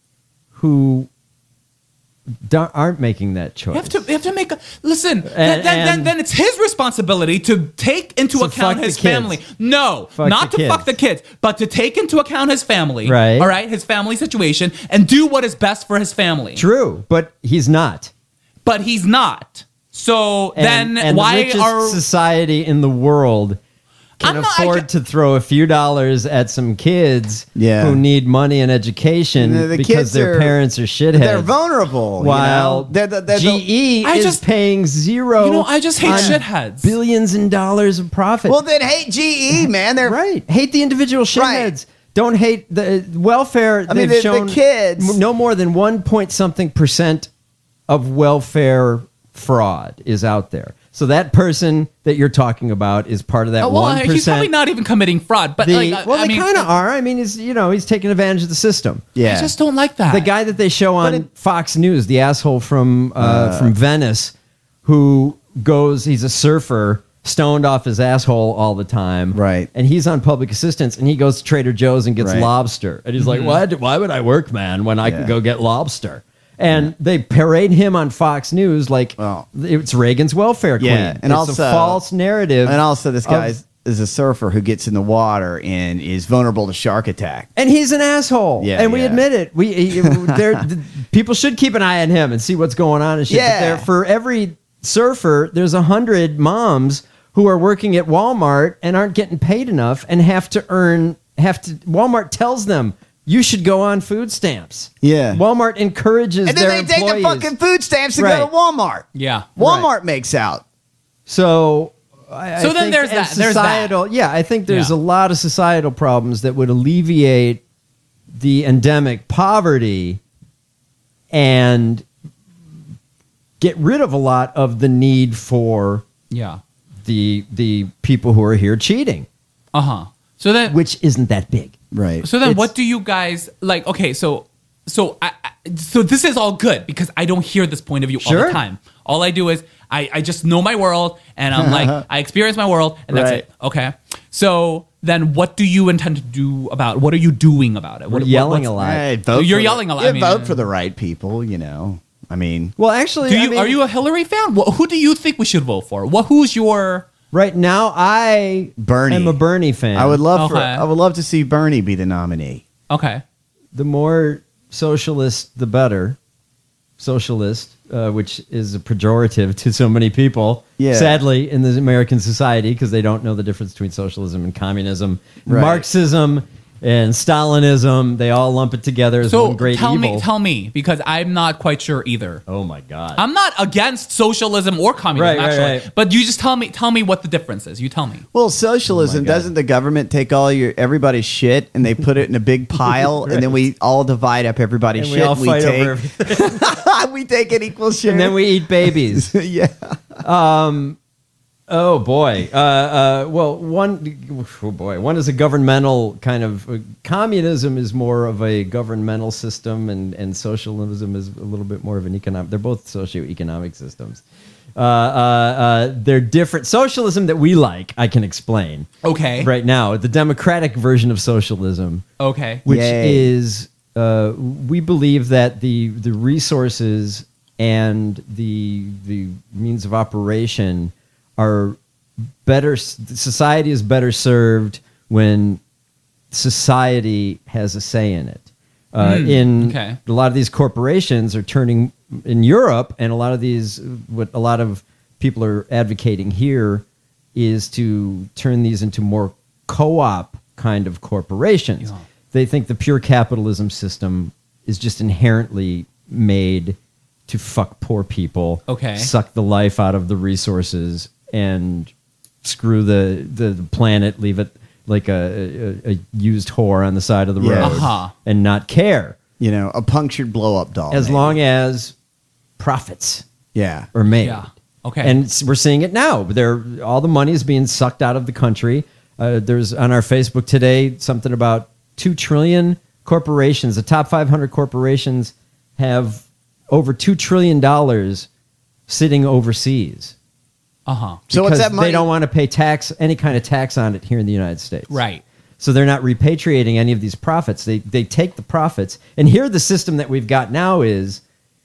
who don't, aren't making that choice. You have to, you have to make a listen. then, And- then, then, and- then it's his responsibility to take into To account fuck his the kids. family. No, Fuck not the to kids. fuck the kids, but to take into account his family. Right. All right, his family situation, and do what is best for his family. True, but he's not. But he's not. So And, then and why the richest are society in the world can I'm not- I afford to throw a few dollars at some kids Yeah. who need money and education The- the because kids their are- parents are shitheads. They're vulnerable. While you know? they're, the- they're the- G E I is just- paying zero. You know, I just hate on shitheads. Billions in dollars of profit. well, then hate G E, man. They're right. Hate the individual shitheads. Right. Don't hate the welfare. I mean, they've the- the shown kids- m- no more than one point something percent of welfare fraud is out there. So that person that you're talking about is part of that Oh, well, one he's probably percent. not even committing fraud. But like, I- Well, I they mean, kind of are. I mean, he's you know he's taking advantage of the system. yeah. I just don't like that. The guy that they show on it- Fox News, the asshole from uh, from Venice, who goes, he's a surfer, stoned off his asshole all the time, Right. And he's on public assistance, and he goes to Trader Joe's and gets Right. lobster, and he's like, "Why? do- Why would I work, man, when I Yeah. can go get lobster?" And they parade him on Fox News like Well. it's Reagan's welfare queen. Yeah, and it's also- a false narrative. And also, this of- guy is, is a surfer who gets in the water and is vulnerable to shark attack. And he's an asshole. Yeah, and we yeah. admit it. We he- there th- people should keep an eye on him and see what's going on and shit. But Yeah. there, for every surfer, there's a hundred moms who are working at Walmart and aren't getting paid enough and have to earn have to Walmart tells them you should go on food stamps. Yeah. Walmart encourages And then their they take the employees. fucking food stamps and Right. go to Walmart. yeah. Walmart makes out. So I, So I then think- there's and that- there's that. societal. Yeah, I think there's Yeah. a lot of societal problems that would alleviate the endemic poverty and get rid of a lot of the need for Yeah. the the people who are here cheating, Uh huh. So then, which isn't that big. Right. so then, it's- what do you guys like? Okay, so so I, I so this is all good because I don't hear this point of view all Sure. the time. All I do is I, I just know my world and I'm like I experience my world and that's Right. it. Okay. So then, what do you intend to do about it? What are you doing about it? We're What, yelling what's- a lot. Hey, vote You're for yelling the, a lot. Yeah, I mean, vote uh, for the right people, you know. I mean, Well, actually, Do I you mean, are you a Hillary fan? Wh- Who do you think we should vote for? What who's your right now? I Bernie. am a Bernie fan. I would love for Okay. I would love to see Bernie be the nominee. okay? The more socialist, the better. Socialist, uh, which is a pejorative to so many people, Yeah. sadly, in the American society, because they don't know the difference between socialism and communism, Right. Marxism and Stalinism. They all lump it together as So one great tell evil. me, tell me, because I'm not quite sure either. Oh my God! I'm not against socialism or communism, Right, right, actually. right. But you just tell me, tell me what the difference is. You tell me. Well, Oh socialism, doesn't the government take all your everybody's shit and they put it in a big pile and then we all divide up everybody's And we shit all and fight take, over everything. we take an equal share. And then we eat babies. yeah. Um. Oh boy. Uh. Uh. Well, one. Oh boy. One is a governmental kind of. Uh, communism is more of a governmental system, and and socialism is a little bit more of an economic. They're both socioeconomic systems. Uh. Uh. uh they're different. Socialism that we like, I can explain. Okay. Right now, the democratic version of socialism. Okay. Which Yay. is, uh, we believe that the the resources and the the means of operation are better. Society is better served when society has a say in it. Uh, Mm, in okay. a lot of these corporations are turning in Europe, and a lot of these, what a lot of people are advocating here, is to turn these into more co-op kind of corporations. Yeah. They think the pure capitalism system is just inherently made to fuck poor people, Okay. suck the life out of the resources, and screw the, the, the planet, leave it like a, a, a used whore on the side of the Yeah. road, Uh-huh. and not care. You know, a punctured blow-up doll. As maybe. long as profits Yeah. are made. Yeah. Okay. And s- we're seeing it now. They're, all the money is being sucked out of the country. Uh, there's on our Facebook today something about two trillion corporations. The top five hundred corporations have over two trillion dollars sitting overseas. Uh huh. So what's because that money? They don't want to pay tax, any kind of tax on it here in the United States. Right. So they're not repatriating any of these profits. They they take the profits. And here the system that we've got now is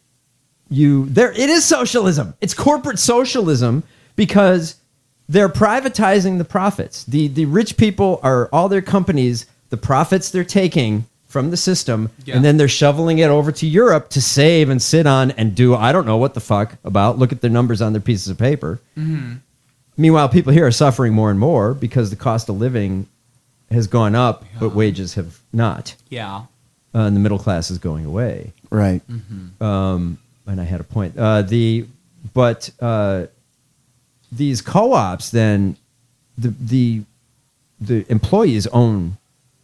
you there it is socialism. It's corporate socialism because they're privatizing the profits. The the rich people are all their companies, the profits they're taking from the system, Yeah. and then they're shoveling it over to Europe to save and sit on and do I don't know what the fuck about. Look at the numbers on their pieces of paper. Mm-hmm. Meanwhile, people here are suffering more and more because the cost of living has gone up, but wages have not. Yeah. Uh, and the middle class is going away. Right. Um, and I had a point. Uh, the but uh, these co-ops then the the the employees own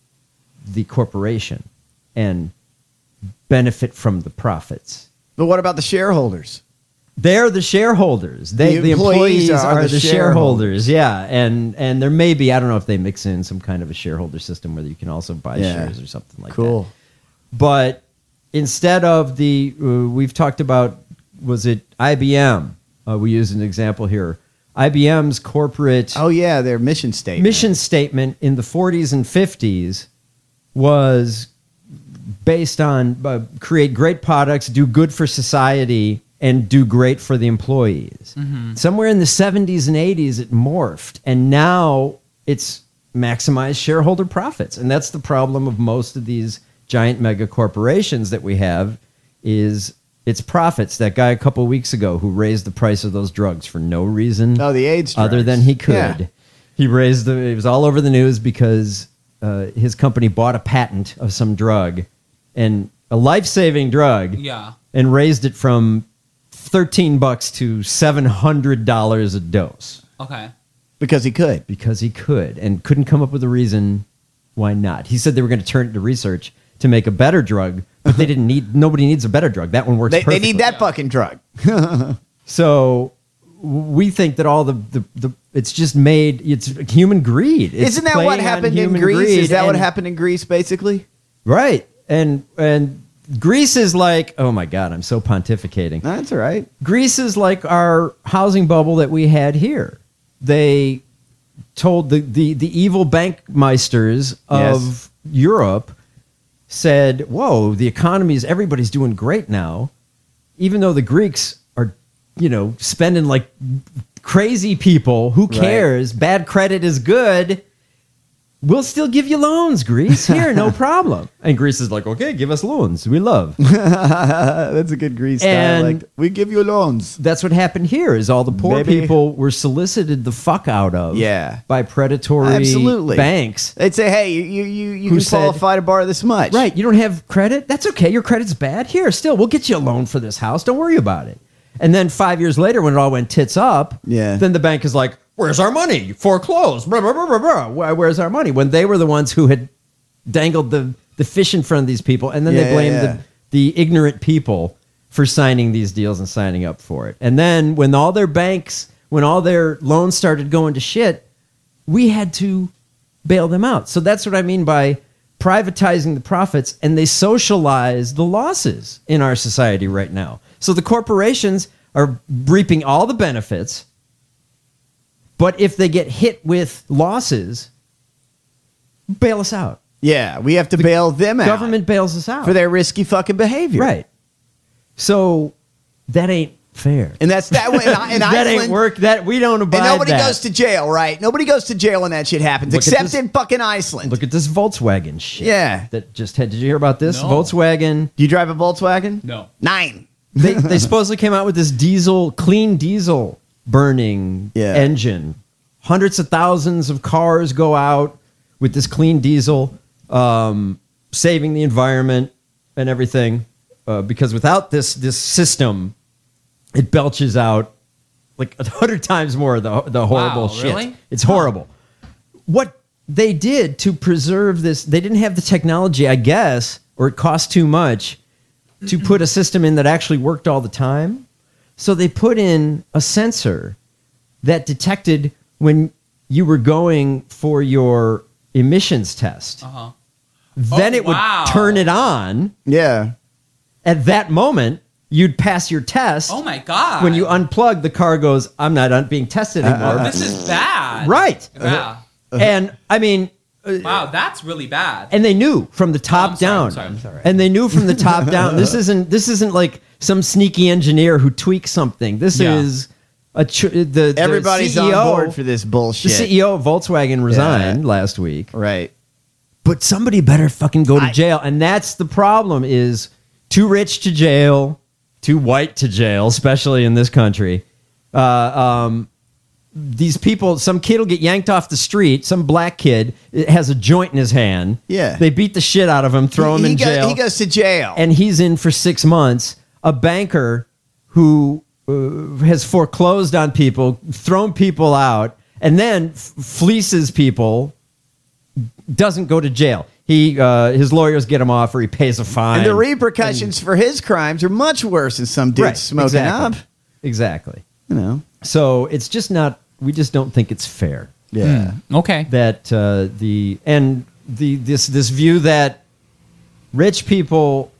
the corporation and benefit from the profits. But what about the shareholders? They're the shareholders. They, The the, employees employees, are are, the the, shareholders. shareholders. Yeah, and and there may be I don't know if they mix in some kind of a shareholder system where you can also buy Yeah. shares or something like Cool. that. But instead of the uh, we've talked about was it I B M? Uh, we use an example here. I B M's corporate Oh yeah, their mission statement. mission statement in the forties and fifties was based on uh, create great products, do good for society, and do great for the employees. Somewhere in the seventies and eighties, it morphed, and now it's maximize shareholder profits, and that's the problem of most of these giant mega corporations that we have. Is it's profits. That guy a couple weeks ago who raised the price of those drugs for no reason Oh, the AIDS other drugs. than he could. Yeah. He raised the. It was all over the news because uh, his company bought a patent of some drug, and a life-saving drug, Yeah. and raised it from thirteen bucks to seven hundred dollars a dose Okay. Because he could. because he could, and couldn't come up with a reason why not. He said they were going to turn it to research to make a better drug, but they didn't need. Nobody needs a better drug. That one works. They, they perfectly. need that fucking drug. So we think that all the, the, the it's just made it's human greed. It's Isn't that what playing on happened in human Greece? greed, Is that what and- happened in Greece, basically? Right. And and Greece is like, oh my God, I'm so pontificating. That's all right. Greece is like our housing bubble that we had here. They told the the, the evil bankmeisters of Yes. Europe said, whoa, the economy is everybody's doing great now. Even though the Greeks are, you know, spending like crazy people, who Right. cares? Bad credit is good. we'll still give you loans, Greece. Here, no problem. And Greece is like, okay, give us loans. We love. That's a good Greece dialect. We give you loans. That's what happened here is all the poor Maybe. people were solicited the fuck out of Yeah. by predatory Absolutely. banks. They'd say, hey, you you, you, you Who can said- qualify to borrow this much. Right. You don't have credit? That's okay. Your credit's bad. Here, still, we'll get you a loan for this house. Don't worry about it. And then five years later, when it all went tits up, Yeah. then the bank is like, where's our money? Foreclosed. Blah, blah, blah, blah, blah. Where- Where's our money? When they were the ones who had dangled the, the fish in front of these people. And then Yeah, they blamed yeah, yeah. The, the ignorant people for signing these deals and signing up for it. And then when all their banks, when all their loans started going to shit, we had to bail them out. So that's what I mean by privatizing the profits, and they socialize the losses in our society right now. So the corporations are reaping all the benefits, but if they get hit with losses, bail us out. Yeah, we have to bail them out. Government bails us out for their risky fucking behavior. Right. So that ain't fair. And that's that way. In, in that Iceland, ain't work. That we don't abide And nobody that. goes to jail, right? Nobody goes to jail when that shit happens, Look at except this- in fucking Iceland. Look at this Volkswagen shit. Yeah. That just had. Did you hear about this? No. Volkswagen. Do you drive a Volkswagen? No. Nine. They they supposedly came out with this diesel, clean diesel burning Yeah. engine. Hundreds of thousands of cars go out with this clean diesel, um, saving the environment and everything. Uh, because without this this system, it belches out like a hundred times more of the the horrible Wow, shit. really? It's horrible. What they did to preserve this, they didn't have the technology, I guess, or it cost too much to put a system in that actually worked all the time. So they put in a sensor that detected when you were going for your emissions test. Uh-huh. Then Oh, it would wow. turn it on. Yeah. At that moment, you'd pass your test. Oh my God. When you unplug, the car goes, I'm not un- being tested anymore. This is bad. Right. Yeah. And I mean, Wow, that's really bad. and they knew from the top I'm sorry, down. I'm sorry, I'm sorry. And they knew from the top down. This isn't this isn't like some sneaky engineer who tweaks something. This Yeah. is a tr- the, the Everybody's C E O, on board for this bullshit. The C E O of Volkswagen resigned last week. Right. But somebody better fucking go to jail. And that's the problem is too rich to jail, too white to jail, especially in this country. Uh, um, these people, some kid will get yanked off the street, some black kid has a joint in his hand. Yeah. They beat the shit out of him, throw him he in go- jail. He goes to jail. And he's in for six months. A banker who uh, has foreclosed on people, thrown people out, and then f- fleeces people, doesn't go to jail. He uh, his lawyers get him off, or he pays a fine. And the repercussions for his crimes are much worse than some dude Right, smoking exactly. up. Exactly. You know. So it's just not. We just don't think it's fair. Yeah. Okay. That uh, the and the this this view that rich people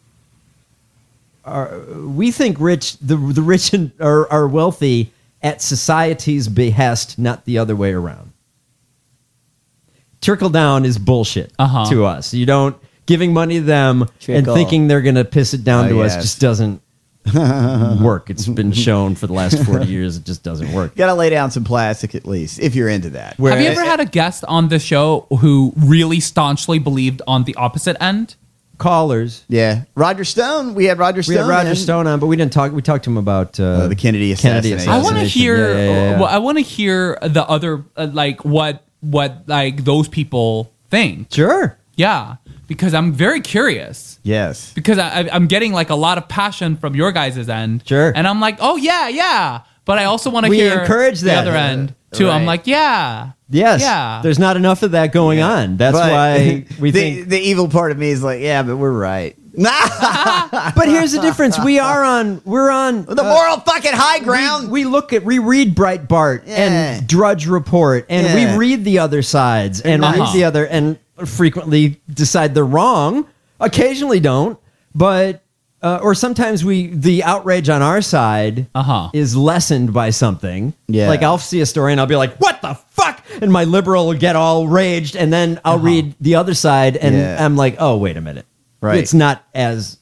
are. We think rich the the rich and are, are wealthy at society's behest, not the other way around. Trickle down is bullshit Uh-huh. to us. You don't giving money to them Trickle. and thinking they're going to piss it down Oh, to us yes. just doesn't work. It's been shown for the last forty years. It just doesn't work. Got to lay down some plastic at least if you're into that. Where- Have you ever had a guest on the show who really staunchly believed on the opposite end? Callers? Yeah, Roger Stone. We had Roger Stone. We had Roger in. Stone on, but we didn't talk. We talked to him about uh, Oh, the Kennedy assassination. I want to assassination. hear. Yeah, yeah, yeah. Well, I want to hear the other, uh, like what what like those people think. Sure. Yeah, because I'm very curious. Yes. Because I, I- I'm getting like a lot of passion from your guys' end. Sure. And I'm like, oh yeah, yeah. But I also want to We hear encourage the that. other end too. I'm Right. like, yeah. Yes. Yeah. There's not enough of that going on. That's But why we the, think. the evil part of me is like, yeah, but we're right. But here's the difference. We are on. We're on The uh, moral fucking high ground. We, we look at, we read Breitbart Yeah. and Drudge Report, and Yeah. we read the other sides, and Uh-huh. read the other, and frequently decide they're wrong. Occasionally don't, but uh, or sometimes we the outrage on our side Uh-huh. is lessened by something. Yeah. Like I'll see a story and I'll be like, "What the fuck?" and my liberal will get all raged, and then I'll read the other side, and Yeah. I'm like, "Oh, wait a minute, Right. It's not as."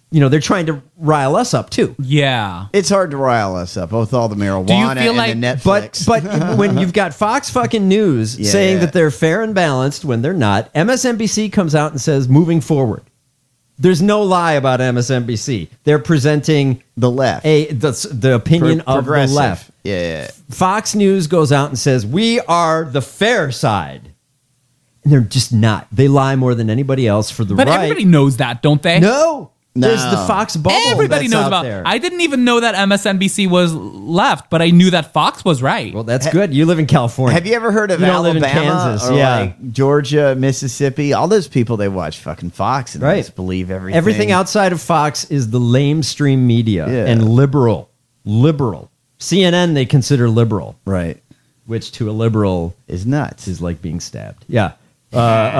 you know, they're trying to rile us up too. Yeah. It's hard to rile us up with all the marijuana feel and like- the Netflix. But but when you've got Fox fucking News Yeah. saying that they're fair and balanced when they're not, M S N B C comes out and says moving forward. There's no lie about M S N B C. They're presenting the left, a the, the opinion Pro- of the progressive. left. Yeah. Fox News goes out and says we are the fair side, and they're just not. They lie more than anybody else for the But right. everybody knows that, don't they? No. There's No. the Fox bubble. Everybody that's knows out about. there. I didn't even know that M S N B C was left, but I knew that Fox was right. Well, that's good. You live in California. Have you ever heard of You don't live in Alabama Kansas, or yeah. like Georgia, Mississippi? All those people, they watch fucking Fox and Right. they just believe everything. Everything outside of Fox is the lamestream media Yeah. and liberal. Liberal. C N N they consider liberal, right? Which to a liberal is nuts. Is like being stabbed. Yeah. Uh,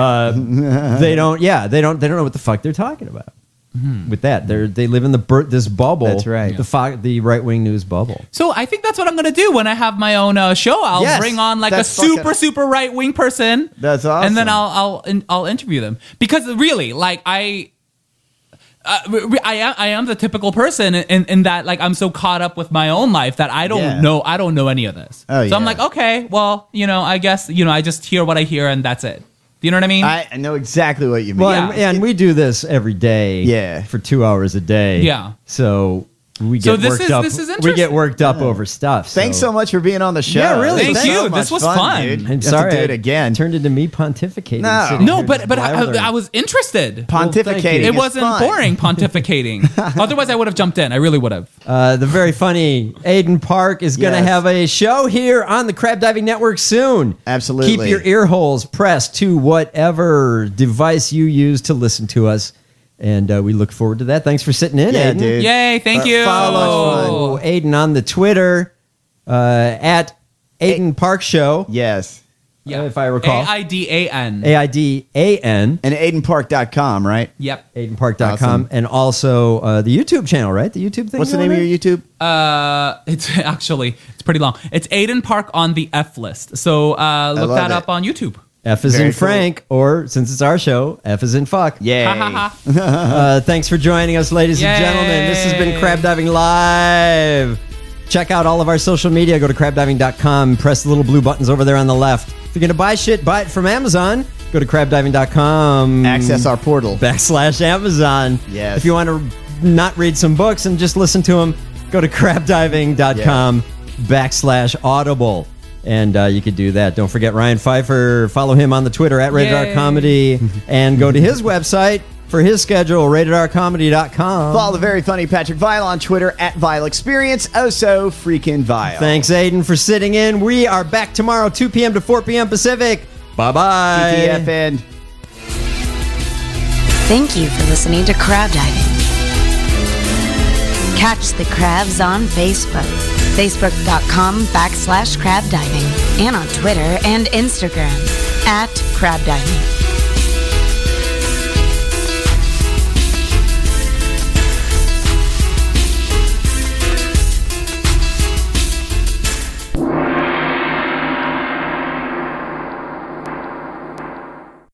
uh, they don't. Yeah. They don't. They don't know what the fuck they're talking about. With that, they they live in the bur- this bubble. That's right. The fo- the right wing news bubble. So I think that's what I'm going to do when I have my own uh, show. I'll Yes, bring on like a that's super fucking- super right wing person. That's awesome. And then I'll I'll in, I'll interview them because really, like I. Uh, re- re- I am I am the typical person in, in, in that like I'm so caught up with my own life that I don't Yeah. know I don't know any of this. Oh, so I'm yeah. like, okay, well, you know, I guess you know I just hear what I hear and that's it. Do you know what I mean? I, I know exactly what you mean. Well, and, and we do this every day. Yeah. For two hours a day. Yeah. So we get So this worked is- up. this is we get interesting. worked up over stuff. Thanks so much for being on the show. Yeah, really. Thank This you. so This much was fun. dude. I'm You have to sorry. do it I again. Turned into me pontificating. No. sitting No, here but just but I, blathering. I, I was interested. Pontificating. It is wasn't fun. boring pontificating. Otherwise, I would have jumped in. I really would have. Uh, the very funny Aiden Park is going to Yes. have a show here on the Crab Diving Network soon. Absolutely. Keep your ear holes pressed to whatever device you use to listen to us. And uh, we look forward to that. Thanks for sitting in, Yeah, Aiden. dude. Yay! Thank Uh, you. Follow Aiden on the Twitter uh, at Aiden Park Show. Yes. Yeah, if I recall. A I D A N. A I D A N. And aiden park dot com, right? Yep. Aiden Park dot com. Awesome. And also uh, the YouTube channel, right? The YouTube thing. What's the going name of on? your YouTube? Uh, it's actually it's pretty long. It's Aiden Park on the F list. So uh, look love that it. up on YouTube. F is Very in cool. Frank, or since it's our show, F is in fuck. Yay. Ha, ha, ha. Uh, thanks for joining us, ladies and Yay. gentlemen. This has been Crab Diving Live. Check out all of our social media. Go to crab diving dot com. Press the little blue buttons over there on the left. If you're going to buy shit, buy it from Amazon. Go to crab diving dot com. Access our portal. Backslash Amazon. Yes. If you want to not read some books and just listen to them, go to crab diving dot com backslash audible. And uh, you could do that. Don't forget Ryan Pfeiffer. Follow him on the Twitter at Rated R Yay. Comedy. And go to his website for his schedule, rated r comedy dot com. Follow the very funny Patrick Vile on Twitter at Vile Experience. Oh, so freaking Vile. Thanks, Aiden, for sitting in. We are back tomorrow, two p.m. to four p.m. Pacific. Bye-bye. T T F N. Thank you for listening to Crab Diving. Catch the crabs on Facebook, facebook.com backslash crab diving, and on Twitter and Instagram at crab diving.